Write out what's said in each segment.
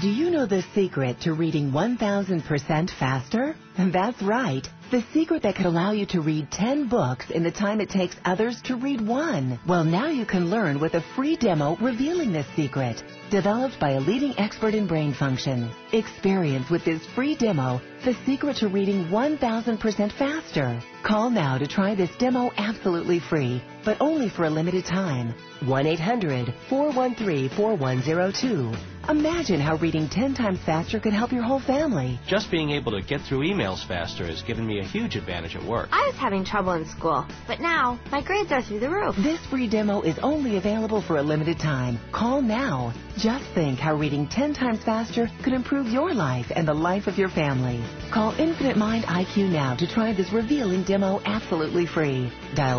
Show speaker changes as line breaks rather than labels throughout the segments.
Do you know the secret to reading 1,000% faster? That's right. The secret that could allow you to read 10 books in the time it takes others to read one. Well, now you can learn with a free demo revealing this secret. Developed by a leading expert in brain function. Experience with this free demo the secret to reading 1,000% faster. Call now to try this demo absolutely free, but only for a limited time. 1-800-413-4102. Imagine how reading 10 times faster could help your whole family.
Just being able to get through emails faster has given me a huge advantage at work.
I was having trouble in school, but now my grades are through the roof.
This free demo is only available for a limited time. Call now. Just think how reading 10 times faster could improve your life and the life of your family. Call Infinite Mind IQ now to try this revealing demo absolutely free. Dial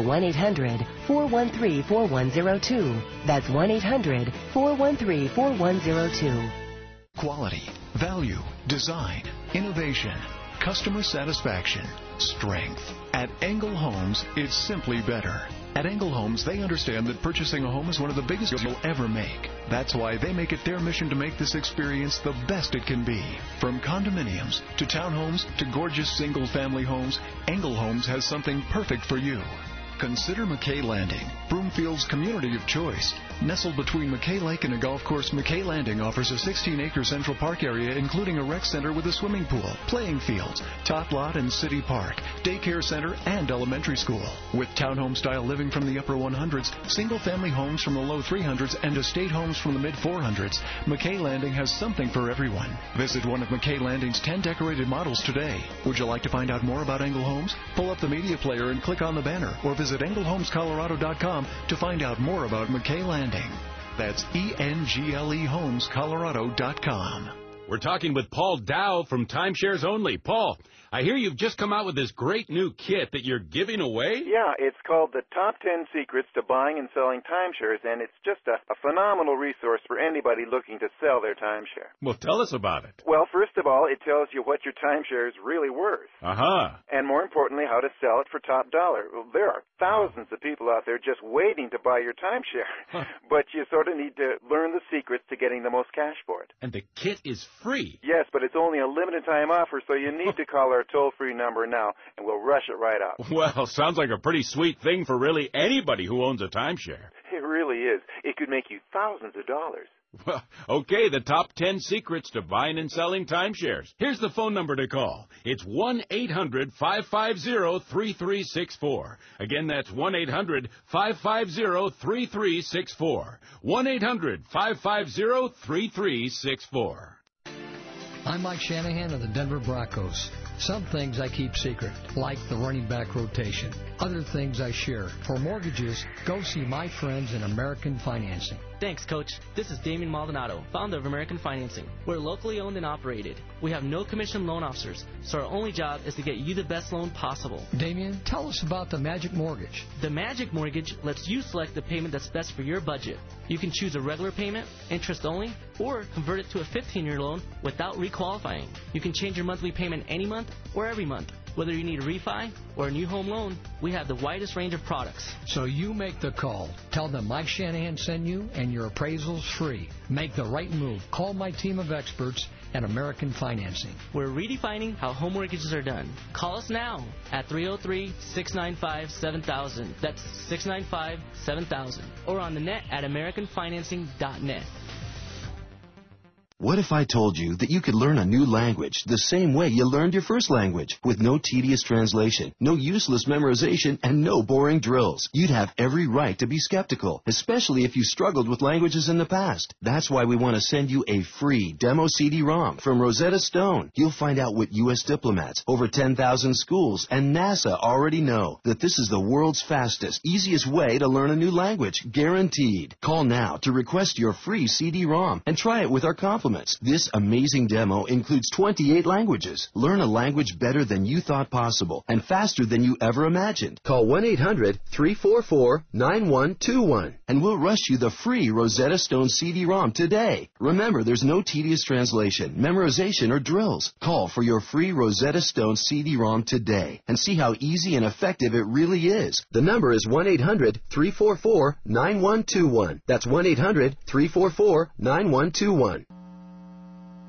1-800-413-4102. That's 1-800-413-4102.
Quality, value, design, innovation, customer satisfaction, strength. At Engel Homes, it's simply better. At Engel Homes, they understand that purchasing a home is one of the biggest deals you'll ever make. That's why they make it their mission to make this experience the best it can be. From condominiums to townhomes to gorgeous single-family homes, Engel Homes has something perfect for you. Consider McKay Landing, Broomfield's community of choice. Nestled between McKay Lake and a golf course, McKay Landing offers a 16-acre Central Park area including a rec center with a swimming pool, playing fields, tot lot and city park, daycare center, and elementary school. With townhome-style living from the upper 100s, single-family homes from the low 300s, and estate homes from the mid-400s, McKay Landing has something for everyone. Visit one of McKay Landing's 10 decorated models today. Would you like to find out more about Engel Homes? Pull up the media player and click on the banner, or visit EngelHomesColorado.com to find out more about McKay Landing. That's ENGLEHomesColorado.com.
We're talking with Paul Dow from Timeshares Only. Paul, I hear you've just come out with this great new kit that you're giving away?
Yeah, it's called the Top 10 Secrets to Buying and Selling Timeshares, and it's just a phenomenal resource for anybody looking to sell their timeshare.
Well, tell us about it.
Well, first of all, it tells you what your timeshare is really worth.
Uh-huh.
And more importantly, how to sell it for top dollar. Well, there are thousands of people out there just waiting to buy your timeshare, but you sort of need to learn the secrets to getting the most cash for it.
And the kit is free.
Yes, but it's only a limited time offer, so you need to call our toll-free number now, and we'll rush it right out.
Well, sounds like a pretty sweet thing for really anybody who owns a timeshare.
It really is. It could make you thousands of dollars.
Well, okay, the top 10 secrets to buying and selling timeshares. Here's the phone number to call. It's 1-800-550-3364. Again, that's 1-800-550-3364. 1-800-550-3364.
I'm Mike Shanahan of the Denver Broncos. Some things I keep secret, like the running back rotation. Other things I share. For mortgages, go see my friends in American Financing.
Thanks, Coach. This is Damien Maldonado, founder of American Financing. We're locally owned and operated. We have no commission loan officers, so our only job is to get you the best loan possible.
Damien, tell us about the Magic Mortgage.
The Magic Mortgage lets you select the payment that's best for your budget. You can choose a regular payment, interest only, or convert it to a 15-year loan without requalifying. You can change your monthly payment any month or every month. Whether you need a refi or a new home loan, we have the widest range of products.
So you make the call. Tell them Mike Shanahan sent you, and your appraisal's free. Make the right move. Call my team of experts at American Financing.
We're redefining how home mortgages are done. Call us now at 303-695-7000. That's 695-7000. Or on the net at AmericanFinancing.net.
What if I told you that you could learn a new language the same way you learned your first language, with no tedious translation, no useless memorization, and no boring drills? You'd have every right to be skeptical, especially if you struggled with languages in the past. That's why we want to send you a free demo CD-ROM from Rosetta Stone. You'll find out what U.S. diplomats, over 10,000 schools, and NASA already know, that this is the world's fastest, easiest way to learn a new language, guaranteed. Call now to request your free CD-ROM and try it with our compliments. This amazing demo includes 28 languages. Learn a language better than you thought possible and faster than you ever imagined. Call 1-800-344-9121 and we'll rush you the free Rosetta Stone CD-ROM today. Remember, there's no tedious translation, memorization, or drills. Call for your free Rosetta Stone CD-ROM today and see how easy and effective it really is. The number is 1-800-344-9121. That's 1-800-344-9121.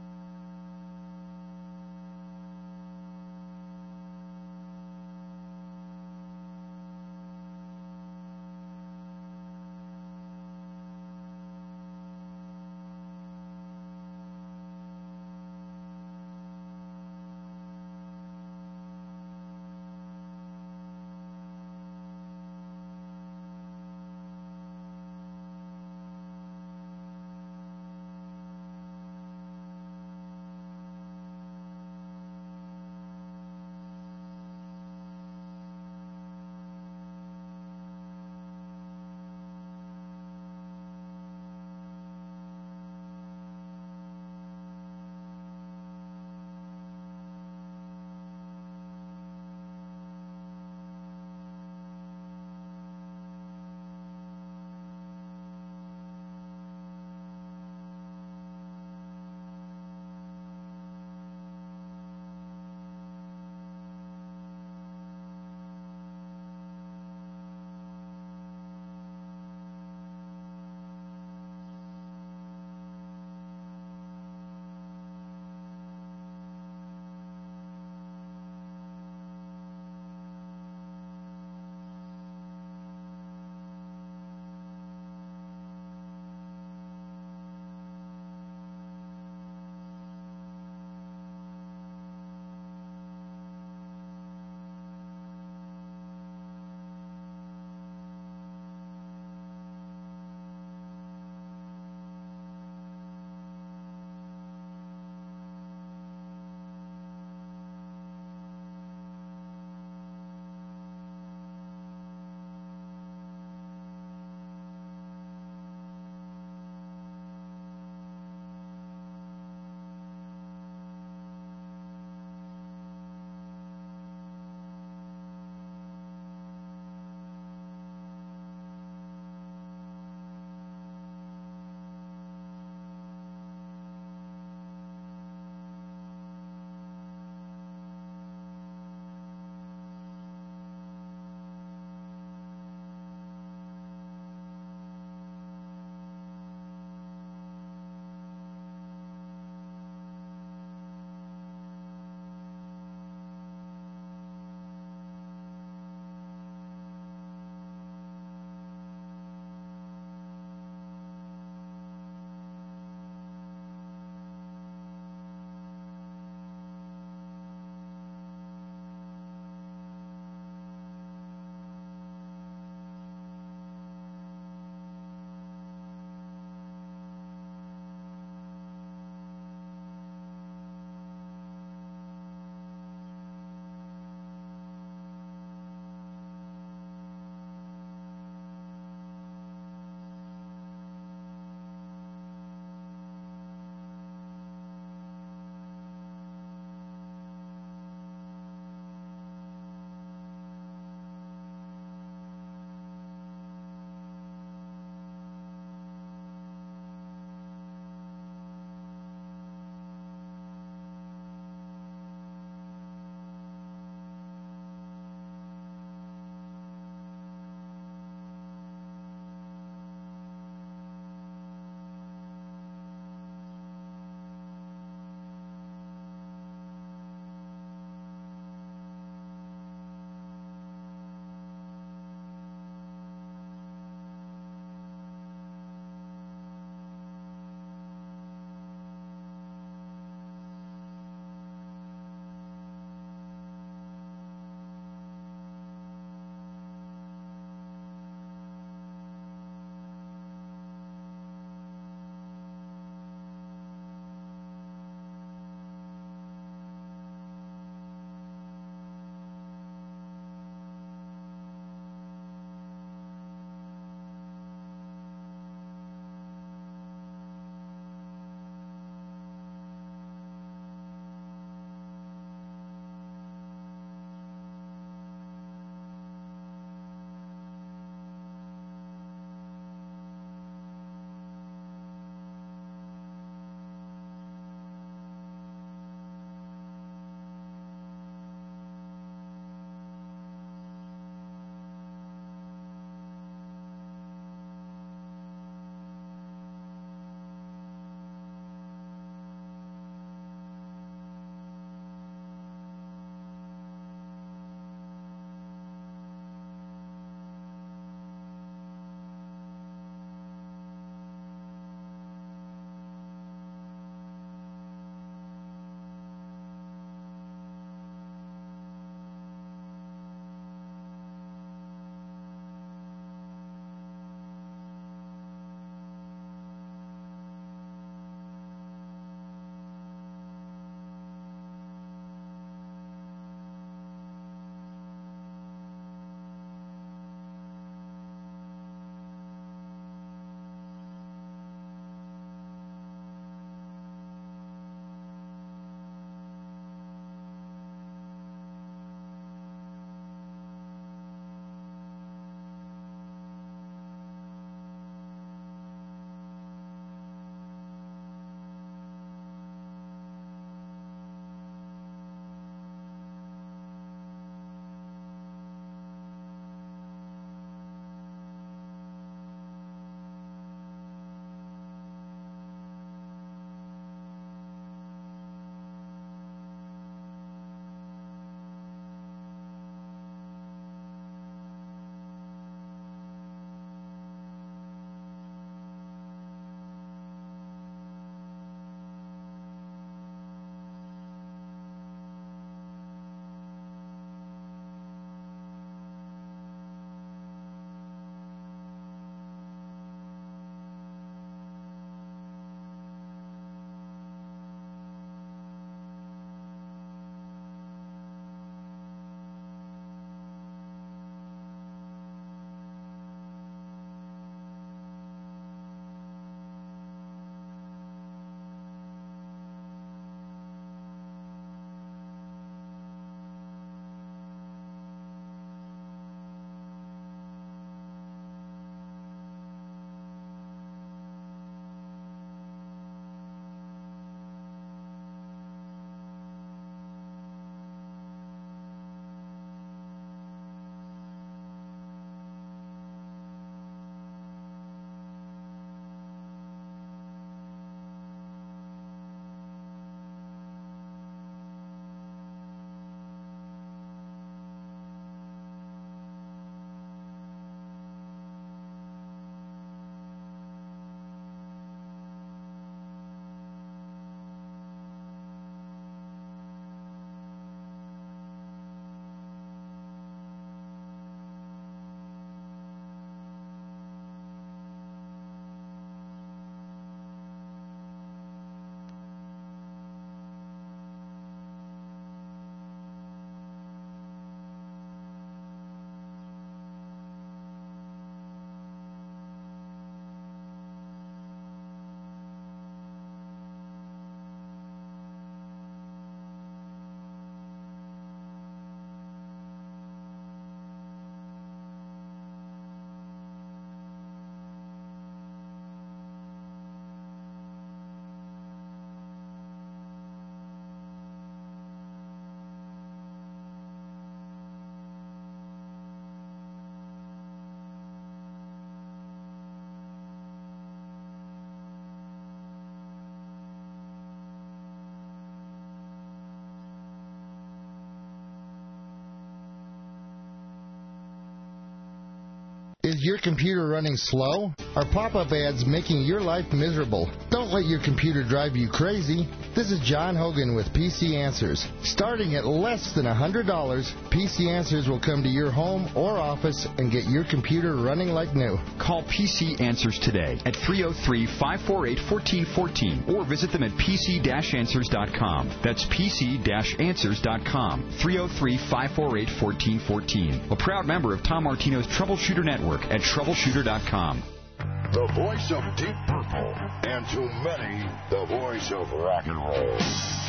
Is your computer running slow? Are pop-up ads making your life miserable? Don't let your computer drive you crazy. This is John Hogan with PC Answers. Starting at less than $100, PC Answers will come to your home or office and get your computer running like new.
Call PC Answers today at 303-548-1414 or visit them at pc-answers.com. That's pc-answers.com. 303-548-1414. A proud member of Tom Martino's Troubleshooter Network at troubleshooter.com.
The voice of Deep Purple, and to many, the voice of rock and roll.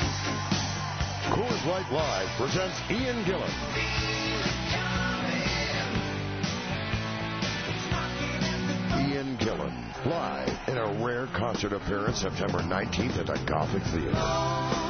Coors Light Live presents Ian Gillan. Ian Gillan, live in a rare concert appearance September 19th at the Gothic Theater.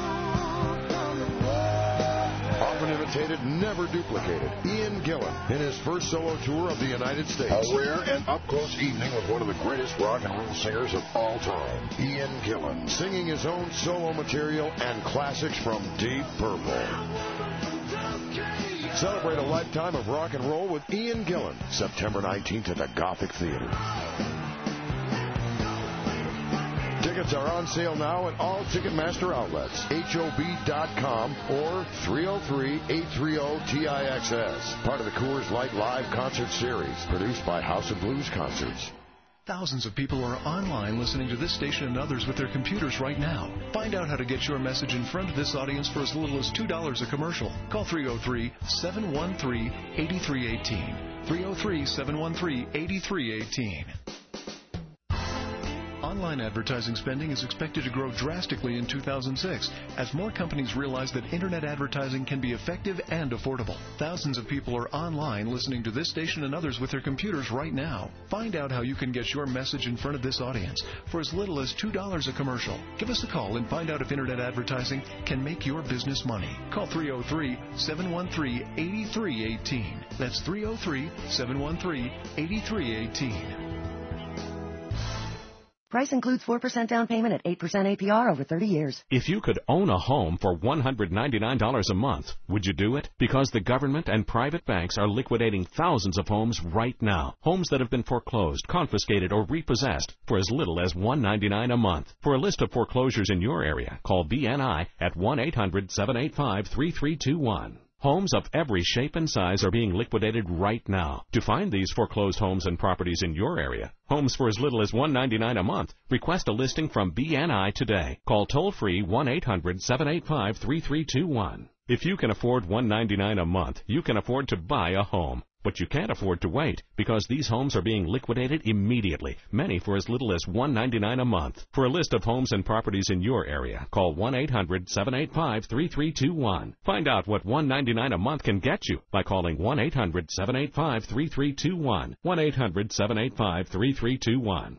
Often imitated, never duplicated. Ian Gillan in his first solo tour of the United States. A rare and up-close evening with one of the greatest rock and roll singers of all time, Ian Gillan, singing his own solo material and classics from Deep Purple. Celebrate a lifetime of rock and roll with Ian Gillan, September 19th at the Gothic Theater. Tickets are on sale now at all Ticketmaster outlets, HOB.com or 303-830-TIXS. Part of the Coors Light Live concert series, produced by House of Blues Concerts.
Thousands of people are online listening to this station and others with their computers right now. Find out how to get your message in front of this audience for as little as $2 a commercial. Call 303-713-8318. 303-713-8318. Online advertising spending is expected to grow drastically in 2006 as more companies realize that Internet advertising can be effective and affordable. Thousands of people are online listening to this station and others with their computers right now. Find out how you can get your message in front of this audience for as little as $2 a commercial. Give us a call and find out if Internet advertising can make your business money. Call 303-713-8318. That's 303-713-8318.
Price includes 4% down payment at 8% APR over 30 years.
If you could own a home for $199 a month, would you do it? Because the government and private banks are liquidating thousands of homes right now. Homes that have been foreclosed, confiscated, or repossessed for as little as $199 a month. For a list of foreclosures in your area, call BNI at 1-800-785-3321. Homes of every shape and size are being liquidated right now. To find these foreclosed homes and properties in your area, homes for as little as $199 a month, request a listing from BNI today. Call toll-free 1-800-785-3321. If you can afford $199 a month, you can afford to buy a home. But you can't afford to wait because these homes are being liquidated immediately, many for as little as $199 a month. For a list of homes and properties in your area, call 1-800-785-3321. Find out what $199 a month can get you by calling 1-800-785-3321. 1-800-785-3321.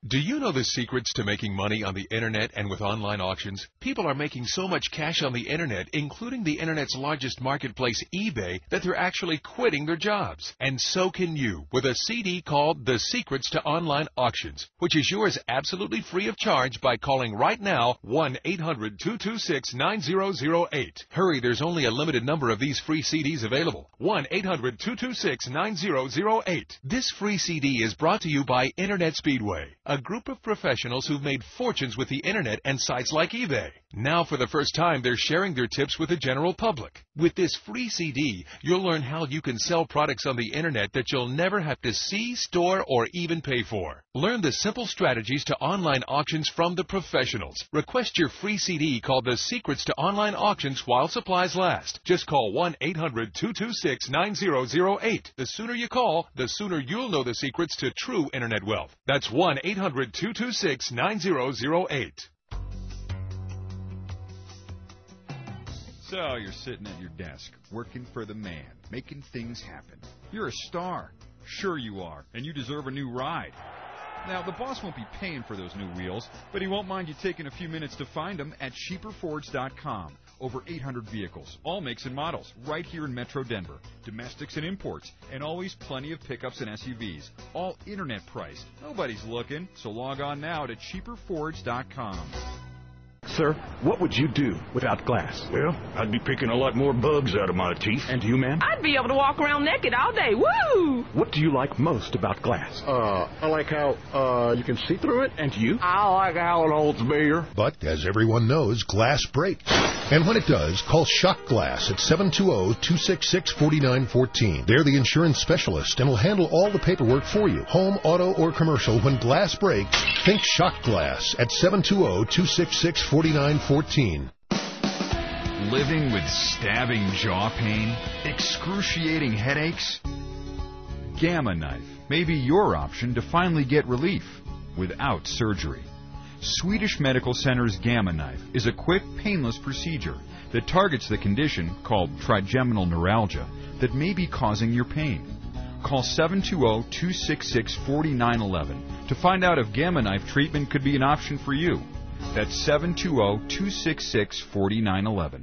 Do you know the secrets to making money on the Internet and with online auctions? People are making so much cash on the Internet, including the Internet's largest marketplace, eBay, that they're actually quitting their jobs. And so can you with a CD called The Secrets to Online Auctions, which is yours absolutely free of charge by calling right now 1-800-226-9008. Hurry, there's only a limited number of these free CDs available. 1-800-226-9008. This free CD is brought to you by Internet Speedway, a group of professionals who've made fortunes with the Internet and sites like eBay. Now, for the first time, they're sharing their tips with the general public. With this free CD, you'll learn how you can sell products on the Internet that you'll never have to see, store, or even pay for. Learn the simple strategies to online auctions from the professionals. Request your free CD called The Secrets to Online Auctions while supplies last. Just call 1-800-226-9008. The sooner you call, the sooner you'll know the secrets to true Internet wealth. That's 1-800-226-9008.
So you're sitting at your desk, working for the man, making things happen. You're a star. Sure you are, and you deserve a new ride. Now, the boss won't be paying for those new wheels, but he won't mind you taking a few minutes to find them at cheaperfords.com. Over 800 vehicles, all makes and models, right here in Metro Denver. Domestics and imports, and always plenty of pickups and SUVs. All internet priced. Nobody's looking, so log on now to cheaperfords.com.
Sir, what would you do without glass? Well, I'd be picking a lot more bugs out of my teeth. And you, ma'am?
I'd be able to walk around naked all day. Woo!
What do you like most about glass?
I like how, you can see through it.
And you?
I like how it holds beer.
But, as everyone knows, glass breaks. And when it does, call Shock Glass at 720-266-4914. They're the insurance specialist and will handle all the paperwork for you. Home, auto, or commercial, when glass breaks, think Shock Glass at 720-266-4914.
Living with stabbing jaw pain? Excruciating headaches? Gamma Knife may be your option to finally get relief without surgery. Swedish Medical Center's Gamma Knife is a quick, painless procedure that targets the condition called trigeminal neuralgia that may be causing your pain. Call 720-266-4911 to find out if Gamma Knife treatment could be an option for you. That's 720-266-4911.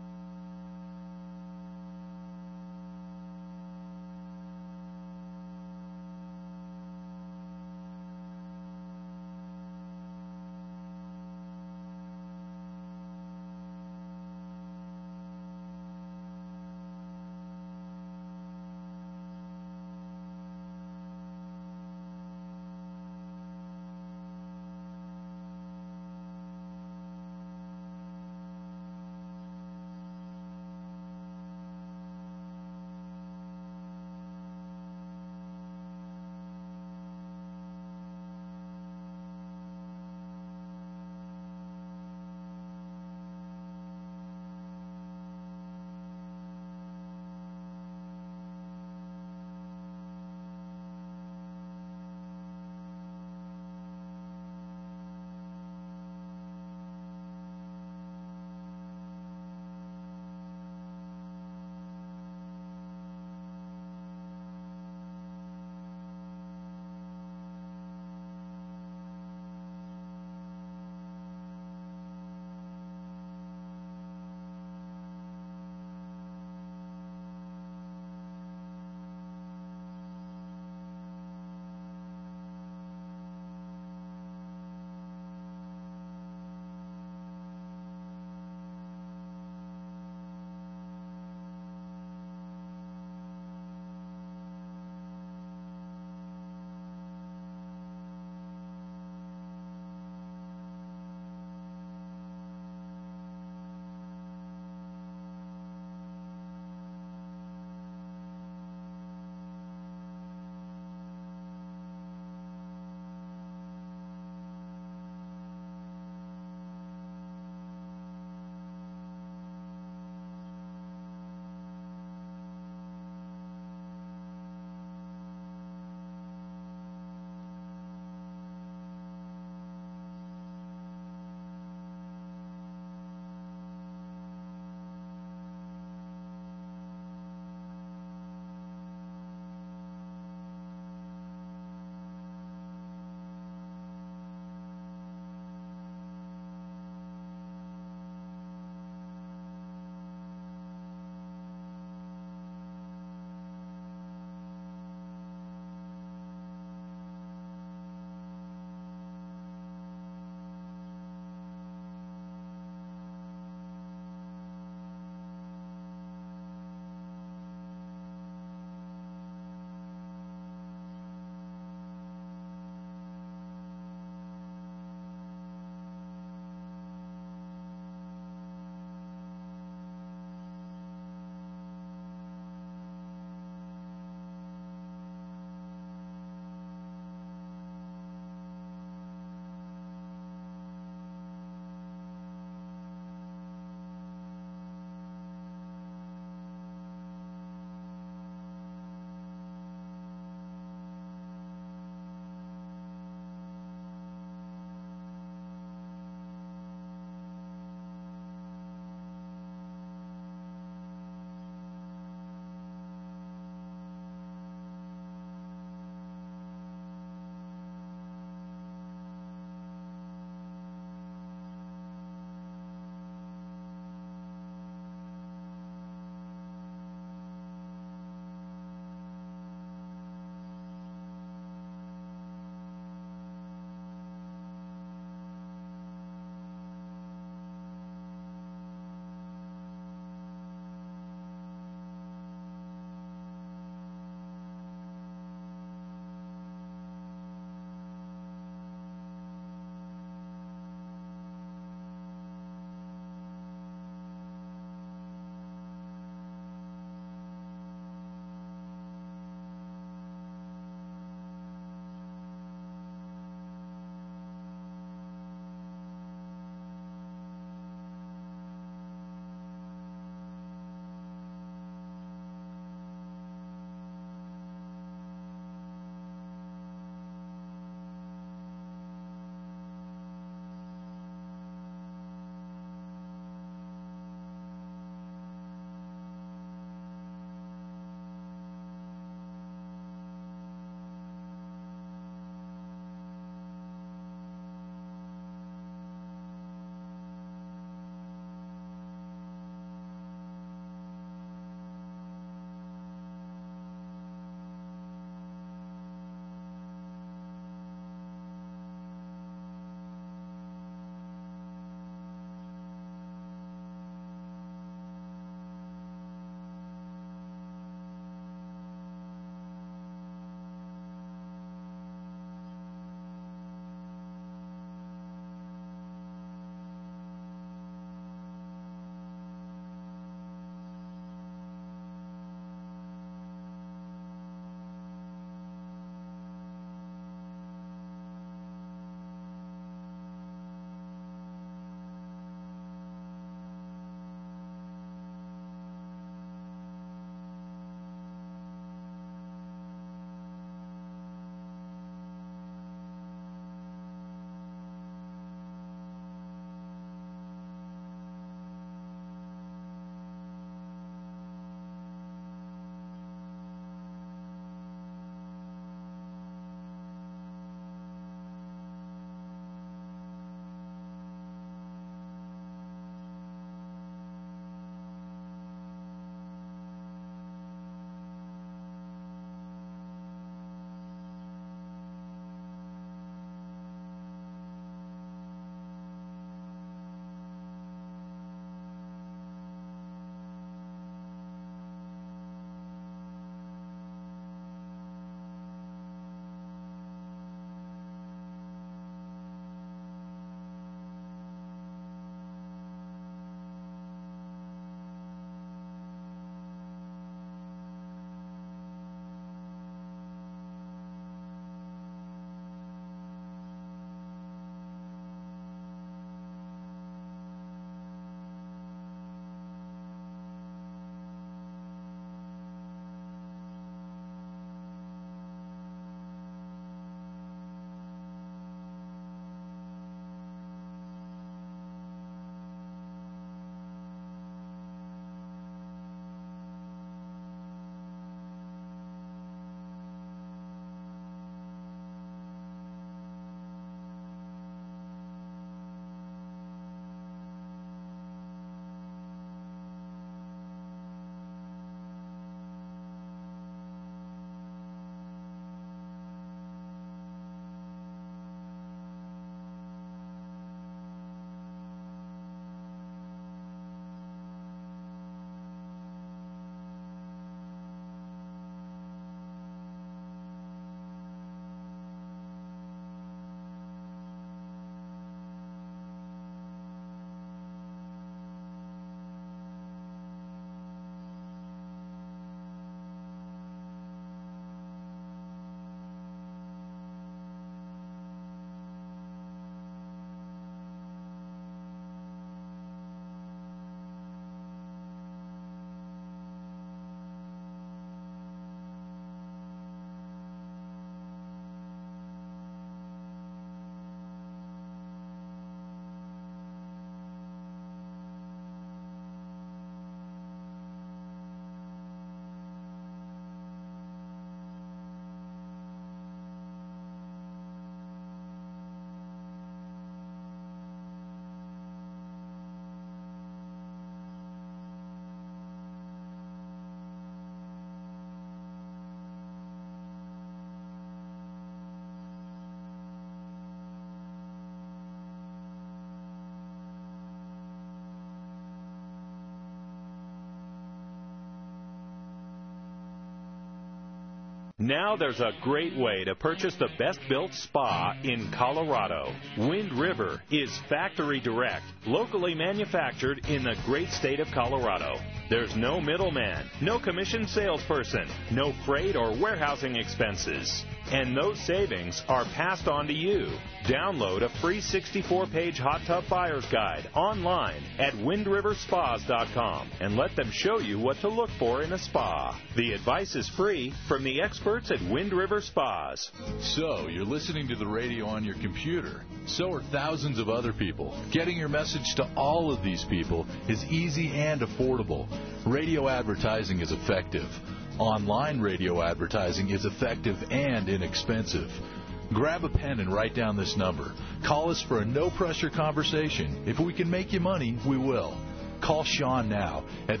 Now there's a great way to purchase the best-built spa in Colorado. Wind River is factory direct, locally manufactured in the great state of Colorado. There's no middleman, no commissioned salesperson, no freight or warehousing expenses. And those savings are passed on to you. Download a free 64-page hot tub buyer's guide online at windriverspas.com and let them show you what to look for in a spa. The advice is free from the experts at Wind River Spas.
So, you're listening to the radio on your computer. So are thousands of other people. Getting your message to all of these people is easy and affordable. Radio advertising is effective. Online radio advertising is effective and inexpensive. Grab a pen and write down this number. Call us for a no-pressure conversation. If we can make you money, we will. Call Sean now at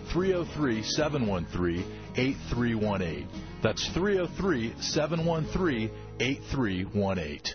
303-713-8318. That's 303-713-8318.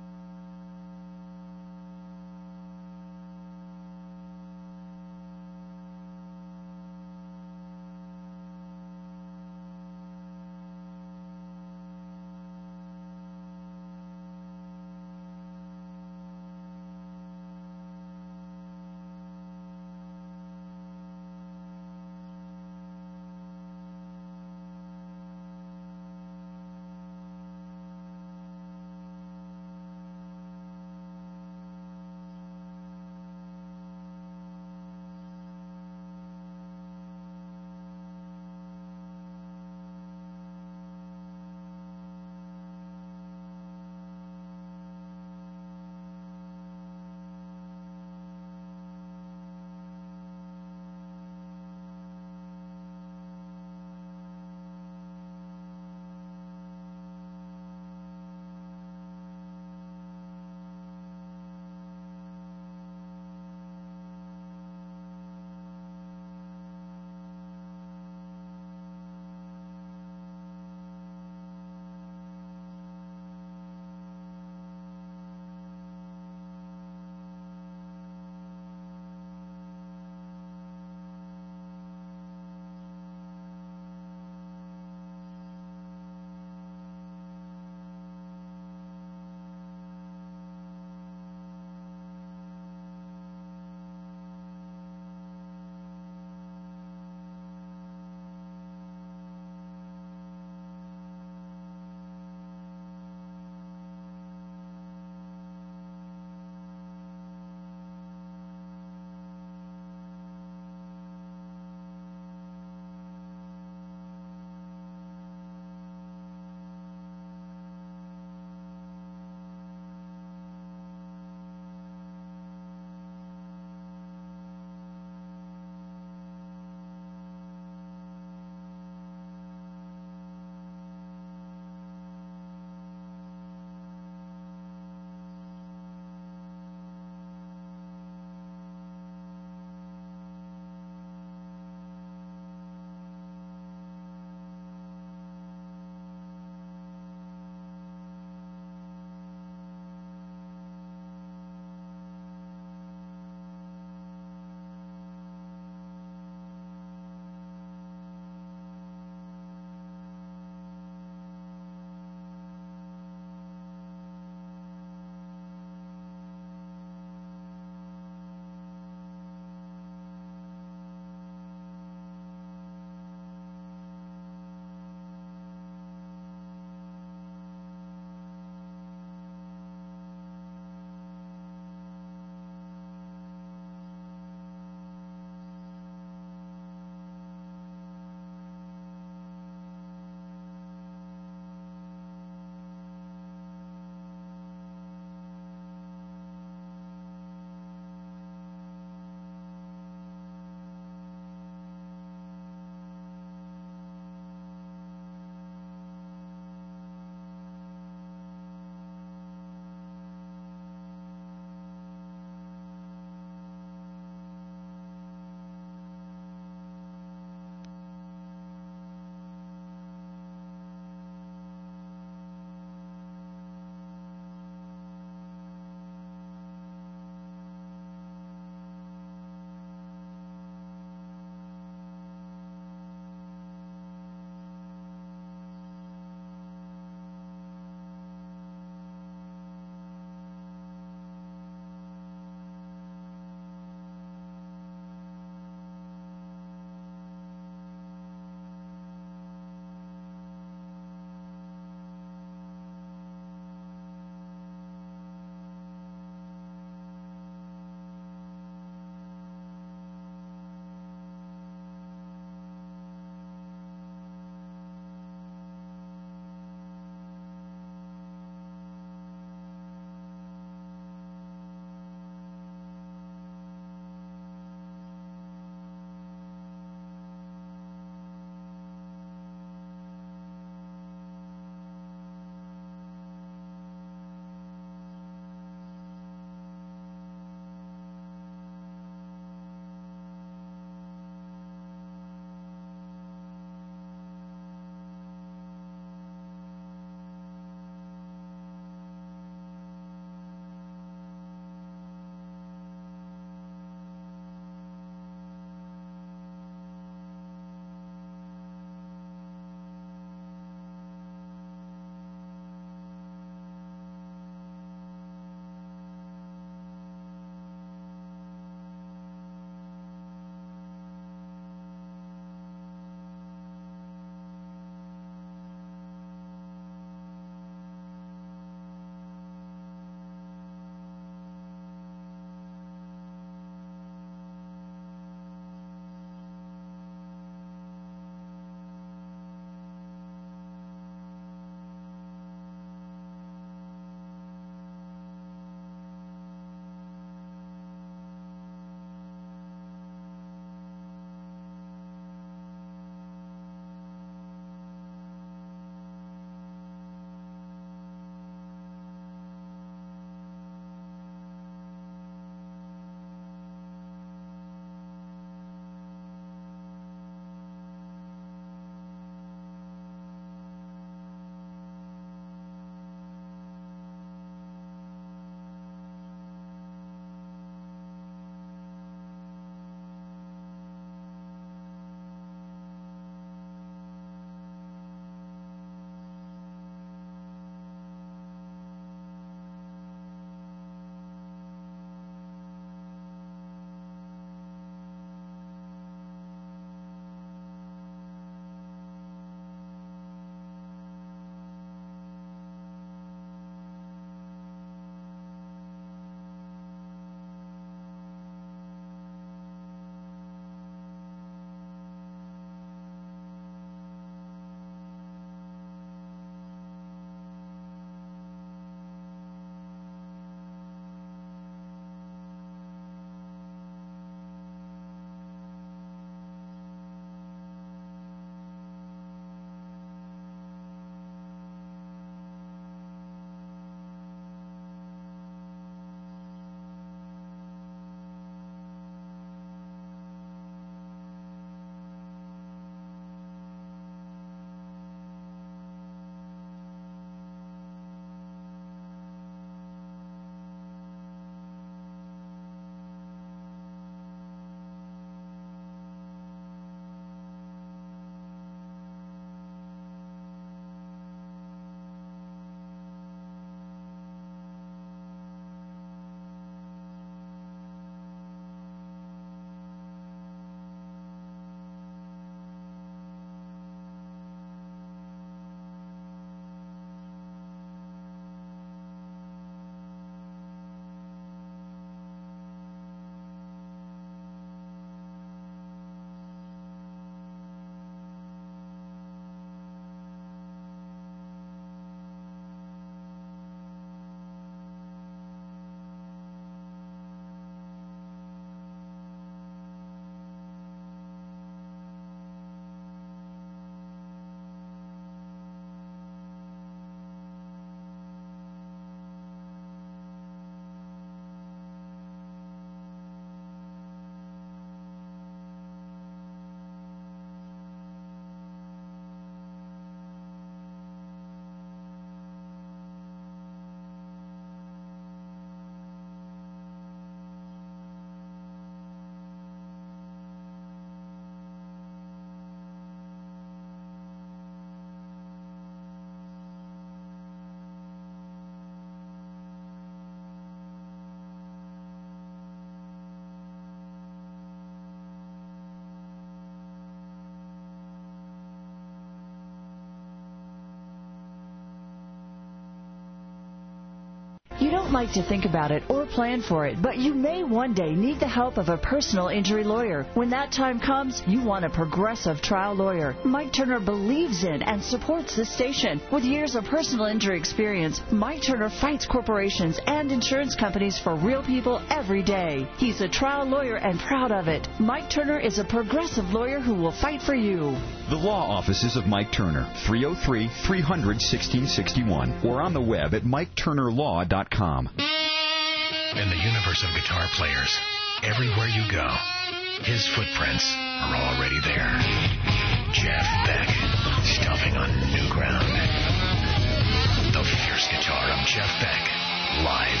don't like to think about it or plan for it, but you may one day need the help of a personal injury lawyer. When that time comes, you want a progressive trial lawyer. Mike Turner believes in and supports this station. With years of personal injury experience, Mike Turner fights corporations and insurance companies for real people every day. He's a trial lawyer and proud of it. Mike Turner is a progressive lawyer who will fight for you.
The law offices of Mike Turner, 303-300-1661, or on the web at MikeTurnerLaw.com.
In the universe of guitar players, everywhere you go, his footprints are already there. Jeff Beck, stomping on new ground. The fierce guitar of Jeff Beck, live.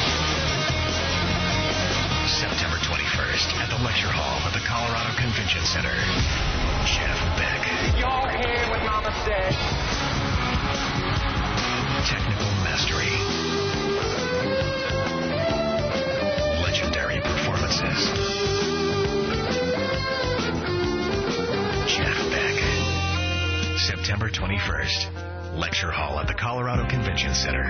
September 21st at the Lecture Hall at the Colorado Convention Center. Jeff Beck.
You're here with Mama said.
Technical mastery. Legendary performances. Jeff Beck. September 21st. Lecture Hall at the Colorado Convention Center.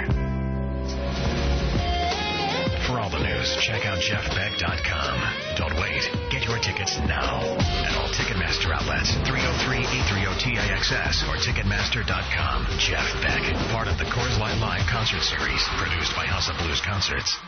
For all the news, check out jeffbeck.com. Don't wait. Get your tickets now at all Ticketmaster outlets, 303-830-TIXS or Ticketmaster.com. Jeff Beck, part of the Coors Light Live concert series, produced by House of Blues Concerts.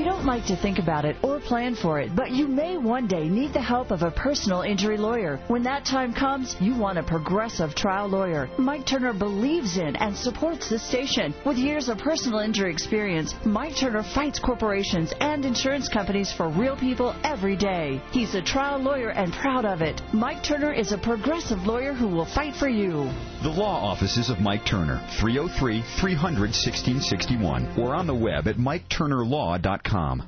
don't like to think about it or plan for it, but you may one day need the help of a personal injury lawyer. When that time comes, you want a progressive trial lawyer. Mike Turner believes in and supports this station. With years of personal injury experience, Mike Turner fights corporations and insurance companies for real people every day. He's a trial lawyer and proud of it. Mike Turner is a progressive lawyer who will fight for you.
The law offices of Mike Turner, 303-300-1661, or on the web at MikeTurnerLaw.com.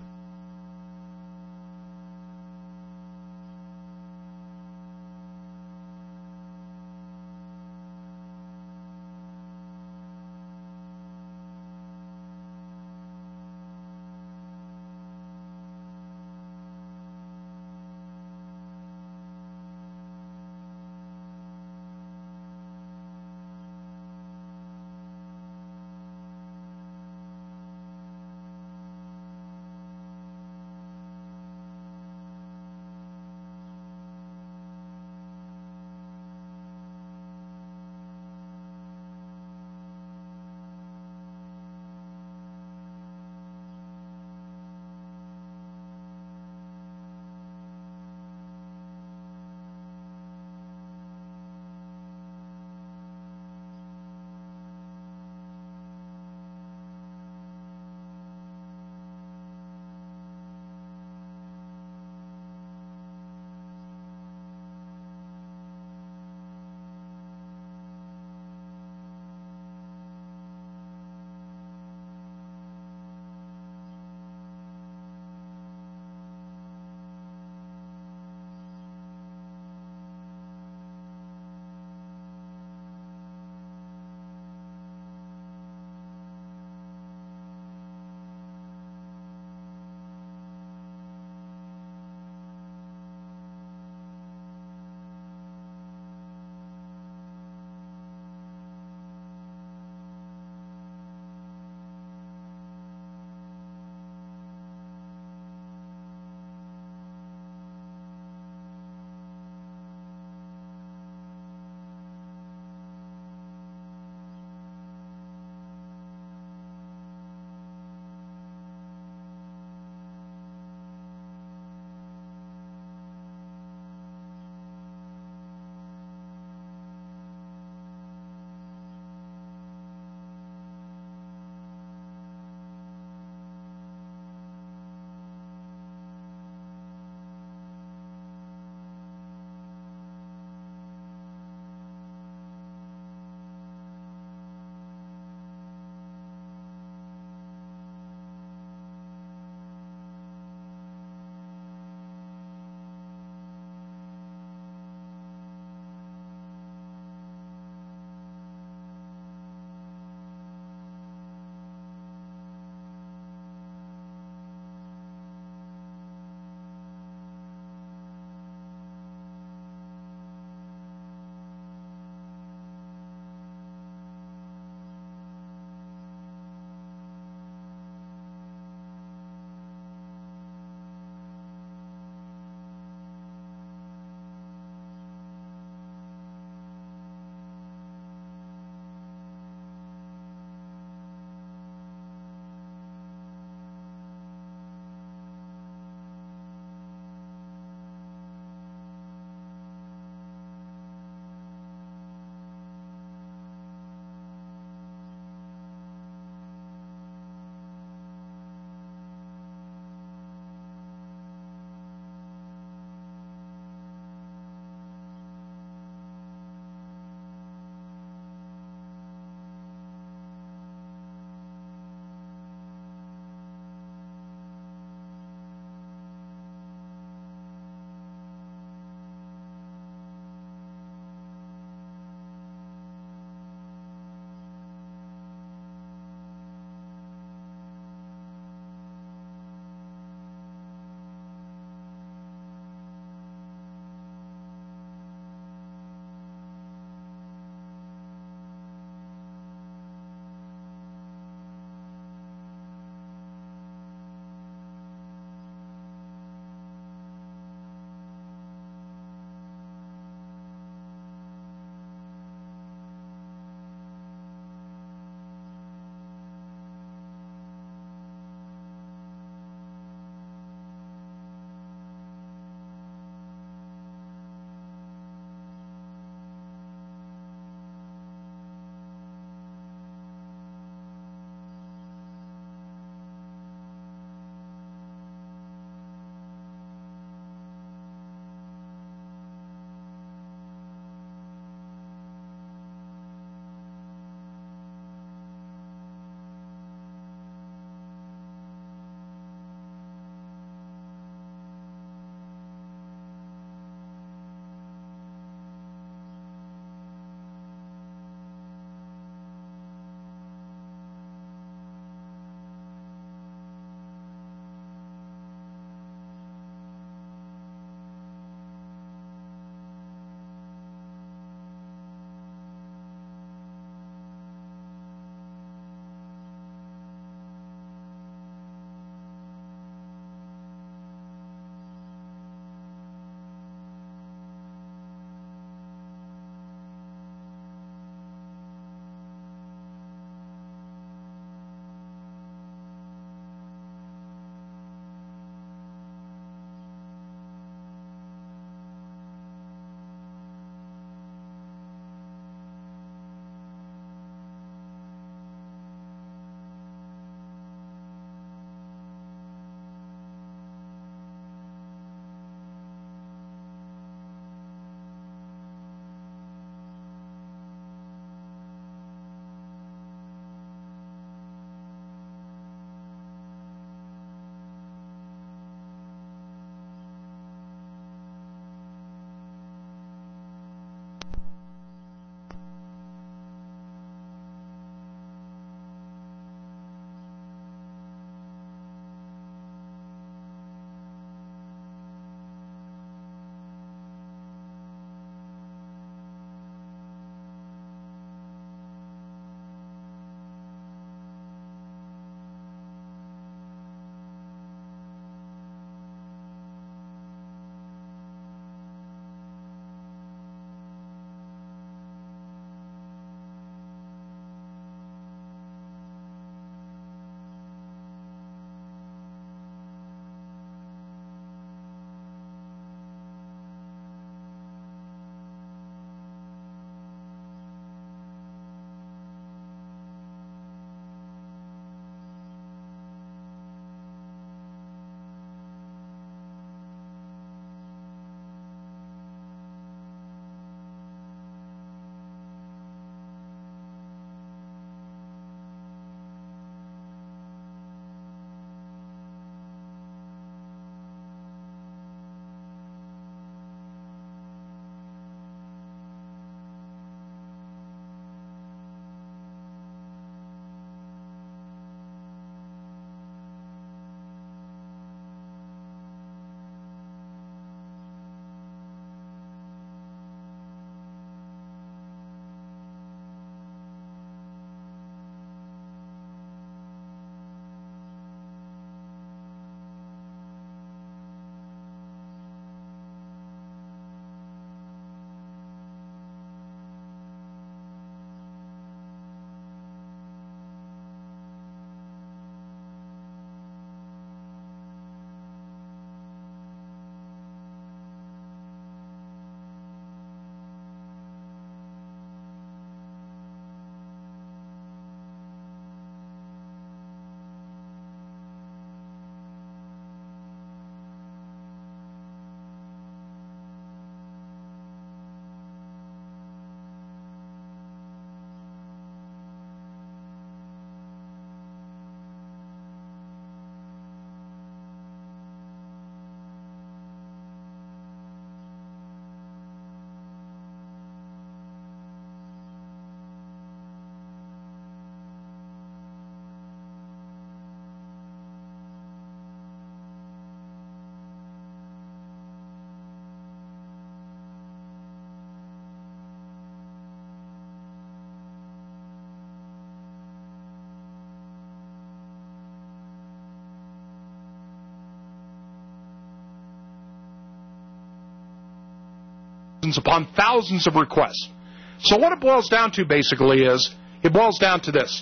thousands upon thousands of requests. So what it boils down to basically is, it boils down to this.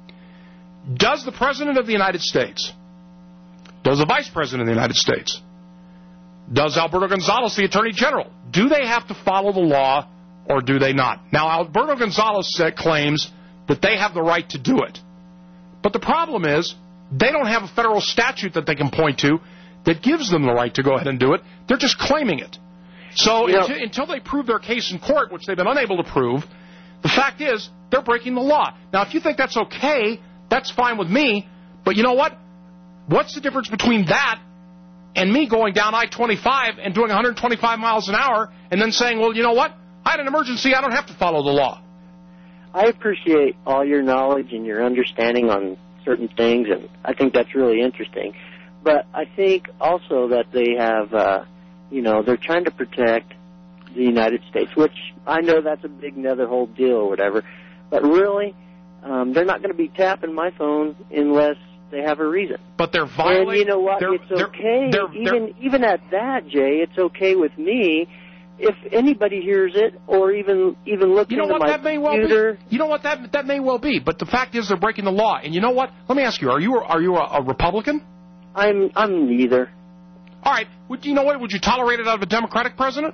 Does the President of the United States, does the Vice President of the United States, does Alberto Gonzales, the Attorney General, do they have to follow the law or do they not? Now, Alberto Gonzales claims that they have the right to do it. But the problem is, they don't have a federal statute that they can point to that gives them the right to go ahead and do it. They're just claiming it. So until they prove their case in court, which they've been unable to prove, the fact is they're breaking the law. Now, if you think that's okay, that's fine with me. But you know what? What's the difference between that and me going down I-25 and doing 125 miles an hour and then saying, well, you know what? I had an emergency. I don't have to follow the law.
I appreciate all your knowledge and your understanding on certain things, and I think that's really interesting. But I think also that they have, they're trying to protect the United States, which I know that's a big nether whole deal or whatever. But really, they're not going to be tapping my phone unless they have a reason.
But they're violating.
And you know what? It's okay. Even at that, Jay, it's okay with me if anybody hears it or even looks into my computer.
You know what? That may well be. But the fact is they're breaking the law. And you know what? Let me ask you: Are you a Republican?
I'm neither.
All right. Would you tolerate it out of a Democratic president?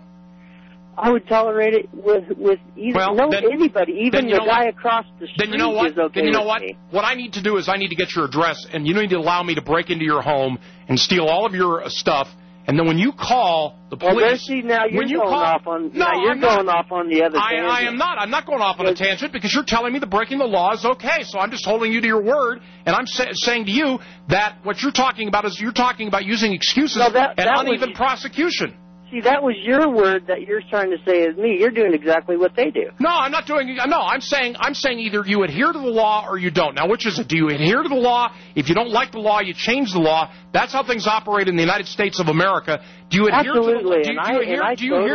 I would tolerate it with anybody, even the guy across the street.
Then you know what?
Is okay.
Then you know what?
Me.
What I need to do is I need to get your address, and you need to allow me to break into your home and steal all of your stuff. And then when you call the police,
now you're going off on the other tangent.
I am not. I'm not going off on a tangent because you're telling me that breaking the law is okay. So I'm just holding you to your word, and I'm saying to you that what you're talking about is using excuses and uneven prosecution.
See, that was your word that you're trying to say is me. You're doing exactly what they do.
No, I'm not doing. No, I'm saying either you adhere to the law or you don't. Now, which is it? Do you adhere to the law? If you don't like the law, you change the law. That's how things operate in the United States of America. Do you adhere to the law?
I'm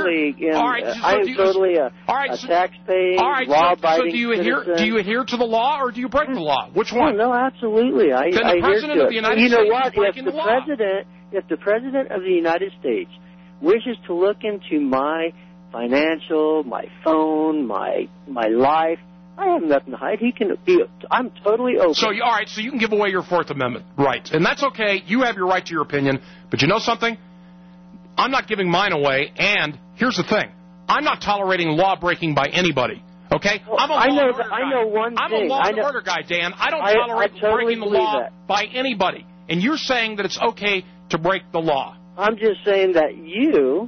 totally a tax-paying, law-abiding citizen.
Do you adhere to the law or do you break the law? Which one?
No, absolutely.
Then the President of the United States is breaking the law.
If the President of the United States wishes to look into my financial, my phone, my life, I have nothing to hide. I'm totally open.
So you can give away your Fourth Amendment rights, and that's okay. You have your right to your opinion, but you know something? I'm not giving mine away, and here's the thing. I'm not tolerating law breaking by anybody. Okay? I'm a law and order guy, Dan. I don't tolerate breaking the law by anybody. And you're saying that it's okay to break the law.
I'm just saying that you're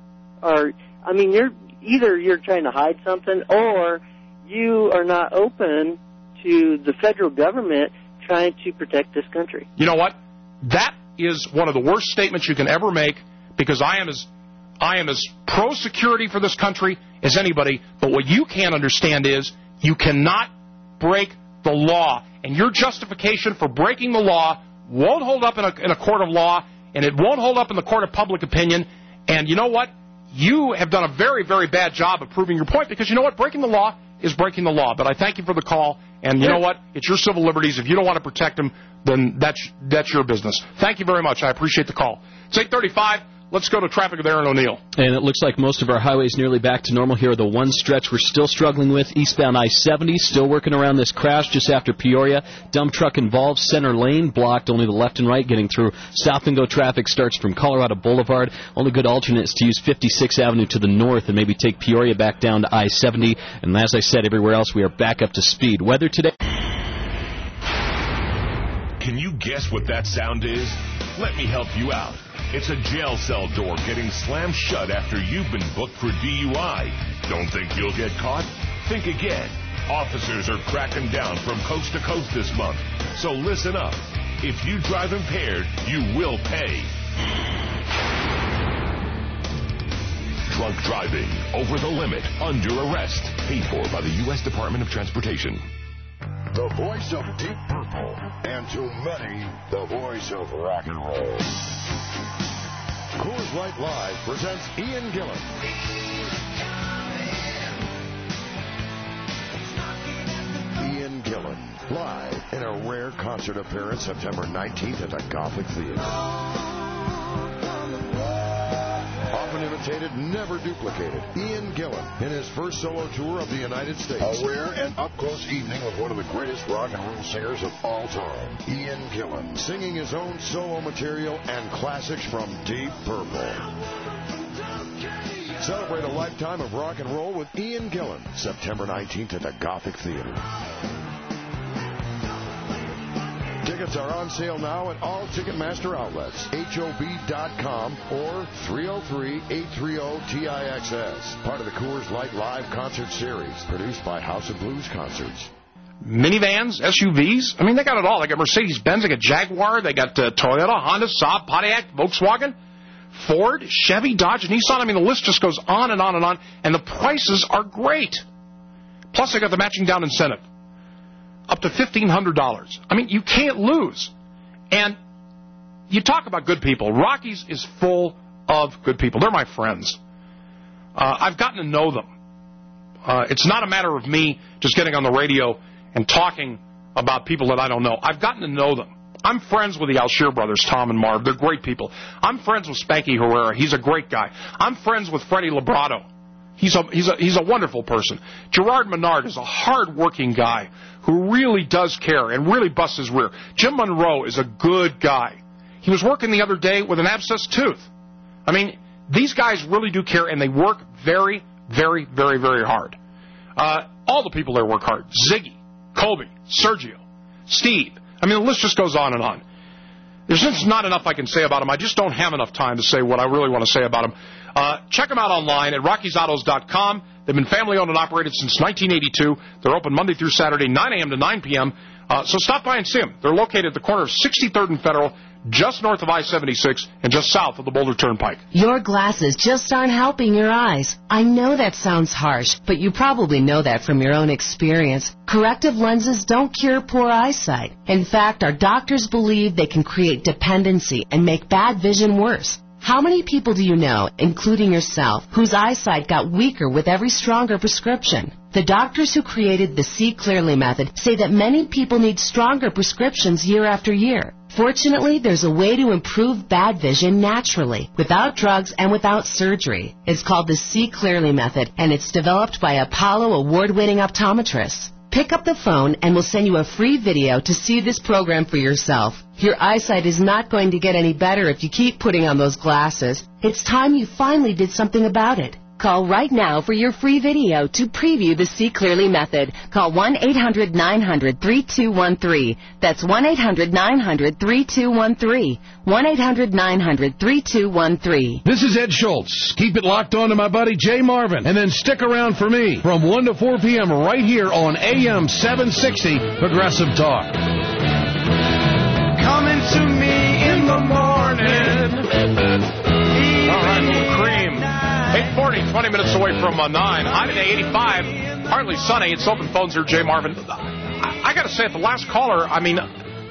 you're trying to hide something or you are not open to the federal government trying to protect this country.
You know what? That is one of the worst statements you can ever make because I am as pro-security for this country as anybody, but what you can't understand is you cannot break the law, and your justification for breaking the law won't hold up in a court of law, and it won't hold up in the court of public opinion. And you know what? You have done a very, very bad job of proving your point because you know what? Breaking the law is breaking the law. But I thank you for the call. And you know what? It's your civil liberties. If you don't want to protect them, then that's your business. Thank you very much. I appreciate the call. It's 8:35. Let's go to traffic with Aaron O'Neill.
And it looks like most of our highways nearly back to normal. Here are the one stretch we're still struggling with. Eastbound I-70, still working around this crash just after Peoria. Dump truck involved. Center lane blocked, only the left and right getting through. South and go traffic starts from Colorado Boulevard. Only good alternate is to use 56th Avenue to the north and maybe take Peoria back down to I-70. And as I said, everywhere else we are back up to speed. Weather today.
Can you guess what that sound is? Let me help you out. It's a jail cell door getting slammed shut after you've been booked for DUI. Don't think you'll get caught? Think again. Officers are cracking down from coast to coast this month. So listen up. If you drive impaired, you will pay. Drunk driving, over the limit, under arrest. Paid for by the U.S. Department of Transportation.
The voice of Deep Purple, and to many, the voice of rock and roll. Coors Light Live presents Ian Gillan. Ian Gillan, live in a rare concert appearance September 19th at the Gothic Theater. Opening imitated, never duplicated. Ian Gillan in his first solo tour of the United States. A rare and up-close evening with one of the greatest rock and roll singers of all time. Ian Gillan, singing his own solo material and classics from Deep Purple. Celebrate a lifetime of rock and roll with Ian Gillan, September 19th at the Gothic Theater. Tickets are on sale now at all Ticketmaster outlets, HOB.com or 303-830-TIXS. Part of the Coors Light Live Concert Series, produced by House of Blues Concerts.
Minivans, SUVs, I mean, they got it all. They got Mercedes-Benz, they got Jaguar, they got Toyota, Honda, Saab, Pontiac, Volkswagen, Ford, Chevy, Dodge, Nissan. I mean, the list just goes on and on and on, and the prices are great. Plus, they got the matching down incentive, up to $1,500. I mean, you can't lose. And you talk about good people. Rockies is full of good people. They're my friends. I've gotten to know them. It's not a matter of me just getting on the radio and talking about people that I don't know. I've gotten to know them. I'm friends with the Alshear brothers, Tom and Marv. They're great people. I'm friends with Spanky Herrera. He's a great guy. I'm friends with Freddie Labrato. He's a wonderful person. Gerard Menard is a hard-working guy who really does care and really busts his rear. Jim Monroe is a good guy. He was working the other day with an abscessed tooth. I mean, these guys really do care, and they work very, very, very, very hard. All the people there work hard. Ziggy, Colby, Sergio, Steve. I mean, the list just goes on and on. There's just not enough I can say about them. I just don't have enough time to say what I really want to say about them. Check them out online at RockiesAutos.com. They've been family-owned and operated since 1982. They're open Monday through Saturday, 9 a.m. to 9 p.m. So stop by and see them. They're located at the corner of 63rd and Federal, just north of I-76 and just south of the Boulder Turnpike.
Your glasses just aren't helping your eyes. I know that sounds harsh, but you probably know that from your own experience. Corrective lenses don't cure poor eyesight. In fact, our doctors believe they can create dependency and make bad vision worse. How many people do you know, including yourself, whose eyesight got weaker with every stronger prescription? The doctors who created the See Clearly method say that many people need stronger prescriptions year after year. Fortunately, there's a way to improve bad vision naturally, without drugs and without surgery. It's called the See Clearly method, and it's developed by Apollo award-winning optometrists. Pick up the phone and we'll send you a free video to see this program for yourself. Your eyesight is not going to get any better if you keep putting on those glasses. It's time you finally did something about it. Call right now for your free video to preview the See Clearly method. Call 1-800-900-3213. That's 1-800-900-3213. 1-800-900-3213.
This is Ed Schultz. Keep it locked on to my buddy Jay Marvin, and then stick around for me from 1 to 4 p.m. right here on AM 760 Progressive Talk.
Coming to me in the morning.
All right, little cream. 8:40, 20 minutes away from 9. High today, 85. Partly sunny. It's open phones here, Jay Marvin. I got to say, at the last caller, I mean,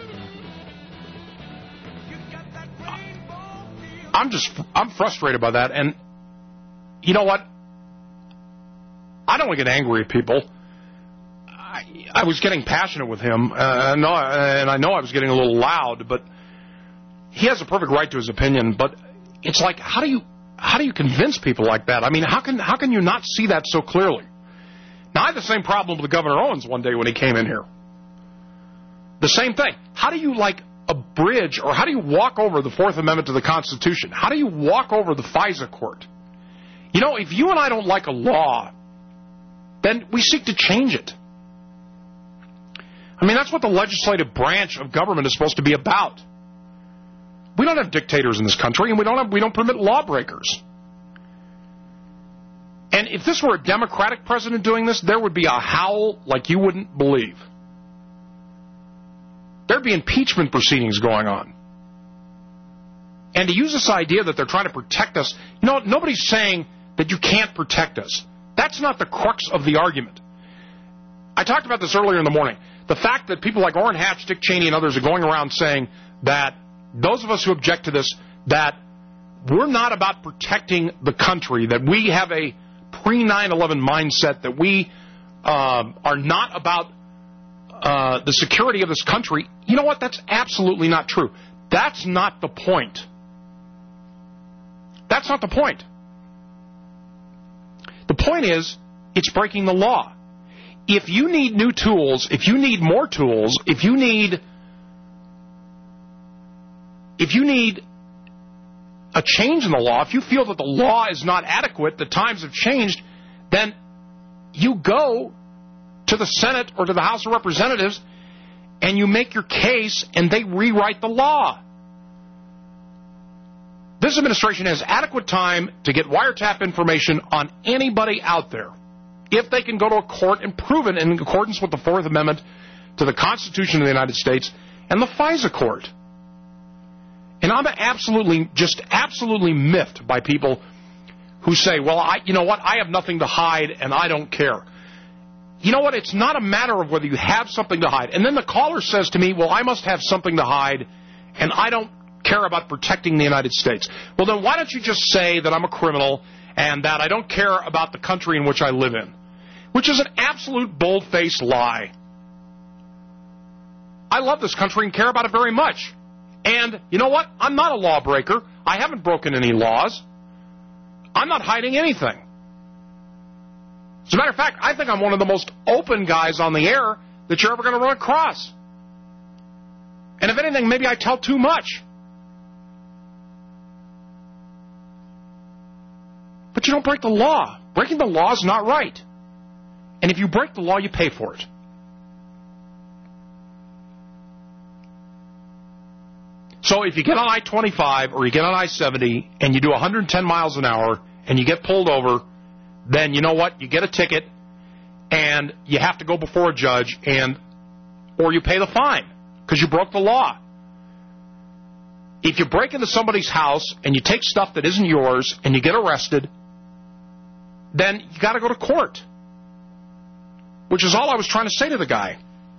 I'm frustrated by that. And you know what? I don't want to get angry at people. I was getting passionate with him, and I know I was getting a little loud, but he has a perfect right to his opinion. But it's like, how do you convince people like that? I mean, how can you not see that so clearly? Now, I had the same problem with Governor Owens one day when he came in here. The same thing. How do you, abridge, or how do you walk over the Fourth Amendment to the Constitution? How do you walk over the FISA court? You know, if you and I don't like a law, then we seek to change it. I mean, that's what the legislative branch of government is supposed to be about. We don't have dictators in this country, and we don't permit lawbreakers. And if this were a Democratic president doing this, there would be a howl like you wouldn't believe. There'd be impeachment proceedings going on. And to use this idea that they're trying to protect us, nobody's saying that you can't protect us. That's not the crux of the argument. I talked about this earlier in the morning. The fact that people like Orrin Hatch, Dick Cheney, and others are going around saying that those of us who object to this, that we're not about protecting the country, that we have a pre-9/11 mindset, that we are not about the security of this country. You know what? That's absolutely not true. That's not the point. That's not the point. The point is, it's breaking the law. If you need new tools, if you need more tools, if you need a change in the law, if you feel that the law is not adequate, the times have changed, then you go to the Senate or to the House of Representatives and you make your case and they rewrite the law. This administration has adequate time to get wiretap information on anybody out there if they can go to a court and prove it in accordance with the Fourth Amendment to the Constitution of the United States and the FISA court. And I'm absolutely miffed by people who say, well, you know what, I have nothing to hide and I don't care. You know what, it's not a matter of whether you have something to hide. And then the caller says to me, well, I must have something to hide and I don't care about protecting the United States. Well, then why don't you just say that I'm a criminal and that I don't care about the country in which I live in? Which is an absolute bold-faced lie. I love this country and care about it very much. And you know what? I'm not a lawbreaker. I haven't broken any laws. I'm not hiding anything. As a matter of fact, I think I'm one of the most open guys on the air that you're ever going to run across. And if anything, maybe I tell too much. But you don't break the law. Breaking the law is not right. And if you break the law, you pay for it. So if you get on I-25 or you get on I-70 and you do 110 miles an hour and you get pulled over, then you know what? You get a ticket and you have to go before a judge or you pay the fine because you broke the law. If you break into somebody's house and you take stuff that isn't yours and you get arrested, then you got to go to court, which is all I was trying to say to the guy.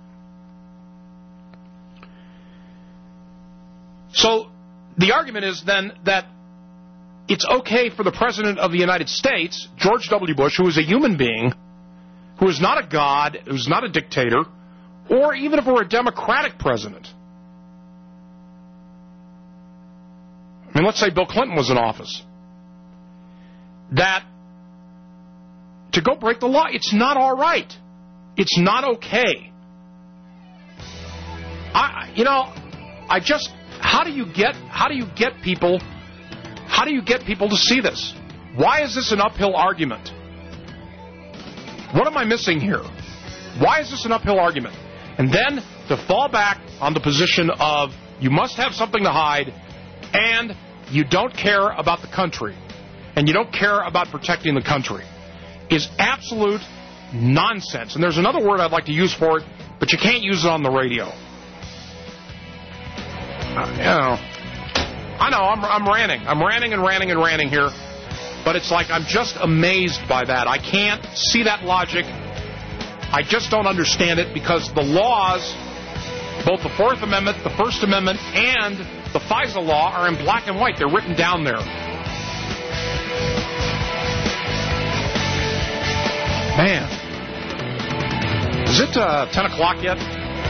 So the argument is then that it's okay for the President of the United States, George W. Bush, who is a human being, who is not a god, who's not a dictator, or even if we're a Democratic president. I mean, let's say Bill Clinton was in office. That to go break the law, it's not all right. It's not okay. How do you get people to see this? Why is this an uphill argument? What am I missing here? Why is this an uphill argument? And then to fall back on the position of you must have something to hide and you don't care about the country and you don't care about protecting the country is absolute nonsense. And there's another word I'd like to use for it, but you can't use it on the radio. I know, I'm ranting. I'm ranting here. But it's like I'm just amazed by that. I can't see that logic. I just don't understand it because the laws, both the Fourth Amendment, the First Amendment, and the FISA law are in black and white. They're written down there. Man. Is it 10 o'clock yet?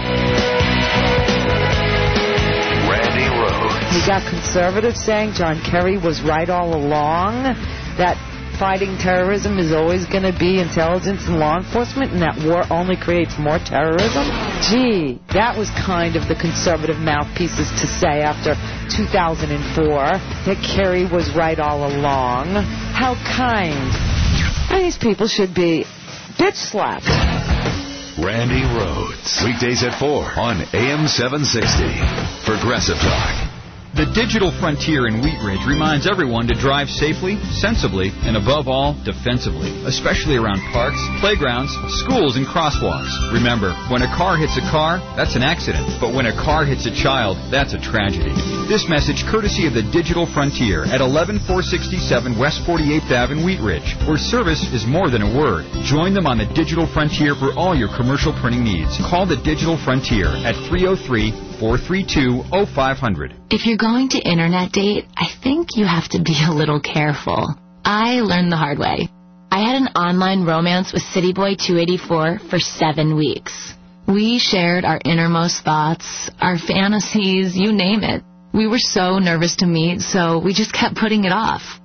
Randy Rhoads.
We got conservatives saying John Kerry was right all along, that fighting terrorism is always going to be intelligence and law enforcement, and that war only creates more terrorism. Gee, that was kind of the conservative mouthpieces to say after 2004, that Kerry was right all along. How kind. These people should be bitch slapped.
Randy Rhoads. Weekdays at 4 on AM 760. Progressive Talk.
The digital frontier in Wheat Ridge reminds everyone to drive safely, sensibly, and above all, defensively, especially around parks, playgrounds, schools, and crosswalks. Remember, when a car hits a car, that's an accident, but when a car hits a child, that's a tragedy. This message courtesy of the Digital Frontier at 11467 West 48th Ave in Wheat Ridge, where service is more than a word. Join them on the Digital Frontier for all your commercial printing needs. Call the Digital Frontier at 303-432-0500.
If you're going to internet date, I think you have to be a little careful. I learned the hard way. I had an online romance with City Boy 284 for 7 weeks. We shared our innermost thoughts, our fantasies, you name it. We were so nervous to meet, so we just kept putting it off.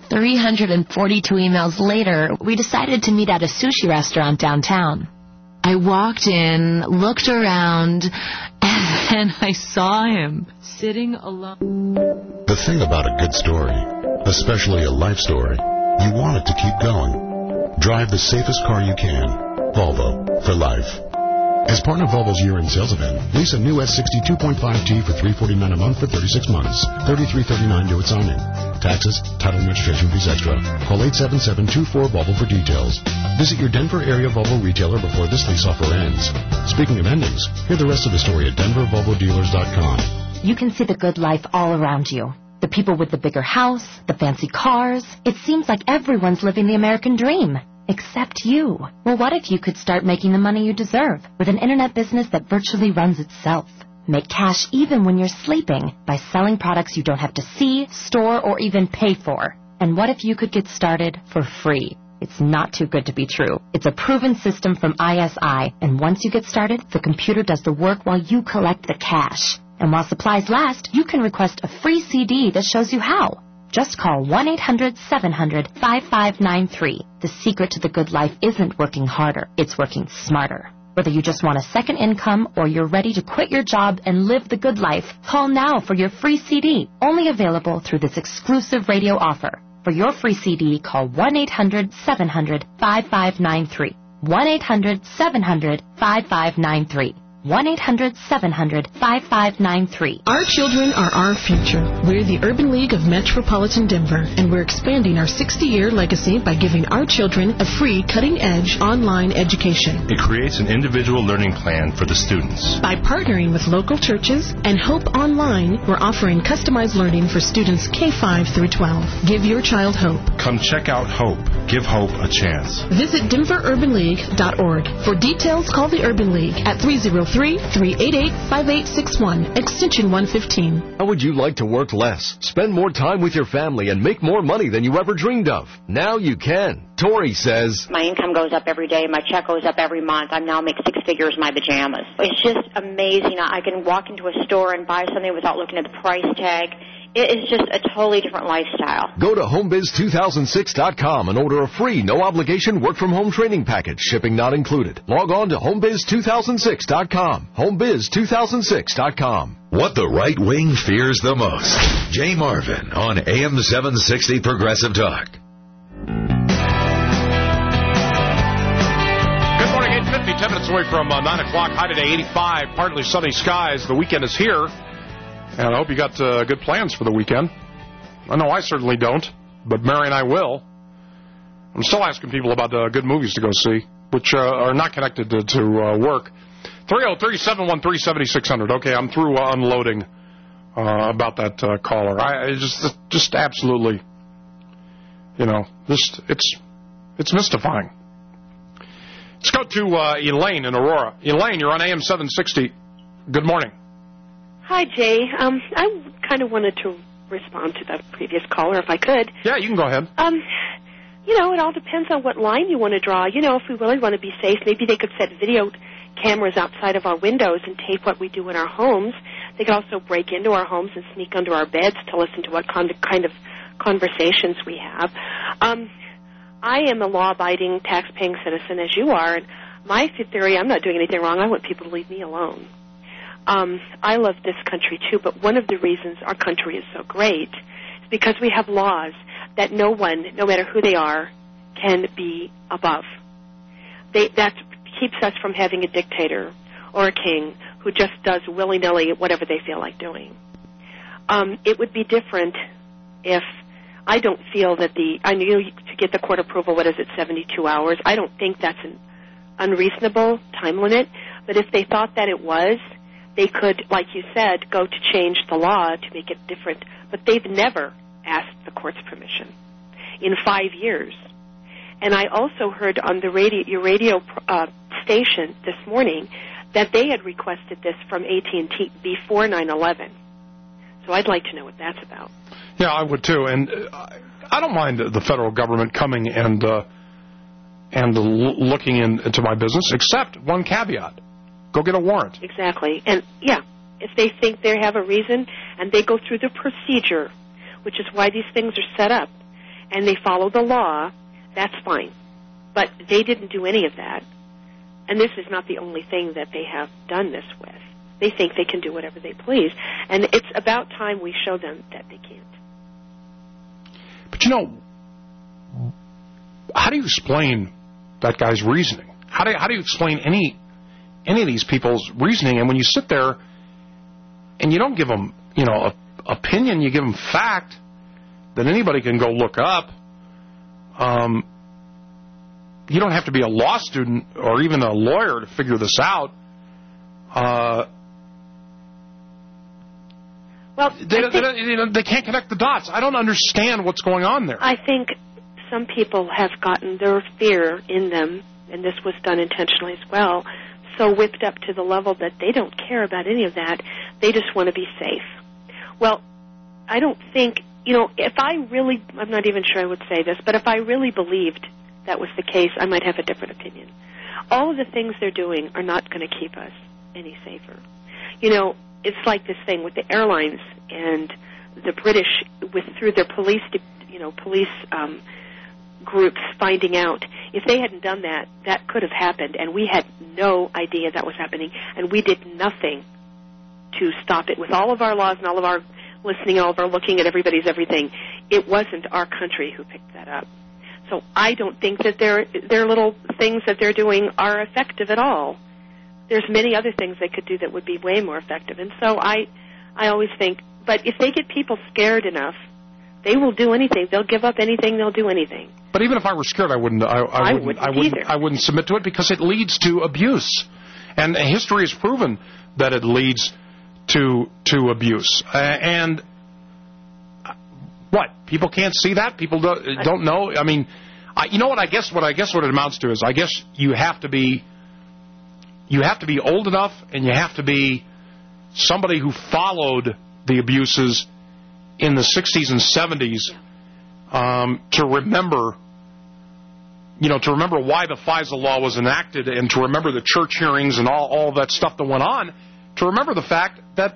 342 emails later, we decided to meet at a sushi restaurant downtown. I walked in, looked around, and I saw him sitting alone.
The thing about a good story, especially a life story, you want it to keep going. Drive the safest car you can. Volvo, for life. As part of Volvo's year-end sales event, lease a new S60 2.5T for $349 a month for 36 months. $33.39 due at signing. Taxes, title and registration fees extra. Call 877-24-VOLVO for details. Visit your Denver area Volvo retailer before this lease offer ends. Speaking of endings, hear the rest of the story at DenverVolvoDealers.com.
You can see the good life all around you. The people with the bigger house, the fancy cars. It seems like everyone's living the American dream. Except you. Well, what if you could start making the money you deserve with an internet business that virtually runs itself? Make cash even when you're sleeping by selling products you don't have to see, store, or even pay for. And what if you could get started for free? It's not too good to be true. It's a proven system from ISI, and once you get started, the computer does the work while you collect the cash. And while supplies last, you can request a free CD that shows you how. Just call 1-800-700-5593. The secret to the good life isn't working harder, it's working smarter. Whether you just want a second income or you're ready to quit your job and live the good life, call now for your free CD, only available through this exclusive radio offer. For your free CD, call 1-800-700-5593. 1-800-700-5593. 1-800-700-5593.
Our children are our future. We're the Urban League of Metropolitan Denver, and we're expanding our 60-year legacy by giving our children a free, cutting-edge online education.
It creates an individual learning plan for the students.
By partnering with local churches and Hope Online, we're offering customized learning for students K-5 through 12. Give your child hope.
Come check out Hope. Give hope a chance.
Visit DenverUrbanLeague.org. For details, call the Urban League at 303-388-5861, extension 115.
How would you like to work less, spend more time with your family, and make more money than you ever dreamed of? Now you can. Tori says,
my income goes up every day. My check goes up every month. I now make six figures in my pajamas. It's just amazing. I can walk into a store and buy something without looking at the price tag. It is just a totally different lifestyle.
Go to HomeBiz2006.com and order a free, no-obligation work-from-home training package, shipping not included. Log on to HomeBiz2006.com. HomeBiz2006.com.
What the right wing fears the most. Jay Marvin on AM 760 Progressive Talk.
Good morning, 8:50, 10 minutes away from 9 o'clock. High today, 85, partly sunny skies. The weekend is here. And I hope you got good plans for the weekend. I know I certainly don't, but Mary and I will. I'm still asking people about good movies to go see, which are not connected to work. 303-713-7600. Okay, I'm through unloading about that caller. I just absolutely, it's mystifying. Let's go to Elaine in Aurora. Elaine, you're on AM 760. Good morning.
Hi, Jay. I kind of wanted to respond to the previous caller, if I could.
Yeah, you can go ahead.
It all depends on what line you want to draw. If we really want to be safe, maybe they could set video cameras outside of our windows and tape what we do in our homes. They could also break into our homes and sneak under our beds to listen to what kind of conversations we have. I am a law-abiding, tax-paying citizen, as you are, and my theory, I'm not doing anything wrong. I want people to leave me alone. I love this country, too, but one of the reasons our country is so great is because we have laws that no one, no matter who they are, can be above. That keeps us from having a dictator or a king who just does willy-nilly whatever they feel like doing. It would be different if I don't feel that I knew to get the court approval, 72 hours? I don't think that's an unreasonable time limit, but if they thought that it was, they could, like you said, go to change the law to make it different. But they've never asked the court's permission in 5 years. And I also heard on the your radio station this morning that they had requested this from AT&T before 9/11. So I'd like to know what that's about.
Yeah, I would too. And I don't mind the federal government coming and looking into my business, except one caveat. Go get a warrant.
Exactly. And, yeah, if they think they have a reason and they go through the procedure, which is why these things are set up, and they follow the law, that's fine. But they didn't do any of that. And this is not the only thing that they have done this with. They think they can do whatever they please. And it's about time we show them that they can't.
But, you know, how do you explain that guy's reasoning? How do you explain any of these people's reasoning? And when you sit there and you don't give them, you know, opinion, you give them fact that anybody can go look up. You don't have to be a law student or even a lawyer to figure this out. Well, they can't connect the dots. I don't understand what's going on there.
I think some people have gotten their fear in them, and this was done intentionally as well, so whipped up to the level that they don't care about any of that. They just want to be safe. Well, I don't think, you know, I'm not even sure I would say this, but if I really believed that was the case, I might have a different opinion. All of the things they're doing are not going to keep us any safer. You know, it's like this thing with the airlines and the British through their police groups finding out. If they hadn't done that, that could have happened, and we had no idea that was happening, and we did nothing to stop it. With all of our laws and all of our listening, all of our looking at everybody's everything, it wasn't our country who picked that up. So I don't think that their little things that they're doing are effective at all. There's many other things they could do that would be way more effective. And so I always think, but if they get people scared enough, they will do anything. They'll give up anything. They'll do anything.
But even if I were scared, I wouldn't submit to it, because it leads to abuse, and history has proven that it leads to abuse. And what? People can't see that? People don't know? I mean, you know what? I guess what it amounts to is, I guess you have to be old enough, and you have to be somebody who followed the abuses in the 60s and 70s to remember why the FISA law was enacted, and to remember the church hearings and all that stuff that went on, to remember the fact that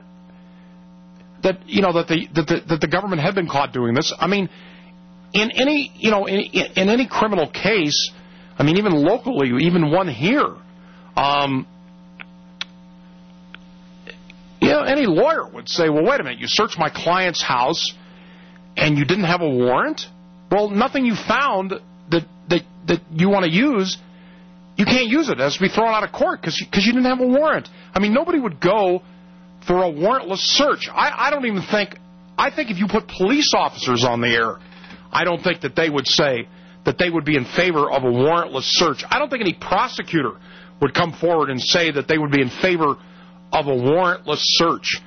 the government had been caught doing this. I mean, in any criminal case, I mean, even locally, even one here, any lawyer would say, well, wait a minute, you searched my client's house and you didn't have a warrant? Well, nothing you found that you want to use, you can't use it. It has to be thrown out of court because you didn't have a warrant. I mean, nobody would go for a warrantless search. I think if you put police officers on the air, I don't think that they would say that they would be in favor of a warrantless search. I don't think any prosecutor would come forward and say that they would be in favor of a warrantless search.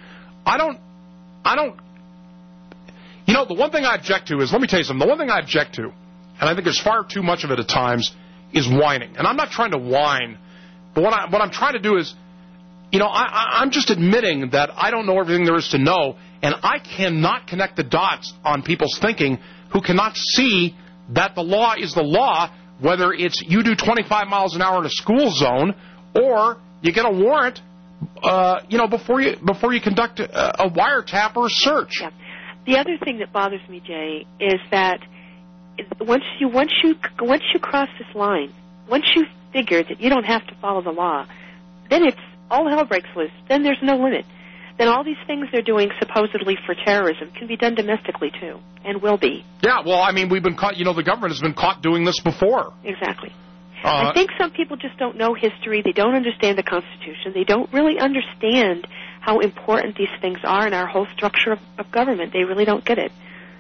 The one thing I object to is, let me tell you something, the one thing I object to, and I think there's far too much of it at times, is whining. And I'm not trying to whine, but what I'm trying to do is, I'm just admitting that I don't know everything there is to know, and I cannot connect the dots on people's thinking who cannot see that the law is the law, whether it's you do 25 miles an hour in a school zone, or you get a warrant, before you conduct a wiretap or a search.
Yeah. The other thing that bothers me, Jay, is that once you cross this line, once you figure that you don't have to follow the law, then it's all hell breaks loose. Then there's no limit. Then all these things they're doing supposedly for terrorism can be done domestically too, and will be.
Yeah, well, I mean, we've been caught. The government has been caught doing this before.
Exactly. I think some people just don't know history. They don't understand the Constitution. They don't really understand how important these things are in our whole structure of government. They really don't get it.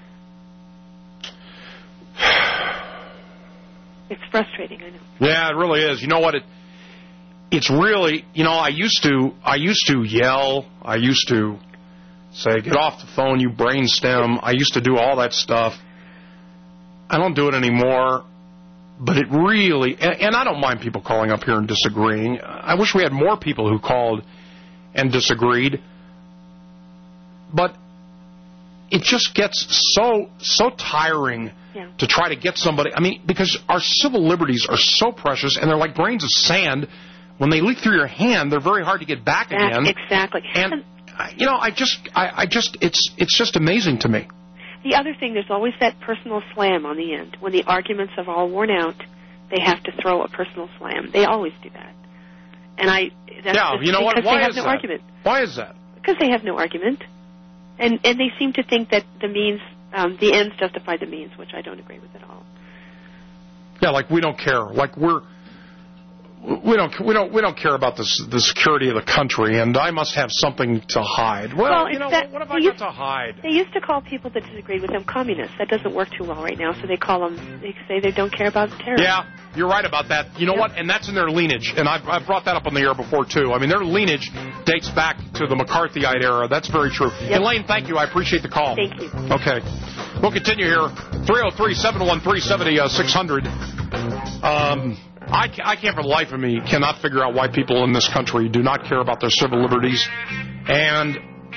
It's frustrating, I know.
Yeah, it really is. You know what? It's really, I used to yell. I used to say, get off the phone, you brainstem. I used to do all that stuff. I don't do it anymore. But it really, and I don't mind people calling up here and disagreeing. I wish we had more people who called and disagreed. But it just gets so tiring to try to get somebody. I mean, because our civil liberties are so precious, and they're like grains of sand. When they leak through your hand, they're very hard to get back again.
Exactly.
And it's just amazing to me.
The other thing, there's always that personal slam on the end. When the arguments have all worn out, they have to throw a personal slam. They always do that. And that's
you know what?
Because
Why
they have
is
no
that?
argument.
Why is that?
Because they have no argument. And they seem to think that the means, the ends justify the means, which I don't agree with at all.
Yeah, like we don't care. Like we don't care about the security of the country, and I must have something to hide. Well, what have I got to hide?
They used to call people that disagreed with them communists. That doesn't work too well right now, so they say they don't care about terrorism.
Yeah, you're right about that. You know what? And that's in their lineage, and I've brought that up on the air before, too. I mean, their lineage dates back to the McCarthyite era. That's very true. Yep. Elaine, thank you. I appreciate the call.
Thank you.
Okay. We'll continue here. 303-713-7600. I can't for the life of me cannot figure out why people in this country do not care about their civil liberties, and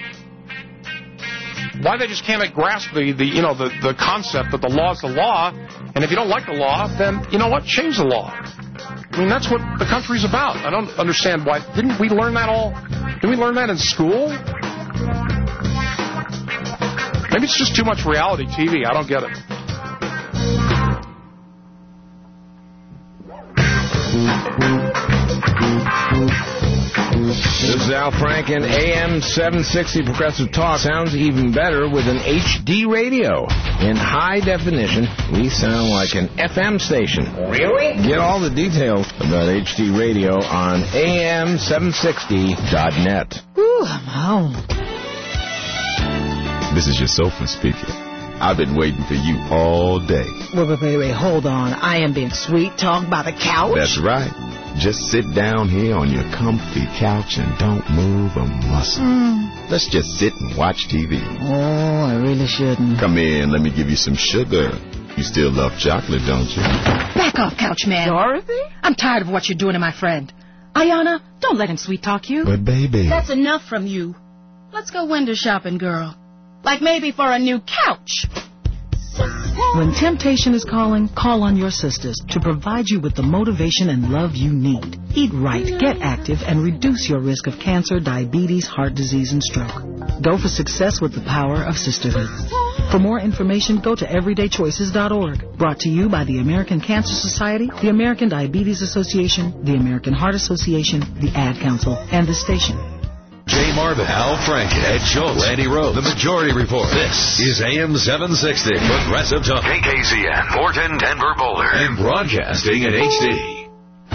why they just can't grasp the concept that the law is the law, and if you don't like the law, then you know what? Change the law. I mean, that's what the country's about. I don't understand why. Didn't we learn that all? Didn't we learn that in school? Maybe it's just too much reality TV. I don't get it.
This is Al Franken, AM 760 Progressive Talk. Sounds even better with an HD radio. In high definition, we sound like an FM station.
Really?
Get all the details about HD radio on am760.net.
Ooh, I'm home.
This is your sofa speaker. I've been waiting for you all day.
Wait, hold on. I am being sweet talked by the couch?
That's right. Just sit down here on your comfy couch and don't move a muscle. Let's just sit and watch TV.
Oh, I really shouldn't.
Come in, let me give you some sugar. You still love chocolate, don't you?
Back off, couch man.
Dorothy?
I'm tired of what you're doing to my friend. Ayana, don't let him sweet talk you.
But, baby.
That's enough from you. Let's go window shopping, girl. Like maybe for a new couch.
When temptation is calling, call on your sisters to provide you with the motivation and love you need. Eat right, get active, and reduce your risk of cancer, diabetes, heart disease, and stroke. Go for success with the power of sisterhood. For more information, go to everydaychoices.org. Brought to you by the American Cancer Society, the American Diabetes Association, the American Heart Association, the Ad Council, and this station.
Jay Marvin, Al Franken, Ed Schultz, Randy Rhodes, The Majority Report. This is AM 760, Progressive Talk. KKCN, 410 Denver Boulder, and broadcasting in HD.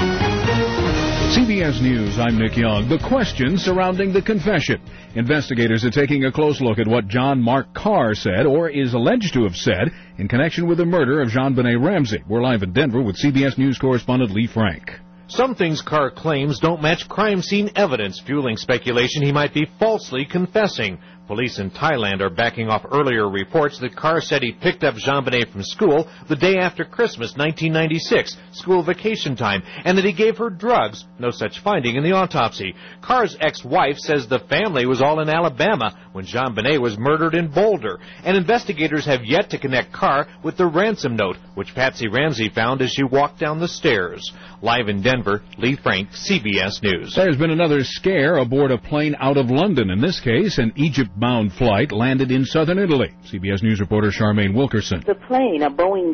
CBS News, I'm Nick Young. The question surrounding the confession. Investigators are taking a close look at what John Mark Carr said, or is alleged to have said, in connection with the murder of JonBenet Ramsey. We're live in Denver with CBS News correspondent Lee Frank.
Some things Carr claims don't match crime scene evidence, fueling speculation he might be falsely confessing. Police in Thailand are backing off earlier reports that Carr said he picked up JonBenet from school the day after Christmas 1996, school vacation time, and that he gave her drugs. No such finding in the autopsy. Carr's ex-wife says the family was all in Alabama when JonBenet was murdered in Boulder. And investigators have yet to connect Carr with the ransom note, which Patsy Ramsey found as she walked down the stairs. Live in Denver, Lee Frank, CBS News.
There's been another scare aboard a plane out of London. In this case, an Egypt-bound flight landed in southern Italy. CBS News reporter Charmaine Wilkerson.
The plane, a Boeing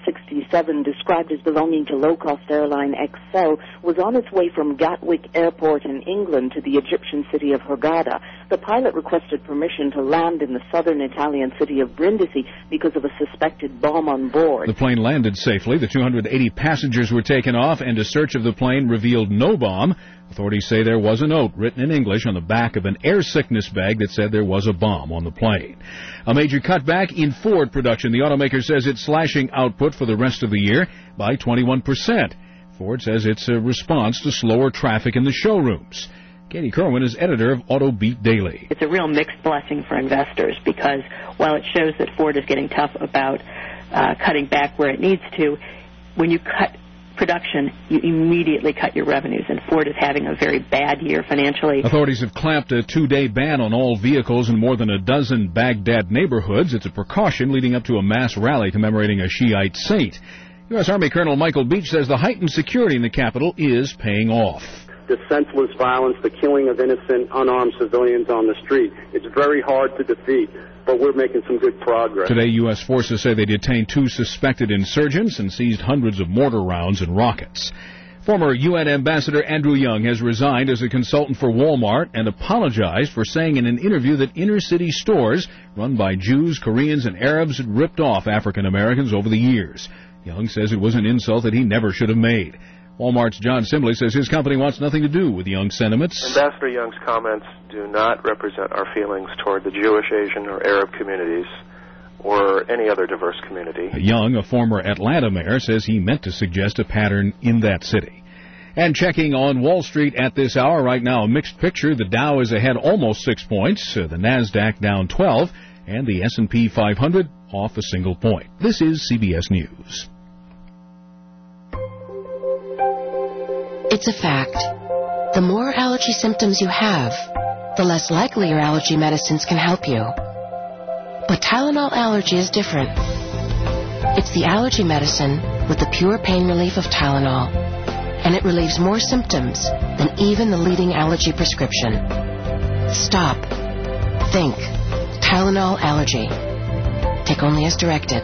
767 described as belonging to low-cost airline XL, was on its way from Gatwick Airport in England to the Egyptian city of Hurghada. The pilot requested permission to land in the southern Italian city of Brindisi because of a suspected bomb on board.
The plane landed safely. The 280 passengers were taken off, and a search of the plane revealed no bomb. Authorities say there was a note written in English on the back of an air sickness bag that said there was a bomb on the plane. A major cutback in Ford production. The automaker says it's slashing output for the rest of the year by 21%. Ford says it's a response to slower traffic in the showrooms. Katie Kerwin is editor of Auto Beat Daily.
It's a real mixed blessing for investors because while it shows that Ford is getting tough about cutting back where it needs to, when you cut production, you immediately cut your revenues, and Ford is having a very bad year financially.
Authorities have clamped a 2-day ban on all vehicles in more than a dozen Baghdad neighborhoods. It's a precaution leading up to a mass rally commemorating a Shiite saint. U.S. Army Colonel Michael Beach says the heightened security in the capital is paying off.
the senseless violence, the killing of innocent, unarmed civilians on the street. It's very hard to defeat, but we're making some good progress.
Today, U.S. forces say they detained 2 suspected insurgents and seized hundreds of mortar rounds and rockets. Former UN Ambassador Andrew Young has resigned as a consultant for Walmart and apologized for saying in an interview that inner-city stores run by Jews, Koreans, and Arabs had ripped off African Americans over the years. Young says it was an insult that he never should have made. Walmart's John Simbley says his company wants nothing to do with Young's sentiments.
Ambassador Young's comments do not represent our feelings toward the Jewish, Asian, or Arab communities or any other diverse community.
Young, a former Atlanta mayor, says he meant to suggest a pattern in that city. And checking on Wall Street at this hour, right now a mixed picture. The Dow is ahead almost 6 points, the Nasdaq down 12, and the S&P 500 off a single point. This is CBS News.
It's a fact. The more allergy symptoms you have, the less likely your allergy medicines can help you. But Tylenol Allergy is different. It's the allergy medicine with the pure pain relief of Tylenol, and it relieves more symptoms than even the leading allergy prescription. Stop. Think. Tylenol Allergy. Take only as directed.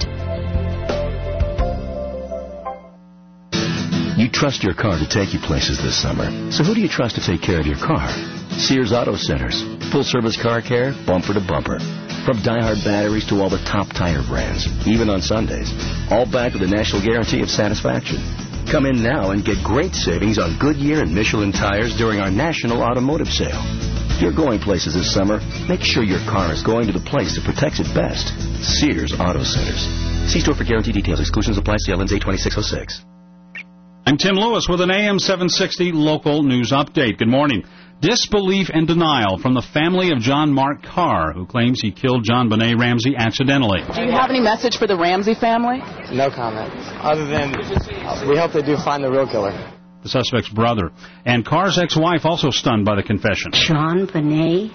You trust your car to take you places this summer. So who do you trust to take care of your car? Sears Auto Centers. Full-service car care, bumper to bumper. From Die-Hard batteries to all the top tire brands, even on Sundays. All backed with a national guarantee of satisfaction. Come in now and get great savings on Goodyear and Michelin tires during our national automotive sale. If you're going places this summer, make sure your car is going to the place that protects it best. Sears Auto Centers. See store for guarantee details. Exclusions apply. CL ends 8/26/06.
I'm Tim Lewis with an AM 760 local news update. Good morning. Disbelief and denial from the family of John Mark Carr, who claims he killed John Benet Ramsey accidentally.
Do you have any message for the Ramsey family?
No comment, other than we hope they do find the real killer.
The suspect's brother. And Carr's ex-wife also stunned by the confession.
John Benet?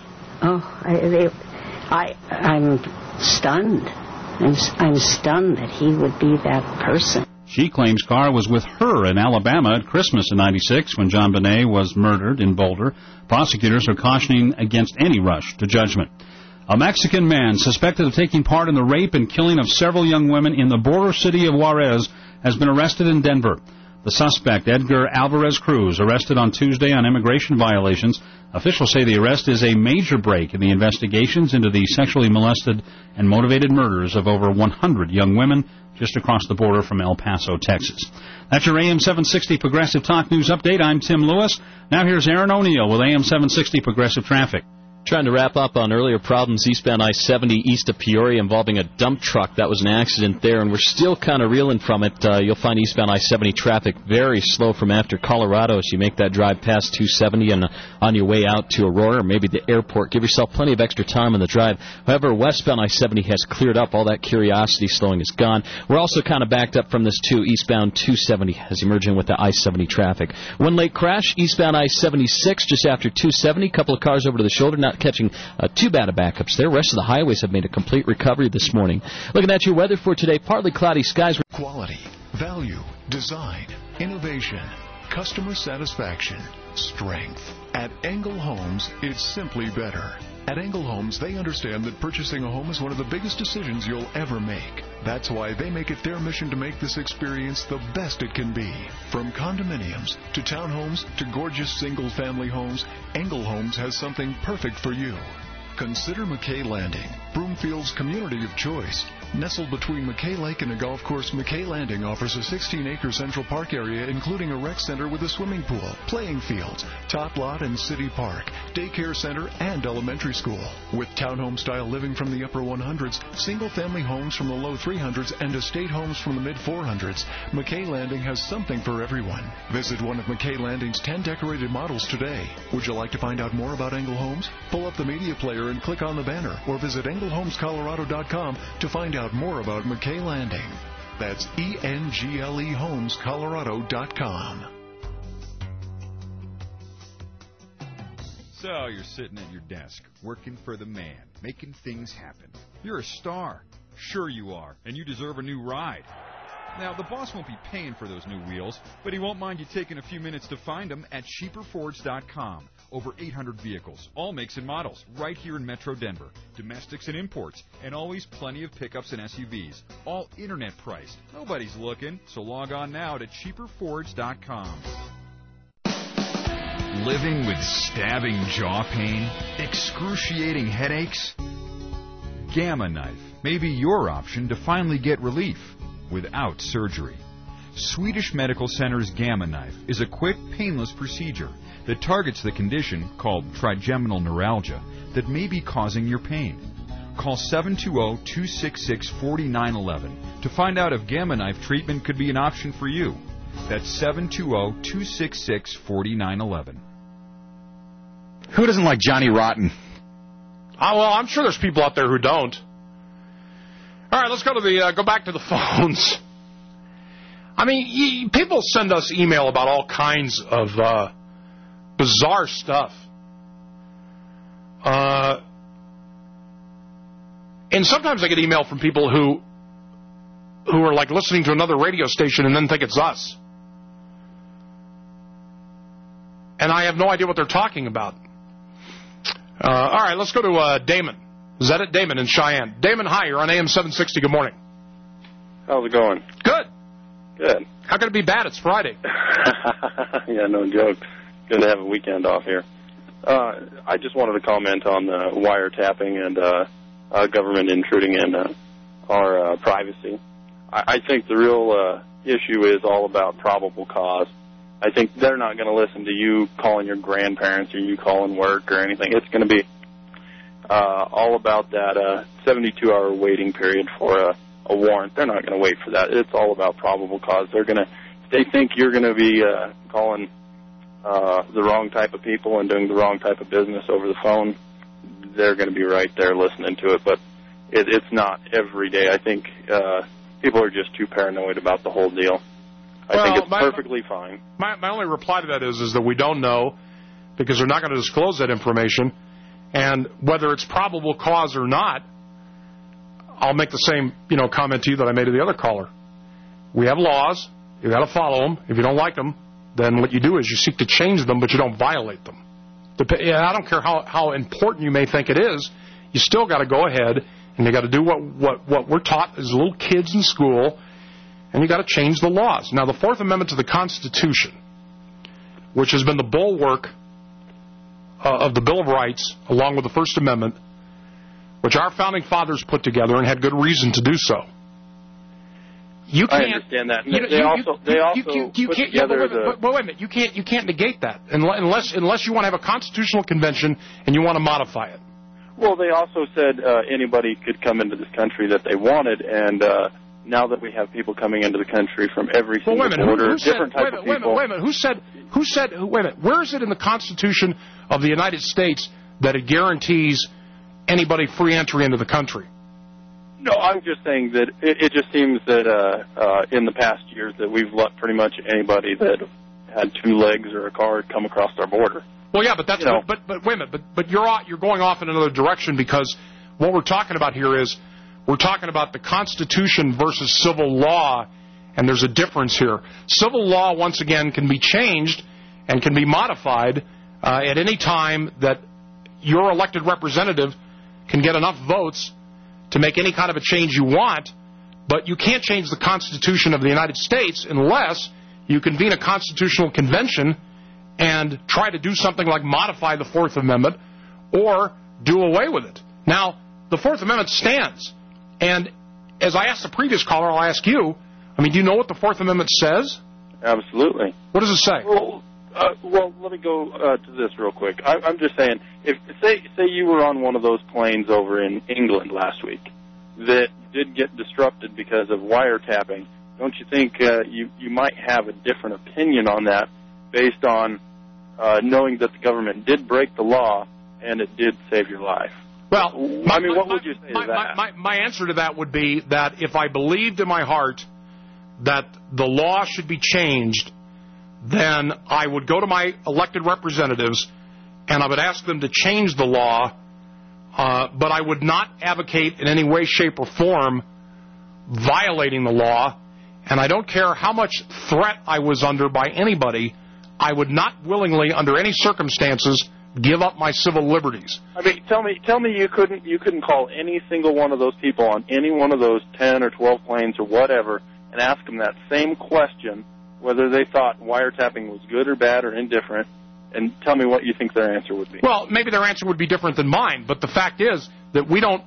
I'm stunned. I'm stunned that he would be that person.
She claims Carr was with her in Alabama at Christmas in '96 when John Benet was murdered in Boulder. Prosecutors are cautioning against any rush to judgment. A Mexican man suspected of taking part in the rape and killing of several young women in the border city of Juarez has been arrested in Denver. The suspect, Edgar Alvarez Cruz, arrested on Tuesday on immigration violations. Officials say the arrest is a major break in the investigations into the sexually molested and motivated murders of over 100 young women just across the border from El Paso, Texas. That's your AM 760 Progressive Talk News Update. I'm Tim Lewis. Now here's Aaron O'Neill with AM 760 Progressive Traffic.
Trying to wrap up on earlier problems eastbound I-70 east of Peoria involving a dump truck. That was an accident there, and we're still kind of reeling from it. You'll find eastbound I-70 traffic very slow from after Colorado as you make that drive past 270 and on your way out to Aurora or maybe the airport. Give yourself plenty of extra time on the drive. However, westbound I-70 has cleared up. All that curiosity slowing is gone. We're also kind of backed up from this, too. Eastbound 270 has emerging with the I-70 traffic. One late crash, eastbound I-76 just after 270. A couple of cars over to the shoulder, not catching too bad of backups there. The rest of the highways have made a complete recovery this morning. Looking at your weather for today, partly cloudy skies.
Quality, value, design, innovation, customer satisfaction, strength. At Engel Homes, it's simply better. At Engel Homes, they understand that purchasing a home is one of the biggest decisions you'll ever make. That's why they make it their mission to make this experience the best it can be. From condominiums to townhomes to gorgeous single-family homes, Engel Homes has something perfect for you. Consider McKay Landing, Broomfield's community of choice. Nestled between McKay Lake and a golf course, McKay Landing offers a 16-acre Central Park area, including a rec center with a swimming pool, playing fields, tot lot and city park, daycare center, and elementary school. With townhome-style living from the upper 100s, single-family homes from the low 300s, and estate homes from the mid-400s, McKay Landing has something for everyone. Visit one of McKay Landing's 10 decorated models today. Would you like to find out more about Engel Homes? Pull up the media player and click on the banner, or visit engelhomescolorado.com to find out more about McKay Landing. That's englehomescolorado.com.
So you're sitting at your desk, working for the man, making things happen. You're a star. Sure you are, and you deserve a new ride. Now, the boss won't be paying for those new wheels, but he won't mind you taking a few minutes to find them at cheaperfords.com. Over 800 vehicles, all makes and models, right here in Metro Denver. Domestics and imports, and always plenty of pickups and SUVs. All internet priced. Nobody's looking, so log on now to cheaperfords.com. Living with stabbing jaw pain? Excruciating headaches? Gamma Knife may be your option to finally get relief without surgery. Swedish Medical Center's Gamma Knife is a quick, painless procedure that targets the condition called trigeminal neuralgia that may be causing your pain. Call 720-266-4911 to find out if Gamma Knife treatment could be an option for you. That's 720-266-4911.
Who doesn't like Johnny Rotten?
Well, I'm sure there's people out there who don't. All right, let's go back to the phones. I mean, people send us email about all kinds of bizarre stuff. And sometimes I get email from people who are like listening to another radio station and then think it's us. And I have no idea what they're talking about. All right, let's go to Damon. Is that it? Damon in Cheyenne. Damon, hi. You're on AM 760. Good morning.
How's it going?
Good.
Good.
How can it be bad? It's Friday.
Yeah, no joke. Good to have a weekend off here. I just wanted to comment on the wiretapping and government intruding in our privacy. I think the real issue is all about probable cause. I think they're not going to listen to you calling your grandparents or you calling work or anything. It's going to be all about that 72-hour waiting period for a warrant. They're not going to wait for that. It's all about probable cause. They think you're going to be calling the wrong type of people and doing the wrong type of business over the phone. They're going to be right there listening to it, but it's not every day. I think people are just too paranoid about the whole deal. I think it's perfectly fine.
My only reply to that is that we don't know because they're not going to disclose that information. And whether it's probable cause or not, I'll make the same comment to you that I made to the other caller. We have laws. You got to follow them. If you don't like them, then what you do is you seek to change them, but you don't violate them. I don't care how important you may think it is. You still got to go ahead and you got to do what we're taught as little kids in school. And you got to change the laws. Now, the Fourth Amendment to the Constitution, which has been the bulwark of the Bill of Rights, along with the First Amendment, which our founding fathers put together and had good reason to do so. You can't.
I understand that. They also put together
but wait a minute. You can't negate that unless you want to have a constitutional convention and you want to modify it.
Well, they also said anybody could come into this country that they wanted, and now that we have people coming into the country from every single border, different type of people.
Wait a minute. Who said? Wait a minute. Where is it in the Constitution of the United States that it guarantees anybody free entry into the country?
No, I'm just saying that it just seems that in the past years that we've let pretty much anybody that had two legs or a car come across our border.
Well, yeah, but that's but wait a minute. But you're going off in another direction because what we're talking about here is we're talking about the Constitution versus civil law, and there's a difference here. Civil law, once again, can be changed and can be modified at any time that your elected representative can get enough votes to make any kind of a change you want, but you can't change the Constitution of the United States unless you convene a constitutional convention and try to do something like modify the Fourth Amendment or do away with it. Now, the Fourth Amendment stands. And as I asked the previous caller, I'll ask you, do you know what the Fourth Amendment says?
Absolutely.
What does it say?
Well, let me go to this real quick. I'm just saying, say you were on one of those planes over in England last week that did get disrupted because of wiretapping, don't you think you might have a different opinion on that based on knowing that the government did break the law and it did save your life?
Well,
what would you say to that?
My answer to that would be that if I believed in my heart that the law should be changed, then I would go to my elected representatives and I would ask them to change the law, but I would not advocate in any way, shape, or form violating the law, and I don't care how much threat I was under by anybody, I would not willingly, under any circumstances, give up my civil liberties.
I mean, tell me you couldn't call any single one of those people on any one of those 10 or 12 planes or whatever and ask them that same question, whether they thought wiretapping was good or bad or indifferent, and tell me what you think their answer would be.
Well, maybe their answer would be different than mine, but the fact is that we don't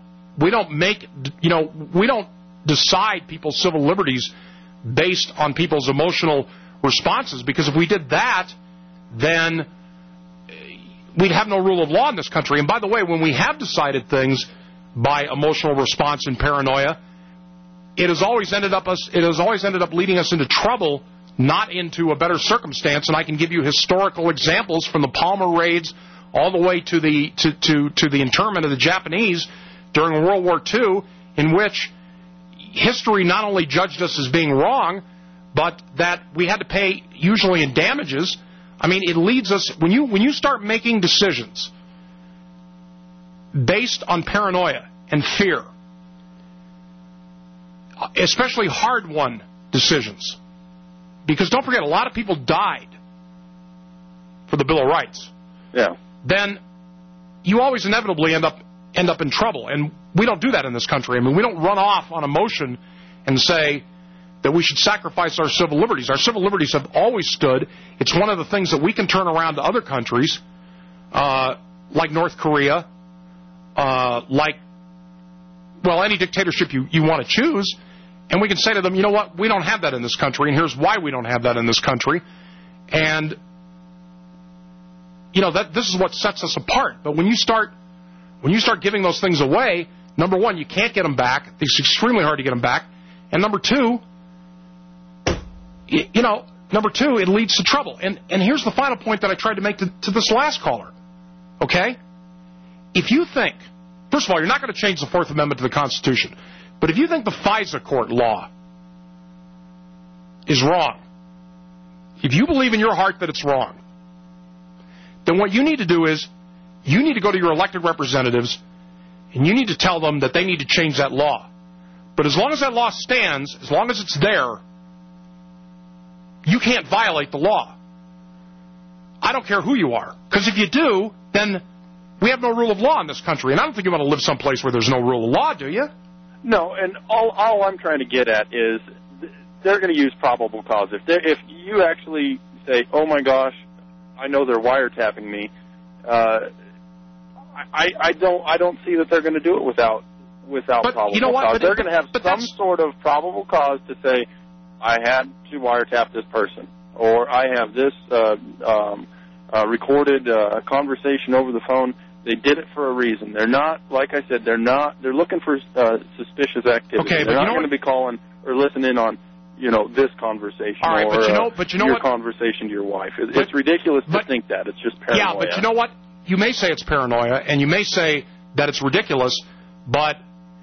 decide people's civil liberties based on people's emotional responses, because if we did that, then we'd have no rule of law in this country. And by the way, when we have decided things by emotional response and paranoia, it has always ended up leading us into trouble, not into a better circumstance. And I can give you historical examples from the Palmer raids all the way to the internment of the Japanese during World War II, in which history not only judged us as being wrong, but that we had to pay, usually in damages. I mean, it leads us, when you start making decisions based on paranoia and fear, especially hard-won decisions, because don't forget, a lot of people died for the Bill of Rights.
Yeah.
Then you always inevitably end up in trouble, and we don't do that in this country. I mean, we don't run off on emotion and say that we should sacrifice our civil liberties. Our civil liberties have always stood. It's one of the things that we can turn around to other countries, like North Korea, any dictatorship you want to choose, and we can say to them, you know what, we don't have that in this country, and here's why we don't have that in this country. And, this is what sets us apart. But when you start giving those things away, number one, you can't get them back. It's extremely hard to get them back. And number two, it leads to trouble. And here's the final point that I tried to make to this last caller. Okay? If you think, first of all, you're not going to change the Fourth Amendment to the Constitution, but if you think the FISA court law is wrong, if you believe in your heart that it's wrong, then what you need to do is you need to go to your elected representatives and you need to tell them that they need to change that law. But as long as that law stands, as long as it's there, you can't violate the law. I don't care who you are. Because if you do, then we have no rule of law in this country. And I don't think you want to live someplace where there's no rule of law, do you?
No, and all I'm trying to get at is they're going to use probable cause. If you actually say, oh, my gosh, I know they're wiretapping me, I don't see that they're going to do it without probable cause. They're going to have some sort of probable cause to say, I had to wiretap this person, or I have this recorded conversation over the phone. They did it for a reason. They're not, like I said, they're looking for suspicious activity. Okay, they're not going to be calling or listening on, this conversation your conversation to your wife. It's ridiculous to think that. It's just paranoia.
Yeah, but you know what? You may say it's paranoia, and you may say that it's ridiculous, but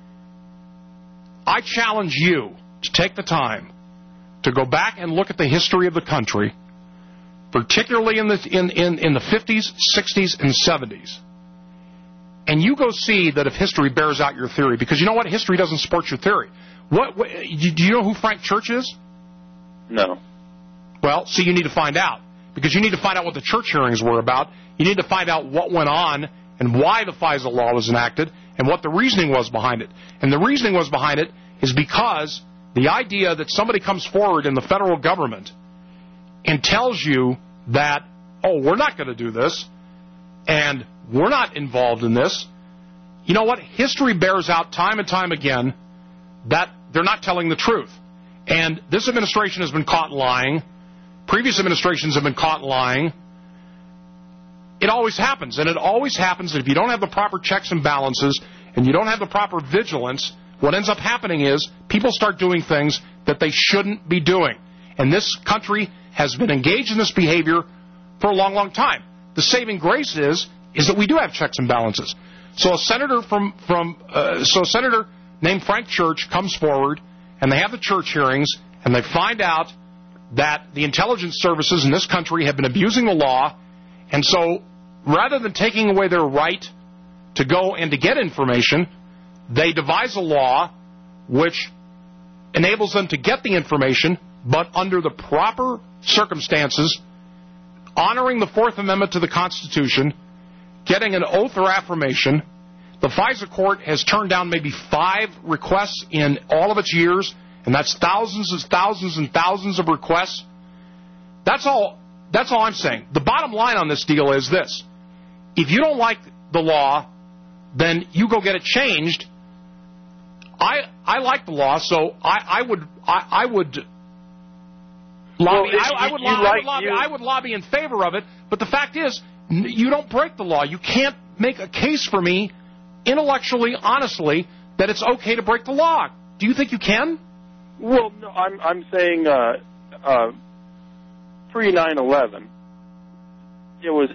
I challenge you to take the time to go back and look at the history of the country, particularly in the 50s, 60s, and 70s, and you go see that if history bears out your theory, because you know what? History doesn't support your theory. Do you know who Frank Church is?
No.
Well, see, you need to find out, because you need to find out what the church hearings were about. You need to find out what went on and why the FISA law was enacted and what the reasoning was behind it. And the reasoning was behind it is because the idea that somebody comes forward in the federal government and tells you that, oh, we're not going to do this and we're not involved in this, you know what? History bears out time and time again that they're not telling the truth. And this administration has been caught lying. Previous administrations have been caught lying. It always happens, and it always happens that if you don't have the proper checks and balances and you don't have the proper vigilance, what ends up happening is people start doing things that they shouldn't be doing. And this country has been engaged in this behavior for a long, long time. The saving grace is that we do have checks and balances. So a senator named Frank Church comes forward, and they have the church hearings, and they find out that the intelligence services in this country have been abusing the law, and so rather than taking away their right to go and to get information, they devise a law which enables them to get the information, but under the proper circumstances, honoring the Fourth Amendment to the Constitution, getting an oath or affirmation. The FISA court has turned down maybe 5 requests in all of its years, and that's thousands and thousands and thousands of requests. That's all I'm saying. The bottom line on this deal is this. If you don't like the law, then you go get it changed. I like the law, so I would lobby. I would lobby in favor of it. But the fact is, you don't break the law. You can't make a case for me, intellectually, honestly, that it's okay to break the law. Do you think you can?
Well, no, I'm saying pre 9/11, it was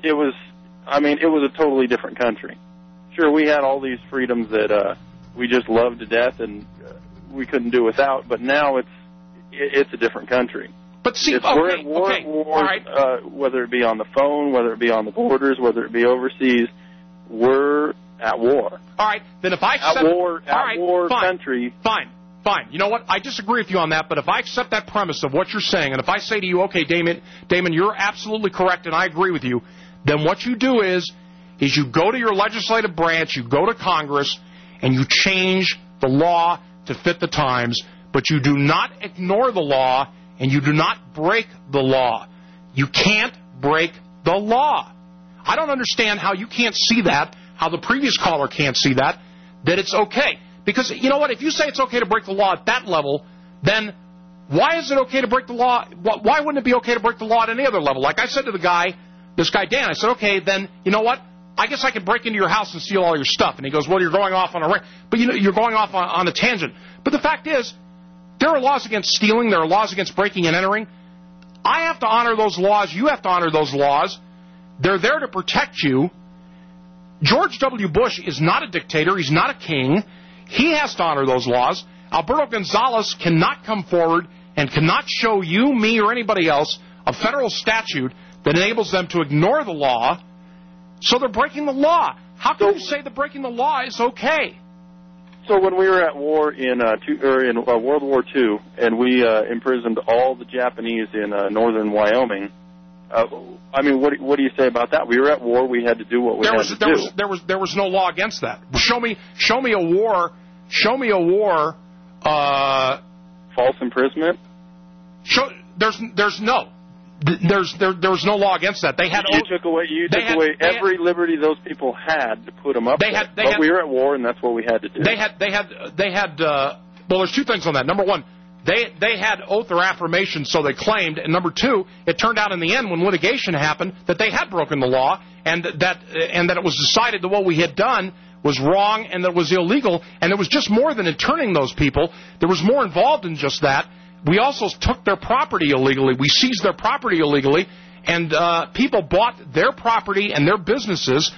a totally different country. Sure, we had all these freedoms that we just loved to death and we couldn't do without, but now it's a different country.
But see,
we're at war, right. Whether it be on the phone, whether it be on the borders, whether it be overseas, we're at war.
All right, then if I accept...
country...
Fine. You know what? I disagree with you on that, but if I accept that premise of what you're saying, and if I say to you, okay, Damon, you're absolutely correct and I agree with you, then what you do is you go to your legislative branch, you go to Congress, and you change the law to fit the times, but you do not ignore the law and you do not break the law. You can't break the law. I don't understand how you can't see that, how the previous caller can't see that it's okay. Because, you know what, if you say it's okay to break the law at that level, then why is it okay to break the law? Why wouldn't it be okay to break the law at any other level? Like I said to this guy Dan, I said, okay, then, you know what? I guess I could break into your house and steal all your stuff. And he goes, well, you're going off on you're going off on a tangent. But the fact is, there are laws against stealing. There are laws against breaking and entering. I have to honor those laws. You have to honor those laws. They're there to protect you. George W. Bush is not a dictator. He's not a king. He has to honor those laws. Alberto Gonzalez cannot come forward and cannot show you, me, or anybody else a federal statute that enables them to ignore the law. So they're breaking the law. How can you say that breaking the law is okay?
So when we were at war in World War II, and we imprisoned all the Japanese in northern Wyoming, what do you say about that? We were at war. We had to do what we had to do.
There was no law against that. Show me a war. Show me a war.
False imprisonment.
There's no law against that. They had
you took away every liberty those people had to put them up. But we were at war, and that's what we had to do. Well, there's 2 things on that. Number 1, they had oath or affirmation, so they claimed, and number 2, it turned out in the end when litigation happened that they had broken the law, and that it was decided that what we had done was wrong and that it was illegal, and it was just more than interning those people. There was more involved in just that. We also took their property illegally. We seized their property illegally, and people bought their property and their businesses,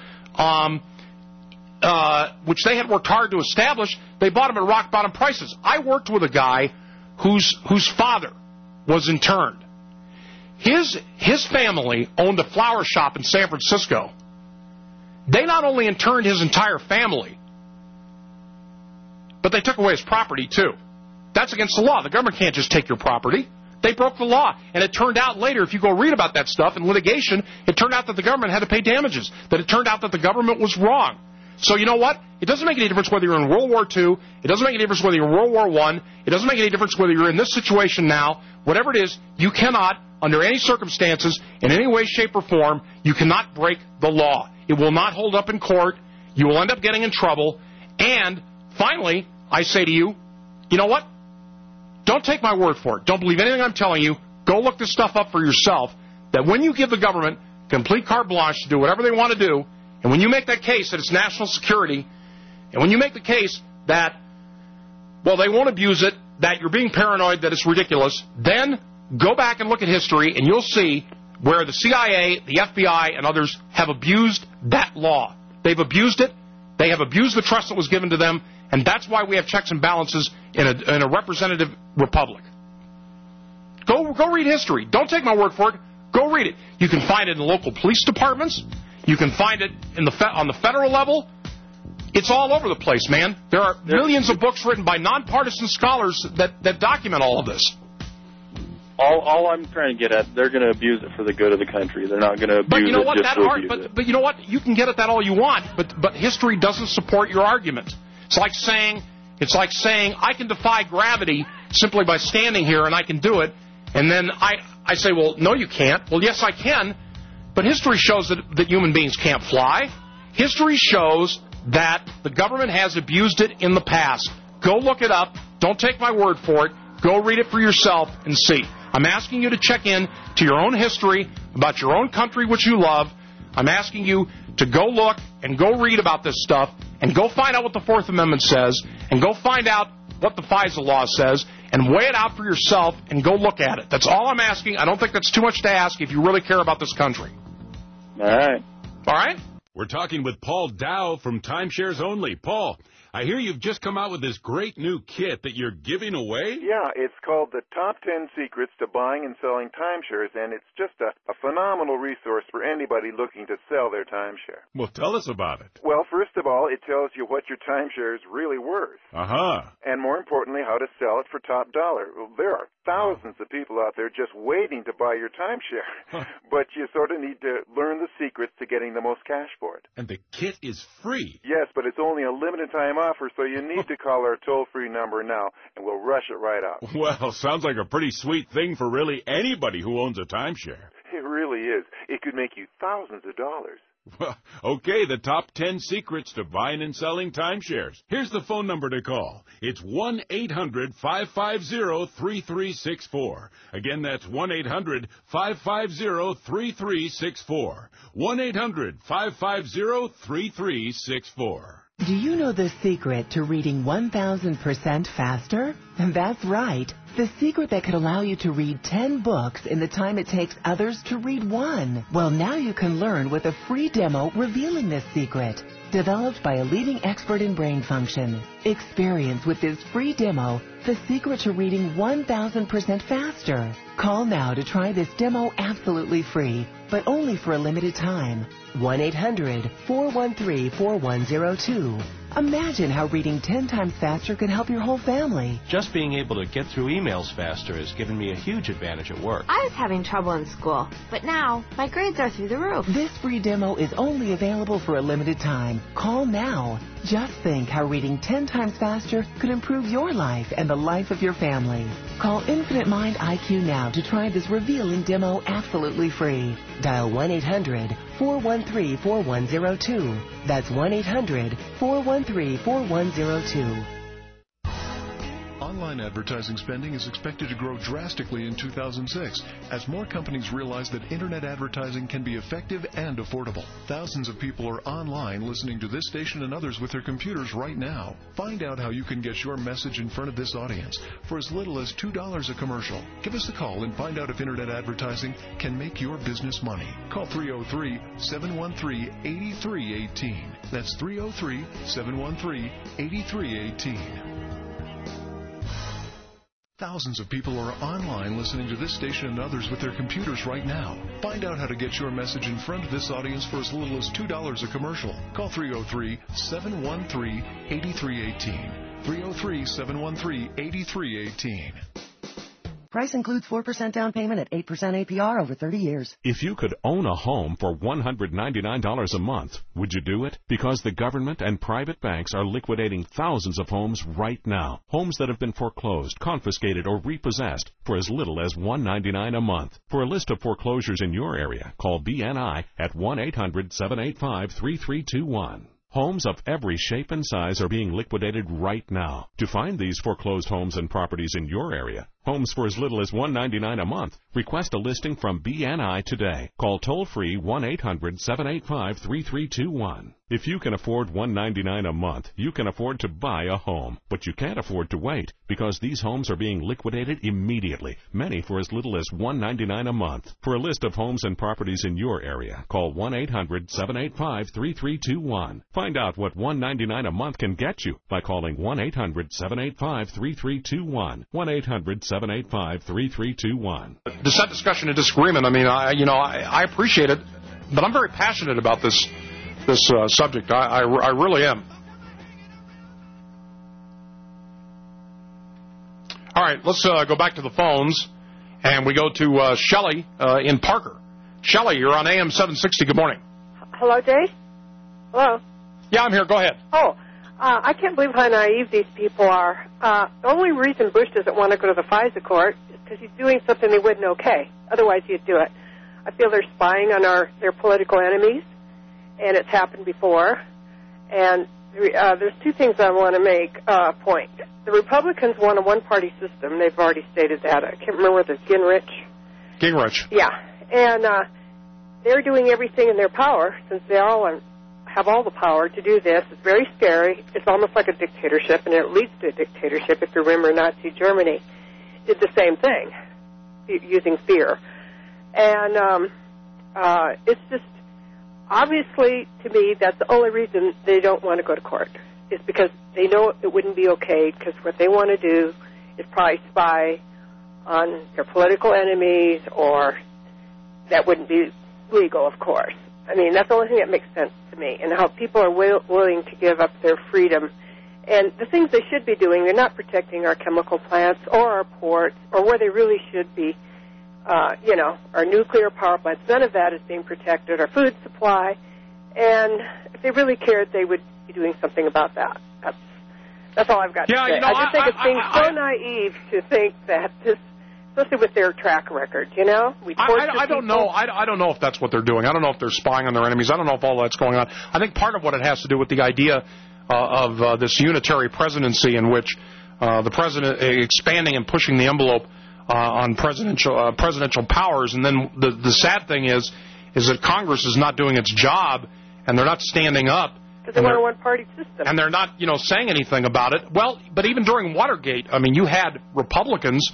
which they had worked hard to establish. They bought them at rock-bottom prices. I worked with a guy whose father was interned. His family owned a flower shop in San Francisco. They not only interned his entire family, but they took away his property, too. That's against the law. The government can't just take your property. They broke the law. And it turned out later, if you go read about that stuff in litigation, it turned out that the government had to pay damages, that it turned out that the government was wrong. So you know what? It doesn't make any difference whether you're in World War II. It doesn't make any difference whether you're in World War I. It doesn't make any difference whether you're in this situation now. Whatever it is, you cannot, under any circumstances, in any way, shape, or form, you cannot break the law. It will not hold up in court. You will end up getting in trouble. And finally, I say to you, you know what? Don't take my word for it. Don't believe anything I'm telling you. Go look this stuff up for yourself, that when you give the government complete carte blanche to do whatever they want to do, and when you make that case that it's national security, and when you make the case that, well, they won't abuse it, that you're being paranoid, that it's ridiculous, then go back and look at history, and you'll see where the CIA, the FBI, and others have abused that law. They've abused it. They have abused the trust that was given to them, and that's why we have checks and balances in a representative republic. Go read history. Don't take my word for it. Go read it. You can find it in local police departments. You can find it on the federal level.
It's all over the place, man. There are millions of books written by nonpartisan scholars that document all of this.
All I'm trying to get at, they're going to abuse it for the good of the country. They're not going to abuse it just to abuse it.
But you know what? You can get at that all you want, but history doesn't support your argument. It's like saying I can defy gravity simply by standing here and I can do it, and then I say, well, no, you can't. Well, yes, I can, but history shows that human beings can't fly. History shows that the government has abused it in the past. Go look it up. Don't take my word for it. Go read it for yourself and see. I'm asking you to check in to your own history about your own country, which you love. I'm asking you to go look and go read about this stuff and go find out what the Fourth Amendment says and go find out what the FISA law says and weigh it out for yourself and go look at it. That's all I'm asking. I don't think that's too much to ask if you really care about this country.
All right.
All right?
We're talking with Paul Dow from Timeshares Only. Paul, I hear you've just come out with this great new kit that you're giving away?
Yeah, it's called the Top 10 Secrets to Buying and Selling Timeshares, and it's just a phenomenal resource for anybody looking to sell their timeshare.
Well, tell us about it.
Well, first of all, it tells you what your timeshare is really worth.
Uh-huh.
And more importantly, how to sell it for top dollar. Well, there are thousands of people out there just waiting to buy your timeshare, but you sort of need to learn the secrets to getting the most cash for it.
And the kit is free.
Yes, but it's only a limited time offer, so you need to call our toll-free number now, and we'll rush it right out.
Well, sounds like a pretty sweet thing for really anybody who owns a timeshare.
It really is. It could make you thousands of dollars.
Well, okay, the top 10 secrets to buying and selling timeshares. Here's the phone number to call. It's 1-800-550-3364. Again, that's 1-800-550-3364. 1-800-550-3364.
Do you know the secret to reading 1,000% faster? That's right. The secret that could allow you to read 10 books in the time it takes others to read one. Well, now you can learn with a free demo revealing this secret. Developed by a leading expert in brain function. Experience with this free demo the secret to reading 1,000% faster. Call now to try this demo absolutely free, but only for a limited time. 1-800-413-4102. Imagine how reading 10 times faster can help your whole family.
Just being able to get through emails faster has given me a huge advantage at work.
I was having trouble in school, but now my grades are through the roof.
This free demo is only available for a limited time. Call now. Just think how reading 10 times faster could improve your life and the life of your family. Call Infinite Mind IQ now to try this revealing demo absolutely free. Dial 1-800-413-4102. That's 1-800-413-4102.
Online advertising spending is expected to grow drastically in 2006 as more companies realize that internet advertising can be effective and affordable. Thousands of people are online listening to this station and others with their computers right now. Find out how you can get your message in front of this audience for as little as $2 a commercial. Give us a call and find out if internet advertising can make your business money. Call 303-713-8318. That's 303-713-8318. Thousands of people are online listening to this station and others with their computers right now. Find out how to get your message in front of this audience for as little as $2 a commercial. Call 303-713-8318. 303-713-8318.
Price includes 4% down payment at 8% APR over 30 years.
If you could own a home for $199 a month, would you do it? Because the government and private banks are liquidating thousands of homes right now. Homes that have been foreclosed, confiscated, or repossessed for as little as $199 a month. For a list of foreclosures in your area, call BNI at 1-800-785-3321. Homes of every shape and size are being liquidated right now. To find these foreclosed homes and properties in your area, homes for as little as $199 a month, request a listing from BNI today. Call toll-free 1-800-785-3321. If you can afford $199 a month, you can afford to buy a home. But you can't afford to wait because these homes are being liquidated immediately, many for as little as $199 a month. For a list of homes and properties in your area, call 1-800-785-3321. Find out what $199 a month can get you by calling 1-800-785-3321. 1-800-785-3321.
Dissent, discussion, and disagreement. I mean, I appreciate it, but I'm very passionate about this subject. I really am. All right, let's go back to the phones, and we go to Shelley in Parker. Shelley, you're on AM 760. Good morning.
Hello, Jay? Hello?
Yeah, I'm here. Go ahead.
Oh, I can't believe how naive these people are. The only reason Bush doesn't want to go to the FISA court is because he's doing something they wouldn't okay. Otherwise, he'd do it. I feel they're spying on their political enemies, and it's happened before. And there's two things I want to make a point. The Republicans want a one-party system. They've already stated that. I can't remember whether it's Gingrich. Yeah. And they're doing everything in their power, since they all have all the power to do this. It's very scary. It's almost like a dictatorship, and it leads to a dictatorship. If you remember, Nazi Germany did the same thing, using fear. And it's just, obviously, to me, that's the only reason they don't want to go to court, is because they know it wouldn't be okay, because what they want to do is probably spy on their political enemies, or that wouldn't be legal, of course. I mean, that's the only thing that makes sense to me, and how people are willing to give up their freedom. And the things they should be doing, they're not protecting our chemical plants or our ports or where they really should be, our nuclear power plants. None of that is being protected, our food supply. And if they really cared, they would be doing something about that. That's all I've got to say. I just think it's being so naive to think that this, especially with their track record, we torture
I don't know. I don't know if that's what they're doing. I don't know if they're spying on their enemies. I don't know if all that's going on. I think part of what it has to do with the idea of this unitary presidency, in which the president expanding and pushing the envelope on presidential powers. And then the sad thing is that Congress is not doing its job, and they're not standing up.
Because they want a one-party system.
And they're not, saying anything about it. Well, but even during Watergate, I mean, you had Republicans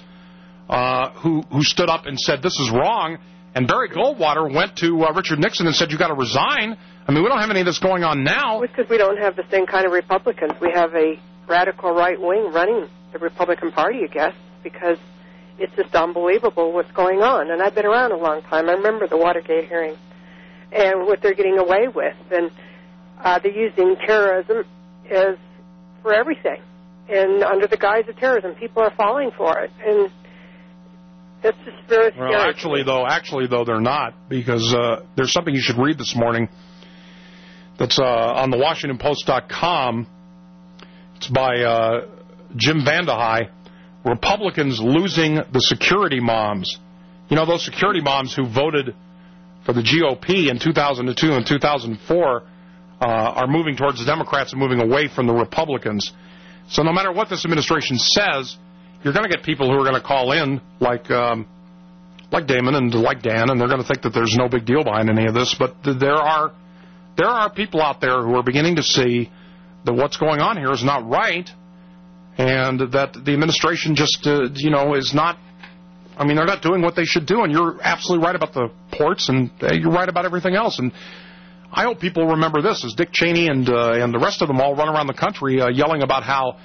who stood up and said this is wrong, and Barry Goldwater went to Richard Nixon and said, you got to resign. I mean, we don't have any of this going on now.
It's because we don't have the same kind of Republicans. We have a radical right wing running the Republican Party, I guess, because it's just unbelievable what's going on. And I've been around a long time. I remember the Watergate hearings and what they're getting away with. And they're using terrorism as for everything. And under the guise of terrorism, people are falling for it. And that's just very scary.
Well, actually, though, they're not, because there's something you should read this morning that's on the WashingtonPost.com. It's by Jim Vandehei. Republicans losing the security moms. Those security moms who voted for the GOP in 2002 and 2004 are moving towards the Democrats and moving away from the Republicans. So no matter what this administration says, you're going to get people who are going to call in like Damon and like Dan, and they're going to think that there's no big deal behind any of this. But there are people out there who are beginning to see that what's going on here is not right, and that the administration just, is not, they're not doing what they should do. And you're absolutely right about the ports, and you're right about everything else. And I hope people remember this, as Dick Cheney and the rest of them all run around the country yelling about how,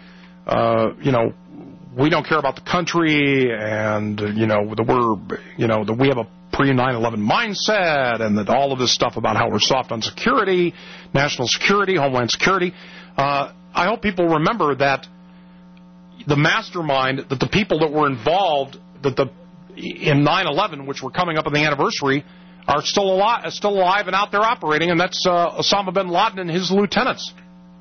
we don't care about the country, and, that we have a pre-9/11 mindset, and that all of this stuff about how we're soft on security, national security, homeland security. I hope people remember that the mastermind, that the people that were involved in 9/11, which were coming up on the anniversary, are still alive and out there operating, and that's Osama bin Laden and his lieutenants.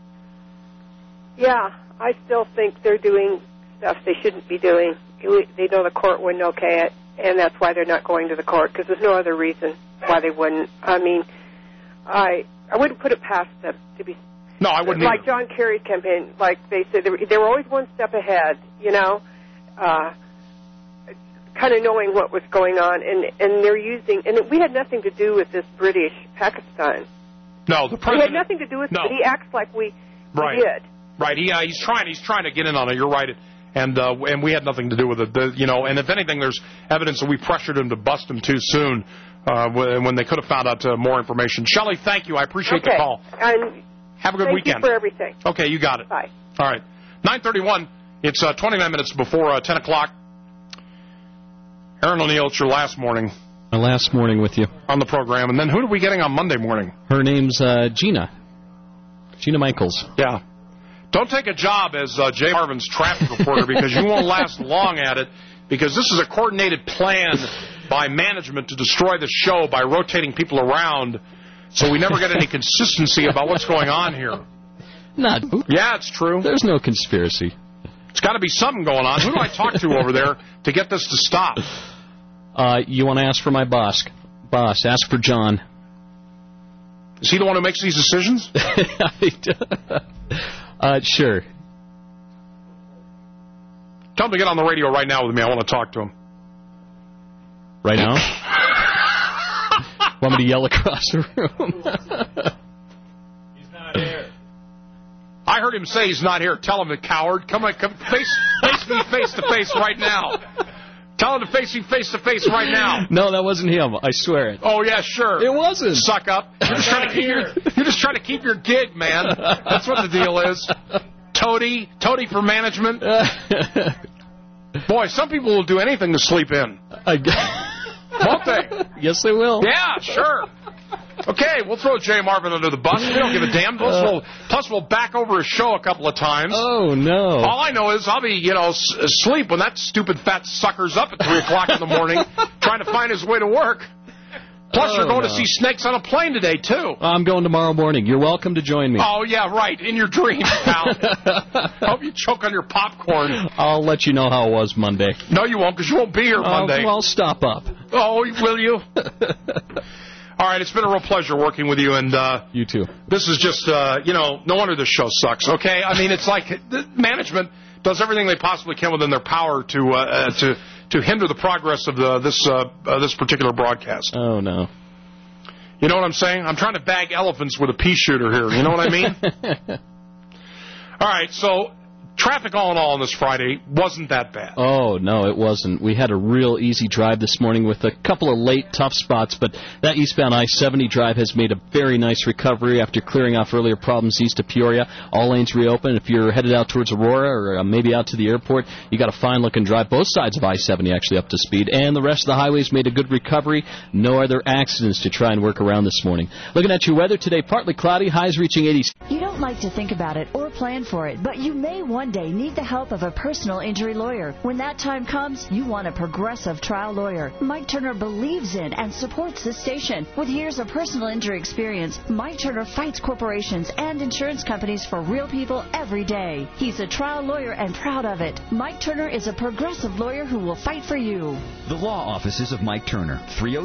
Yeah, I still think they're doing stuff they shouldn't be doing. They know the court wouldn't okay it, and that's why they're not going to the court, because there's no other reason why they wouldn't. I wouldn't put it past them to be.
No, I wouldn't.
Like John Kerry's campaign, like they said, they were always one step ahead, kind of knowing what was going on, and they're using, and we had nothing to do with this British Pakistan.
No, the president.
We had nothing to do with it, but he acts like we did.
Right, he's trying to get in on it. You're right, and we had nothing to do with it. And if anything, there's evidence that we pressured him to bust him too soon when they could have found out more information. Shelley, thank you. I appreciate the call.
And
have a good weekend.
Thank you for everything.
Okay, you got it.
Bye.
All right, 9:31. It's 29 minutes before 10 o'clock. Aaron O'Neill, it's your last morning.
My last morning with you
on the program, and then who are we getting on Monday morning?
Her name's Gina Michaels.
Yeah. Don't take a job as Jay Marvin's traffic reporter because you won't last long at it, because this is a coordinated plan by management to destroy the show by rotating people around, so we never get any consistency about what's going on here.
Not.
Yeah, it's true.
There's no conspiracy.
It's got to be something going on. Who do I talk to over there to get this to stop?
You want to ask for my boss. Boss, ask for John.
Is he the one who makes these decisions?
Sure.
Tell him to get on the radio right now with me. I want to talk to him.
Right now? Want me to yell across the room?
He's not here. I heard him say he's not here. Tell him, the coward. Come face me face to face right now. Tell him to face me face to face right now.
No, that wasn't him. I swear it.
Oh, yeah, sure.
It wasn't.
Suck up. You're just trying to keep your gig, man. That's what the deal is. Toady for management. Boy, some people will do anything to sleep in. Won't they?
Yes, they will.
Yeah, sure. Okay, we'll throw Jay Marvin under the bus. We don't give a damn. Plus, we'll back over his show a couple of times.
Oh, no.
All I know is I'll be, asleep when that stupid fat sucker's up at 3 o'clock in the morning trying to find his way to work. Plus, you're going to see snakes on a plane today, too.
I'm going tomorrow morning. You're welcome to join me.
Oh, yeah, right. In your dreams, pal. Hope you choke on your popcorn.
I'll let you know how it was Monday.
No, you won't, because you won't be here Monday.
Well, stop up.
Oh, will you? All right, it's been a real pleasure working with you, and
you too.
This is just, no wonder this show sucks. Okay, I mean, it's like the management does everything they possibly can within their power to hinder the progress of this particular broadcast.
Oh no.
You know what I'm saying? I'm trying to bag elephants with a pea shooter here. You know what I mean? All right, so traffic all in all on this Friday wasn't that bad.
Oh, no, it wasn't. We had a real easy drive this morning with a couple of late tough spots, but that eastbound I-70 drive has made a very nice recovery after clearing off earlier problems east of Peoria. All lanes reopened. If you're headed out towards Aurora or maybe out to the airport, you got a fine-looking drive. Both sides of I-70 actually up to speed, and the rest of the highways made a good recovery. No other accidents to try and work around this morning. Looking at your weather today, partly cloudy, highs reaching 80.
You don't like to think about it or plan for it, but you may one day need the help of a personal injury lawyer. When that time comes, you want a progressive trial lawyer. Mike Turner believes in and supports this station. With years of personal injury experience, Mike Turner fights corporations and insurance companies for real people every day. He's a trial lawyer and proud of it. Mike Turner is a progressive lawyer who will fight for you.
The law offices of Mike Turner,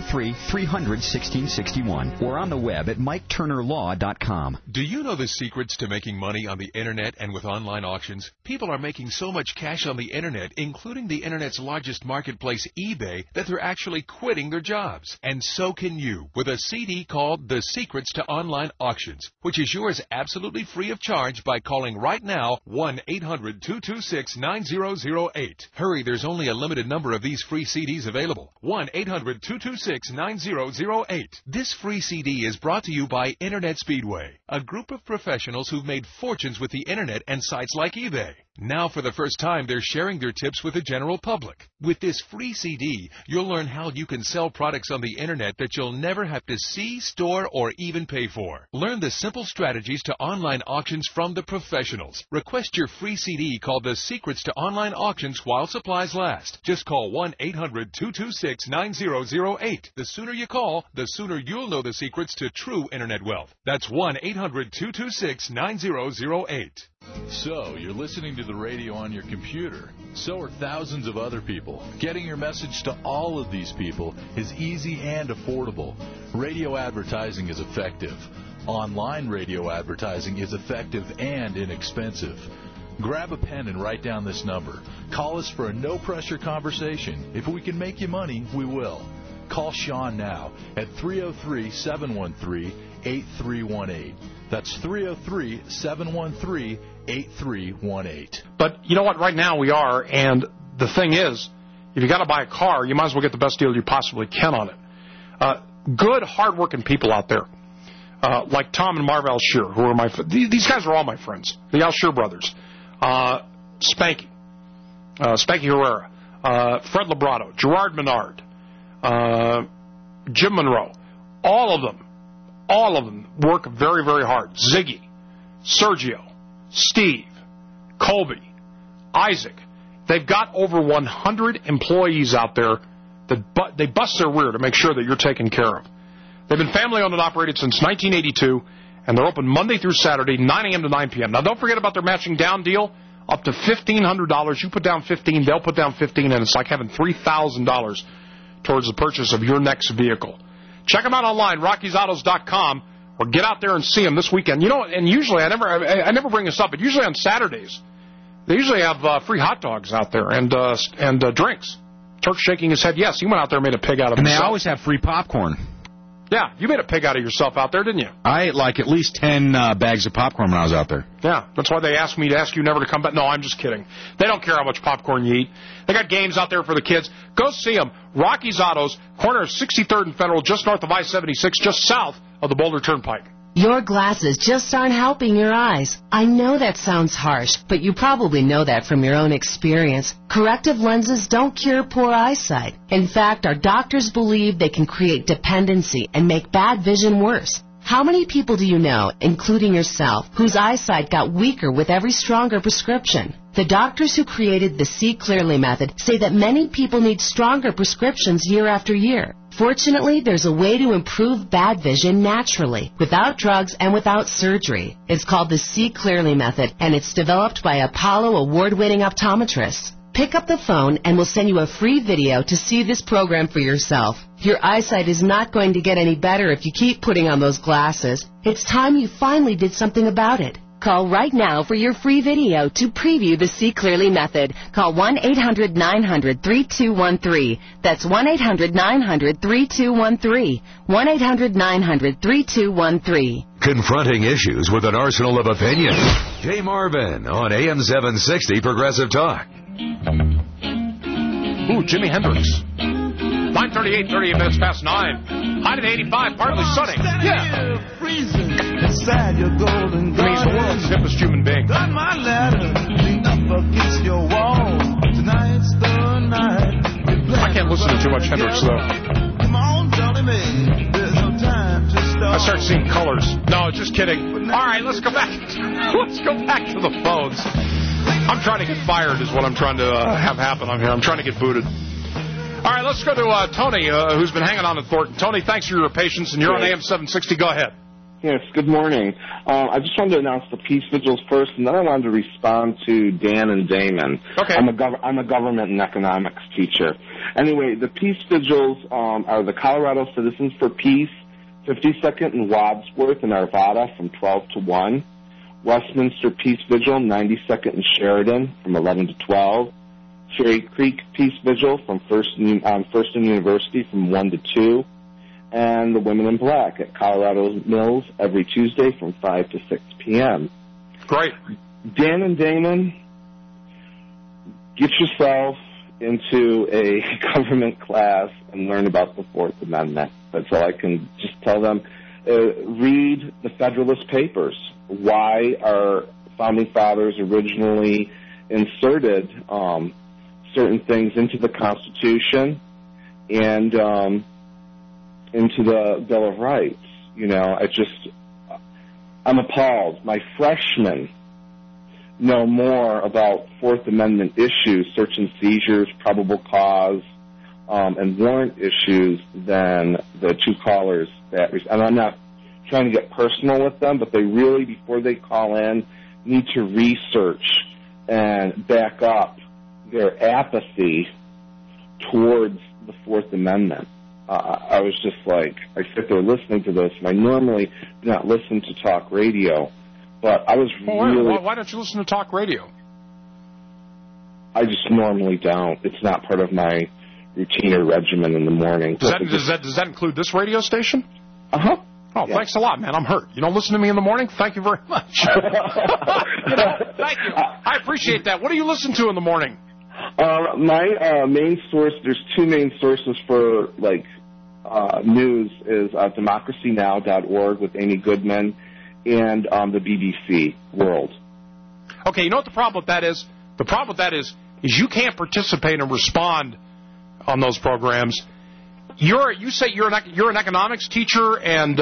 303-300-1661, or on the web at MikeTurnerLaw.com.
Do you know the secrets to making money on the Internet and with online auctions? People are making so much cash on the Internet, including the Internet's largest marketplace, eBay, that they're actually quitting their jobs. And so can you with a CD called The Secrets to Online Auctions, which is yours absolutely free of charge by calling right now 1-800-226-9008. Hurry, there's only a limited number of these free CDs available. 1-800-226-9008. This free CD is brought to you by Internet Speedway, a group of professionals who've made fortunes with the Internet and sites like eBay. Now, for the first time, they're sharing their tips with the general public. With this free CD, you'll learn how you can sell products on the Internet that you'll never have to see, store, or even pay for. Learn the simple strategies to online auctions from the professionals. Request your free CD called The Secrets to Online Auctions while supplies last. Just call 1-800-226-9008. The sooner you call, the sooner you'll know the secrets to true Internet wealth. That's 1-800-226-9008.
So, you're listening to the radio on your computer. So are thousands of other people. Getting your message to all of these people is easy and affordable. Radio advertising is effective. Online radio advertising is effective and inexpensive. Grab a pen and write down this number. Call us for a no-pressure conversation. If we can make you money, we will. Call Sean now at 303-713-8318. That's 303-713-8318.
But you know what? Right now we are, and the thing is, if you got to buy a car, you might as well get the best deal you possibly can on it. Good, hard-working people out there, like Tom and Marv Alshear, who are these guys are all my friends, the Alshear brothers. Spanky Herrera, Fred Labrato, Gerard Menard, Jim Monroe, all of them work very, very hard. Ziggy, Sergio, Steve, Colby, Isaac. They've got over 100 employees out there that they bust their rear to make sure that you're taken care of. They've been family-owned and operated since 1982, and they're open Monday through Saturday, 9 a.m. to 9 p.m. Now, don't forget about their matching down deal, up to $1,500. You put down $15, they'll put down $15, and it's like having $3,000 towards the purchase of your next vehicle. Check them out online, RockiesAutos.com, or get out there and see them this weekend. You know, and usually, I never bring this up, but usually on Saturdays, they usually have free hot dogs out there and drinks. Turk's shaking his head yes. He went out there and made a pig out of himself.
And they always have free popcorn.
Yeah, you made a pig out of yourself out there, didn't you?
I ate like at least 10 bags of popcorn when I was out there.
Yeah, that's why they asked me to ask you never to come back. No, I'm just kidding. They don't care how much popcorn you eat. They got games out there for the kids. Go see them. Rocky's Autos, corner of 63rd and Federal, just north of I-76, just south of the Boulder Turnpike.
Your glasses just aren't helping your eyes. I know that sounds harsh, but you probably know that from your own experience. Corrective lenses don't cure poor eyesight. In fact, our doctors believe they can create dependency and make bad vision worse. How many people do you know, including yourself, whose eyesight got weaker with every stronger prescription? The doctors who created the See Clearly method say that many people need stronger prescriptions year after year. Fortunately, there's a way to improve bad vision naturally, without drugs and without surgery. It's called the See Clearly method, and it's developed by Apollo award-winning optometrists. Pick up the phone and we'll send you a free video to see this program for yourself. Your eyesight is not going to get any better if you keep putting on those glasses. It's time you finally did something about it. Call right now for your free video to preview the See Clearly method. Call 1-800-900-3213. That's 1-800-900-3213. 1-800-900-3213.
Confronting issues with an arsenal of opinion. Jay Marvin on AM 760 Progressive Talk.
Ooh, Jimi Hendrix. 9:38, 38 minutes past 9. High to 85, partly sunny. Yeah.
Inside your golden garden.
He's the world's hippest human being.
Got my ladder, lean up against your wall. Tonight's the night.
I can't listen to too much Hendrix, though.
Come on, Johnny May. There's no time to stop.
I start seeing colors. No, just kidding. All right, let's go back. Let's go back to the phones. I'm trying to get fired is what I'm trying to have happen on here. I'm trying to get booted. All right, let's go to Tony, who's been hanging on at Thornton. Tony, thanks for your patience, and you're on AM 760. Go ahead.
Yes, good morning. I just wanted to announce the peace vigils first, and then I wanted to respond to Dan and Damon.
Okay.
I'm a government and economics teacher. Anyway, the peace vigils are the Colorado Citizens for Peace, 52nd and Wadsworth in Arvada from 12 to 1. Westminster Peace Vigil, 92nd and Sheridan from 11 to 12. Cherry Creek Peace Vigil from First and University from 1 to 2. And the Women in Black at Colorado Mills every Tuesday from 5 to 6 p.m.
Great.
Dan and Damon, get yourself into a government class and learn about the Fourth Amendment. That's all I can just tell them. Read the Federalist Papers. Why our Founding Fathers originally inserted certain things into the Constitution and into the Bill of Rights. You know, I'm appalled. My freshmen know more about Fourth Amendment issues, search and seizures, probable cause, and warrant issues than the two callers that, and I'm not trying to get personal with them, but they really, before they call in, need to research and back up their apathy towards the Fourth Amendment. I was just like, I sit there listening to this, and I normally do not listen to talk radio, but I was really...
Why don't you listen to talk radio?
I just normally don't. It's not part of my routine or regimen in the morning.
Does that include this radio station?
Uh-huh.
Oh, yeah. Thanks a lot, man. I'm hurt. You don't listen to me in the morning? Thank you very much. Thank you. I appreciate that. What do you listen to in the morning?
My main source, there's two main sources for, news is democracynow.org with Amy Goodman and the BBC World.
Okay, you know what the problem with that is? The problem with that is you can't participate and respond on those programs. You say you're an economics teacher and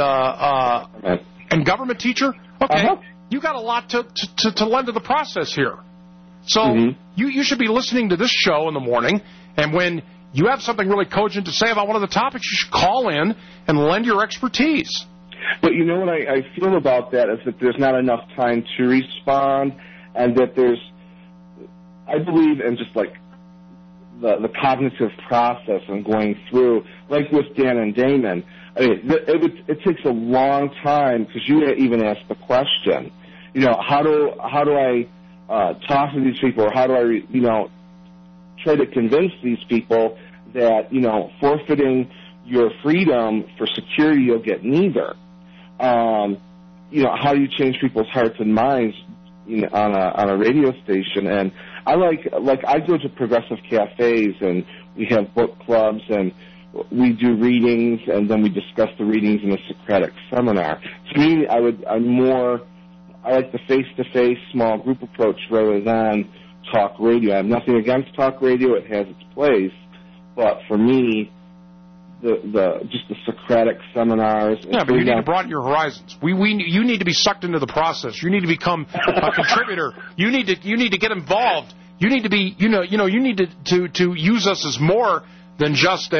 government teacher? Okay. Uh-huh. You got a lot to lend to the process here. So you should be listening to this show in the morning, and when you have something really cogent to say about one of the topics, you should call in and lend your expertise.
But you know what I feel about that is that there's not enough time to respond, and that I believe in just like the cognitive process and going through, like with Dan and Damon. I mean, it takes a long time because you even asked the question, how do I talk to these people, or how do I, try to convince these people that, forfeiting your freedom for security, you'll get neither. How do you change people's hearts and minds on a radio station? And I I go to progressive cafes, and we have book clubs, and we do readings, and then we discuss the readings in a Socratic seminar. To me, I like the face-to-face small group approach rather than talk radio. I have nothing against talk radio; it has its place, but for me, just the Socratic seminars.
Yeah, but you need to broaden your horizons. You need to be sucked into the process. You need to become a contributor. You need to get involved. You need to be, you need to use us as more than just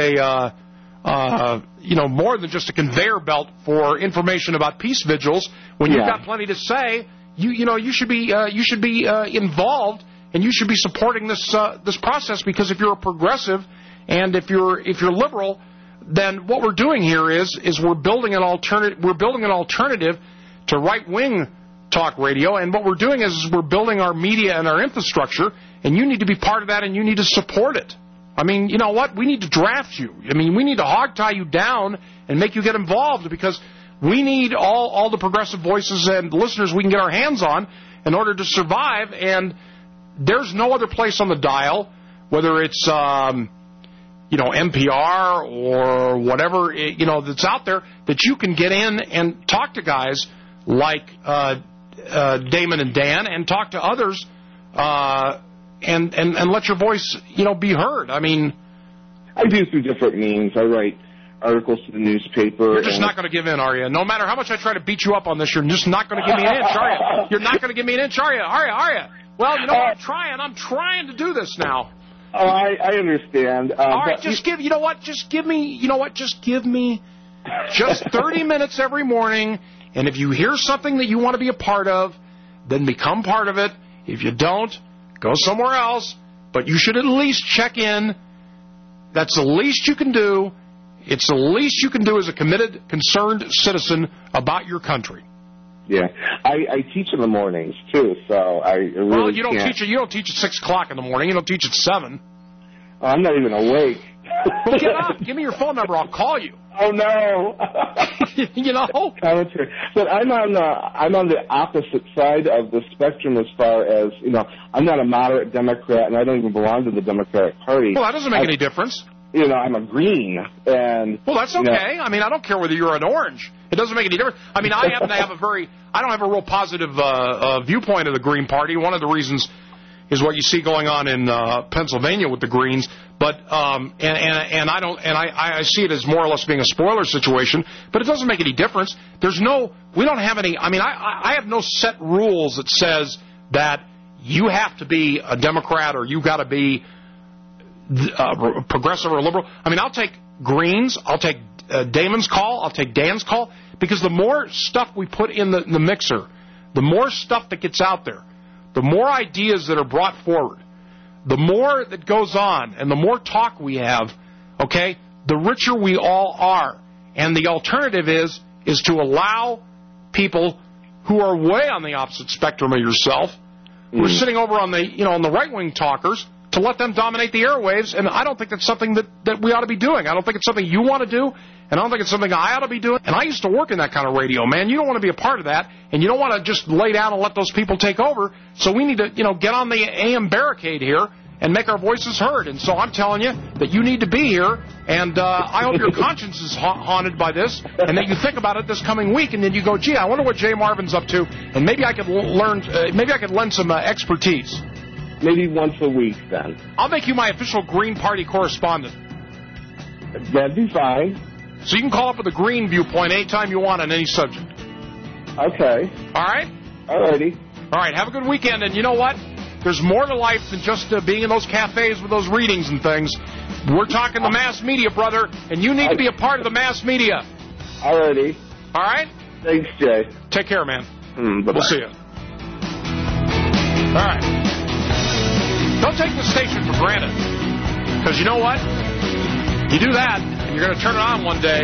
more than just a conveyor belt for information about peace vigils. When you've got plenty to say, you should be involved, and you should be supporting this process, because if you're a progressive and if you're liberal, then what we're doing here is we're building an alternative to right-wing talk radio, and what we're doing is we're building our media and our infrastructure, and you need to be part of that, and you need to support it. I mean, you know what? We need to draft you. I mean, we need to hog-tie you down and make you get involved, because we need all the progressive voices and listeners we can get our hands on in order to survive, and there's no other place on the dial, whether it's NPR or whatever, that's out there, that you can get in and talk to guys like Damon and Dan, and talk to others, and let your voice, be heard. I mean,
I do through different means. I write articles to the newspaper.
You're just not going to give in, are you? No matter how much I try to beat you up on this, you're just not going to give me an inch, are you? You're not going to give me an inch, are you? Are you? Well, you know what? I'm trying to do this now.
Oh, I understand.
All right, just give me 30 minutes every morning, and if you hear something that you want to be a part of, then become part of it. If you don't, go somewhere else, but you should at least check in. That's the least you can do. It's the least you can do as a committed, concerned citizen about your country.
Yeah, I teach in the mornings too, so I really
well, you don't teach at 6 o'clock in the morning. You don't teach at 7.
I'm not even awake.
Well, get up. Give me your phone number. I'll call you.
Oh no. Commentary. But I'm on the opposite side of the spectrum as far as I'm not a moderate Democrat, and I don't even belong to the Democratic Party.
Well, that doesn't make any difference.
I'm a green, and
well, that's okay. I mean, I don't care whether you're an orange. It doesn't make any difference. I mean, I don't have a real positive viewpoint of the Green Party. One of the reasons is what you see going on in Pennsylvania with the Greens, but I see it as more or less being a spoiler situation. But it doesn't make any difference. We don't have any. I mean, I have no set rules that says that you have to be a Democrat or you got to be progressive or liberal. I mean, I'll take Greens, I'll take Damon's call, I'll take Dan's call, because the more stuff we put in the mixer, the more stuff that gets out there, the more ideas that are brought forward, the more that goes on, and the more talk we have, okay, the richer we all are. And the alternative is to allow people who are way on the opposite spectrum of yourself, who are sitting over on the right-wing talkers, to let them dominate the airwaves, and I don't think that's something that we ought to be doing. I don't think it's something you want to do, and I don't think it's something I ought to be doing. And I used to work in that kind of radio, man. You don't want to be a part of that, and you don't want to just lay down and let those people take over. So we need to, get on the AM barricade here and make our voices heard. And so I'm telling you that you need to be here, and I hope your conscience is haunted by this, and that you think about it this coming week, and then you go, gee, I wonder what Jay Marvin's up to, and maybe I could lend some expertise.
Maybe once a week, then.
I'll make you my official Green Party correspondent.
That'd be fine.
So you can call up with a Green viewpoint anytime you want on any subject.
Okay.
All right?
All righty.
All right, have a good weekend, and you know what? There's more to life than just being in those cafes with those readings and things. We're talking the mass media, brother, and you need to be a part of the mass media.
Alrighty.
All right?
Thanks, Jay.
Take care, man.
Bye-bye.
We'll see you. All right. Don't take the station for granted. Because you know what? You do that, and you're going to turn it on one day.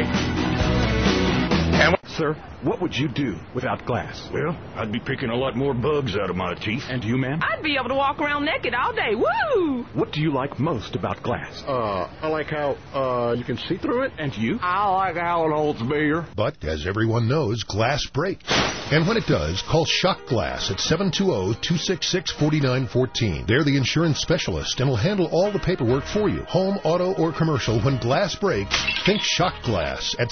And
Sir, what would you do without glass? Well, I'd be picking a lot more bugs out of my teeth. And you, ma'am?
I'd be able to walk around naked all day. Woo!
What do you like most about glass?
I like how you can see through it.
And you?
I like how it holds beer.
But, as everyone knows, glass breaks. And when it does, call Shock Glass at 720-266-4914. They're the insurance specialist and will handle all the paperwork for you. Home, auto, or commercial, when glass breaks, think Shock Glass at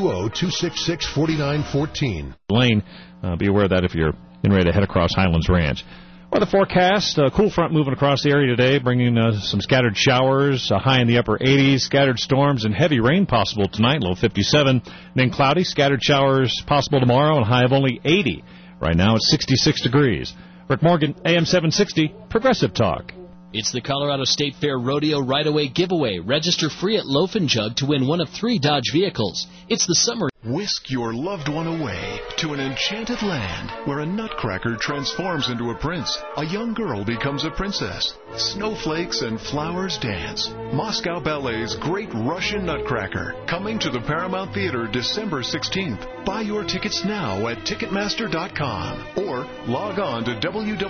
720-266-4914.
Lane, be aware of that if you're getting ready to head across Highlands Ranch. Weather forecast, a cool front moving across the area today, bringing some scattered showers, a high in the upper 80s, scattered storms and heavy rain possible tonight, low 57. Then cloudy, scattered showers possible tomorrow, and a high of only 80. Right now it's 66 degrees. Rick Morgan, AM 760, Progressive Talk.
It's the Colorado State Fair Rodeo Right-Away Giveaway. Register free at Loaf and Jug to win one of 3 Dodge vehicles. It's the summer.
Whisk your loved one away to an enchanted land where a nutcracker transforms into a prince. A young girl becomes a princess. Snowflakes and flowers dance. Moscow Ballet's Great Russian Nutcracker, coming to the Paramount Theater December 16th. Buy your tickets now at Ticketmaster.com or log on to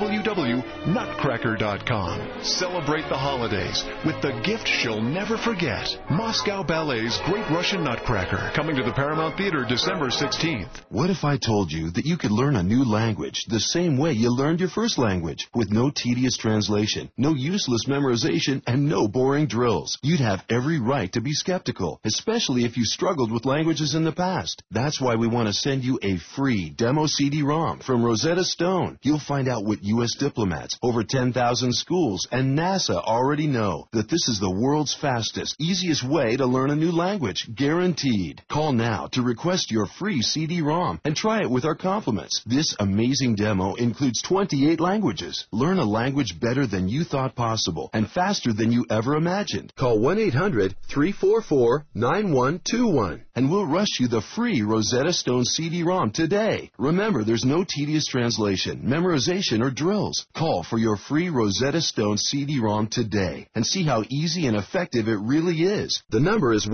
www.nutcracker.com. Celebrate the holidays with the gift she'll never forget. Moscow Ballet's Great Russian Nutcracker, coming to the Paramount Theater December 16th.
What if I told you that you could learn a new language the same way you learned your first language, with no tedious translation, no useless memorization, and no boring drills? You'd have every right to be skeptical, especially if you struggled with languages in the past. That's why we want to send you a free demo CD-ROM from Rosetta Stone. You'll find out what U.S. diplomats, over 10,000 schools, and NASA already know, that this is the world's fastest, easiest way to learn a new language, guaranteed. Call now to request your free CD-ROM and try it with our compliments. This amazing demo includes 28 languages. Learn a language better than you thought possible and faster than you ever imagined. Call 1-800-344-9121 and we'll rush you the free Rosetta Stone CD-ROM today. Remember, there's no tedious translation, memorization, or drills. Call for your free Rosetta Stone CD-ROM today and see how easy and effective it really is. The number is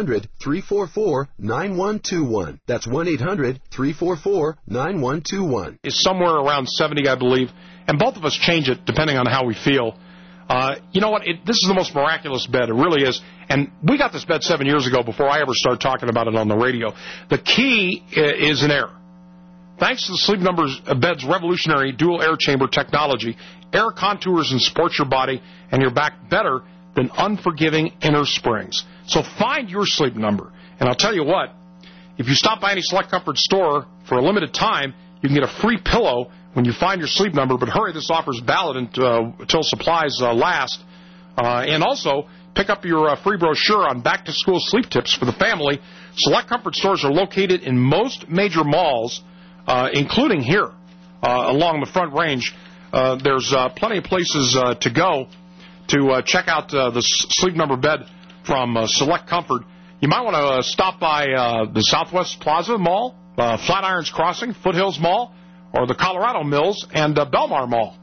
1-800-344-9121. That's 1-800-344-9121.
Is somewhere around 70, I believe, and both of us change it depending on how we feel. You know what? This is the most miraculous bed. It really is. And we got this bed 7 years ago before I ever started talking about it on the radio. The key is in air. Thanks to the Sleep Number's bed's revolutionary dual air chamber technology, air contours and supports your body and your back better than unforgiving inner springs. So find your Sleep Number. And I'll tell you what, if you stop by any Select Comfort store for a limited time, you can get a free pillow when you find your Sleep Number. But hurry, this offer is valid until supplies last. And also, pick up your free brochure on back-to-school sleep tips for the family. Select Comfort stores are located in most major malls, including here along the Front Range. There's plenty of places to go to check out the Sleep Number bed from Select Comfort. You might want to stop by the Southwest Plaza Mall, Flatirons Crossing, Foothills Mall, or the Colorado Mills and Belmar Mall.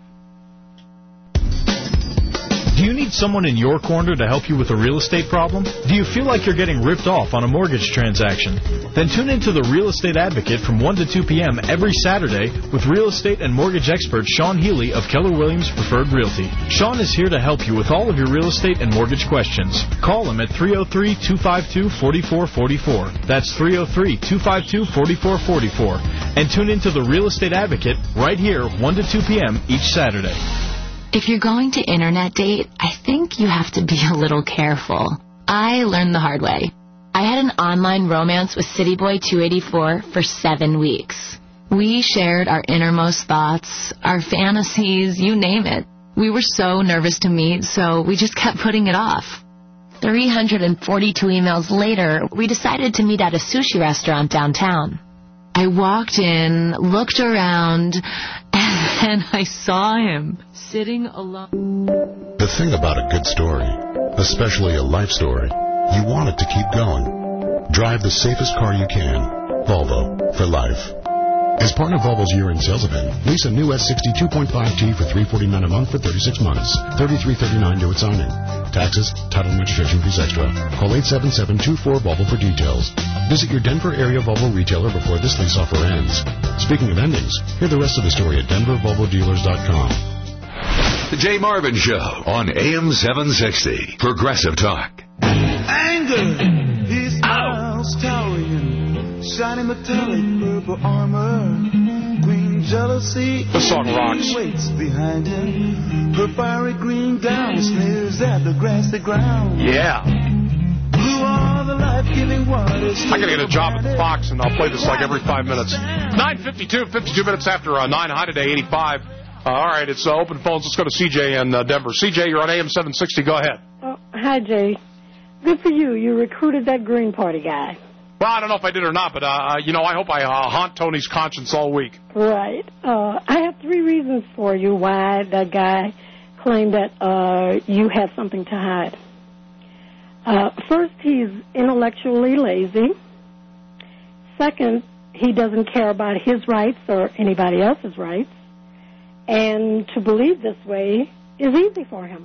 Do you need someone in your corner to help you with a real estate problem? Do you feel like you're getting ripped off on a mortgage transaction? Then tune into the Real Estate Advocate from 1 to 2 p.m. every Saturday with real estate and mortgage expert Sean Healy of Keller Williams Preferred Realty. Sean is here to help you with all of your real estate and mortgage questions. Call him at 303-252-4444. That's 303-252-4444. And tune into the Real Estate Advocate right here 1 to 2 p.m. each Saturday.
If you're going to internet date, I think you have to be a little careful. I learned the hard way. I had an online romance with City Boy 284 for 7 weeks. We shared our innermost thoughts, our fantasies, you name it. We were so nervous to meet, so we just kept putting it off. 342 emails later, we decided to meet at a sushi restaurant downtown. I walked in, looked around, and I saw him sitting alone.
The thing about a good story, especially a life story, you want it to keep going. Drive the safest car you can. Volvo for life. As part of Volvo's year-end sales event, lease a new S60 2.5T for $349 a month for 36 months. $33.39 due at signing. Taxes, title and registration fees extra. Call 877-24-VOLVO for details. Visit your Denver area Volvo retailer before this lease offer ends. Speaking of endings, hear the rest of the story at DenverVolvoDealers.com.
The Jay Marvin Show on AM 760. Progressive Talk.
Anger, he smiles towering, shining metallic purple armor. Queen jealousy,
this song rocks.
Waits behind him. Her fiery green gown sneers at the grassy ground.
Yeah.
Blue are the life-giving waters.
I gotta get a job at the Fox, and I'll play this like every 5 minutes. 9:52, 52 minutes after 9. High today, 85. All right, it's open phones. Let's go to CJ in Denver. CJ, you're on AM 760. Go ahead.
Oh, hi, Jay. Good for you. You recruited that Green Party guy.
Well, I don't know if I did or not, but, I hope I haunt Tony's conscience all week.
Right. I have 3 reasons for you why that guy claimed that you had something to hide. First, he's intellectually lazy. Second, he doesn't care about his rights or anybody else's rights. And to believe this way is easy for him.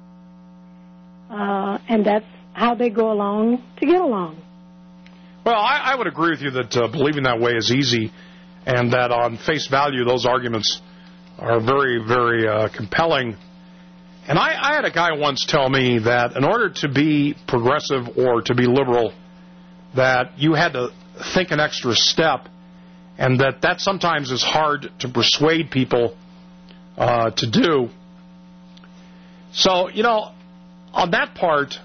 And that's how they go along to get along.
Well, I would agree with you that believing that way is easy, and that on face value those arguments are very, very compelling. And I had a guy once tell me that in order to be progressive or to be liberal, that you had to think an extra step, and that sometimes is hard to persuade people to do. So, on that part,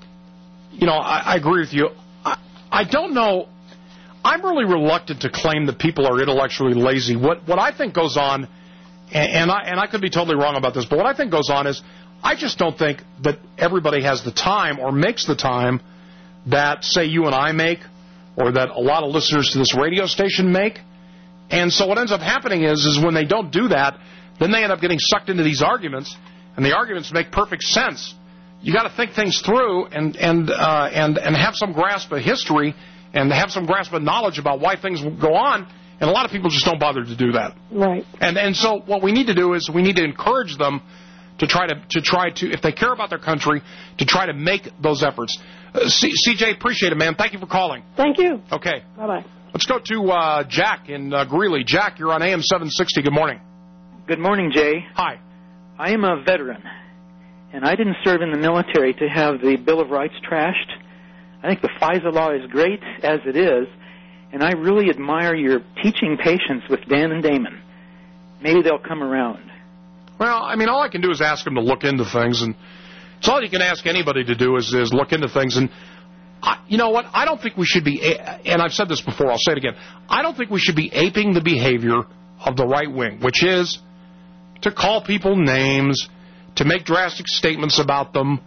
I agree with you. I don't know. I'm really reluctant to claim that people are intellectually lazy. What I think goes on, and I could be totally wrong about this, but what I think goes on is I just don't think that everybody has the time or makes the time that, say, you and I make, or that a lot of listeners to this radio station make. And so what ends up happening is when they don't do that, then they end up getting sucked into these arguments, and the arguments make perfect sense. You got to think things through and have some grasp of history and have some grasp of knowledge about why things go on. And a lot of people just don't bother to do that.
Right.
And so what we need to do is we need to encourage them to try to, if they care about their country, to try to make those efforts. CJ, appreciate it, man. Thank you for calling.
Thank you.
Okay.
Bye-bye.
Let's go to Jack in Greeley. Jack, you're on AM 760. Good morning.
Good morning, Jay.
Hi.
I am a veteran, and I didn't serve in the military to have the Bill of Rights trashed. I think the FISA law is great as it is, and I really admire your teaching patience with Dan and Damon. Maybe they'll come around.
Well, I mean, all I can do is ask them to look into things, and it's all you can ask anybody to do is look into things. And you know what? I don't think we should be, and I've said this before, I'll say it again, I don't think we should be aping the behavior of the right wing, which is to call people names, to make drastic statements about them.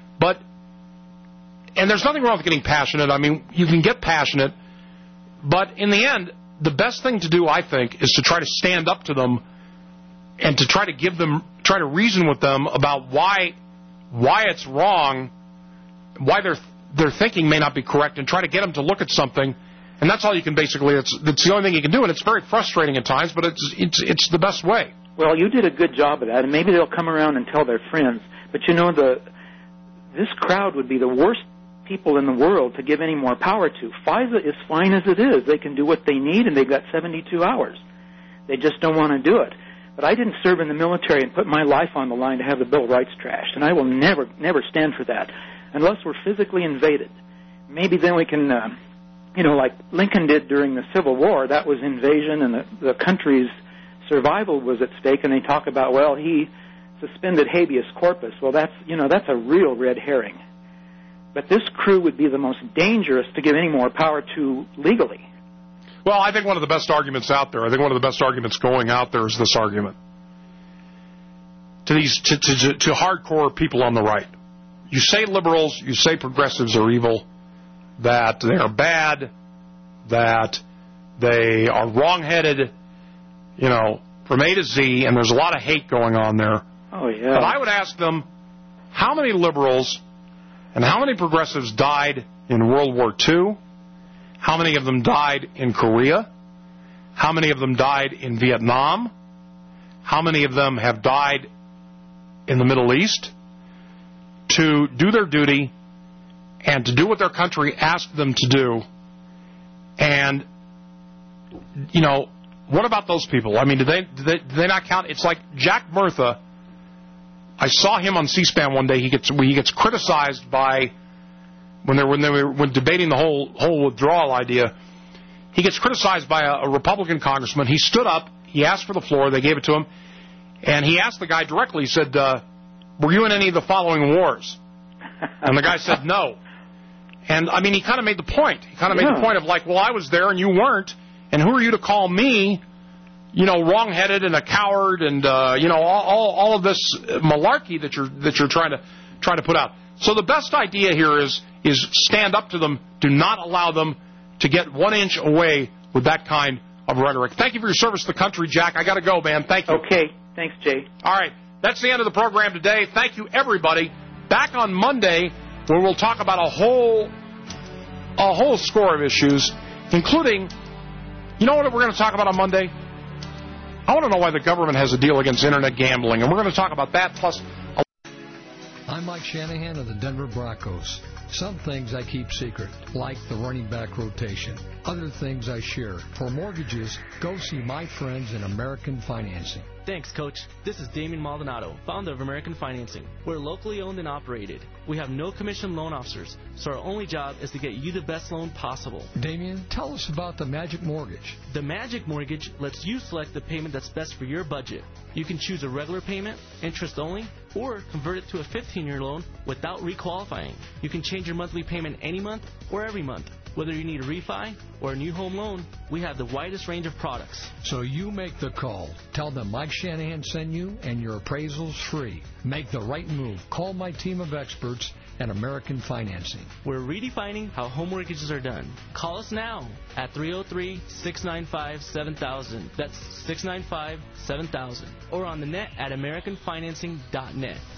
And there's nothing wrong with getting passionate. I mean, you can get passionate, but in the end, the best thing to do, I think, is to try to stand up to them and to try to reason with them about why it's wrong, why their thinking may not be correct, and try to get them to look at something. And that's all you can basically. It's the only thing you can do, and it's very frustrating at times, but it's the best way.
Well, you did a good job of that, and maybe they'll come around and tell their friends. But this crowd would be the worst people in the world to give any more power to. FISA is fine as it is. They can do what they need, and they've got 72 hours. They just don't want to do it. But I didn't serve in the military and put my life on the line to have the Bill of Rights trashed, and I will never stand for that unless we're physically invaded. Maybe then we can, like Lincoln did during the Civil War. That was invasion, and the country's survival was at stake, and they talk about, well, he suspended habeas corpus. Well, that's a real red herring. But this crew would be the most dangerous to give any more power to legally.
Well, I think one of the best arguments out there, I think one of the best arguments going out there is this argument. To hardcore people on the right. You say liberals, you say progressives are evil, that they are bad, that They are wrong-headed, you know, from A to Z, and there's a lot of hate going on there.
Oh, yeah.
But I would ask them, how many liberals and how many progressives died in World War II? How many of them died in Korea? How many of them died in Vietnam? How many of them have died in the Middle East to do their duty and to do what their country asked them to do? And, you know, what about those people? I mean, do they not count? It's like Jack Murtha. I saw him on C-SPAN one day. He gets criticized by when they were debating the whole withdrawal idea. He gets criticized by a Republican congressman. He stood up. He asked for the floor. They gave it to him, and he asked the guy directly. He said, "Were you in any of the following wars?" And the guy said, "No." And I mean, he kind of made the point. He kind of made the point of like, "Well, I was there and you weren't, and who are you to call me, you know, wrong-headed and a coward and you know, all of this malarkey that you're trying to put out." So the best idea here is stand up to them. Do not allow them to get 1 inch away with that kind of rhetoric. Thank you for your service to the country, Jack. I got to go, man. Thank you.
Okay. Thanks, Jay.
All right. That's the end of the program today. Thank you, everybody. Back on Monday, where we'll talk about a whole score of issues, including, you know what we're going to talk about on Monday? I want to know why the government has a deal against internet gambling, and we're going to talk about that plus.
I'm Mike Shanahan of the Denver Broncos. Some things I keep secret, like the running back rotation. Other things I share. For mortgages, go see my friends in American Financing.
Thanks, Coach. This is Damien Maldonado, founder of American Financing. We're locally owned and operated. We have no commission loan officers, so our only job is to get you the best loan possible.
Damien, tell us about the Magic Mortgage.
The Magic Mortgage lets you select the payment that's best for your budget. You can choose a regular payment, interest only, or convert it to a 15-year loan without requalifying. You can change your monthly payment any month or every month. Whether you need a refi or a new home loan, we have the widest range of products.
So you make the call. Tell them Mike Shanahan sent you, and your appraisal's free. Make the right move. Call my team of experts at American Financing.
We're redefining how home mortgages are done. Call us now at 303-695-7000. That's 695-7000. Or on the net at AmericanFinancing.net.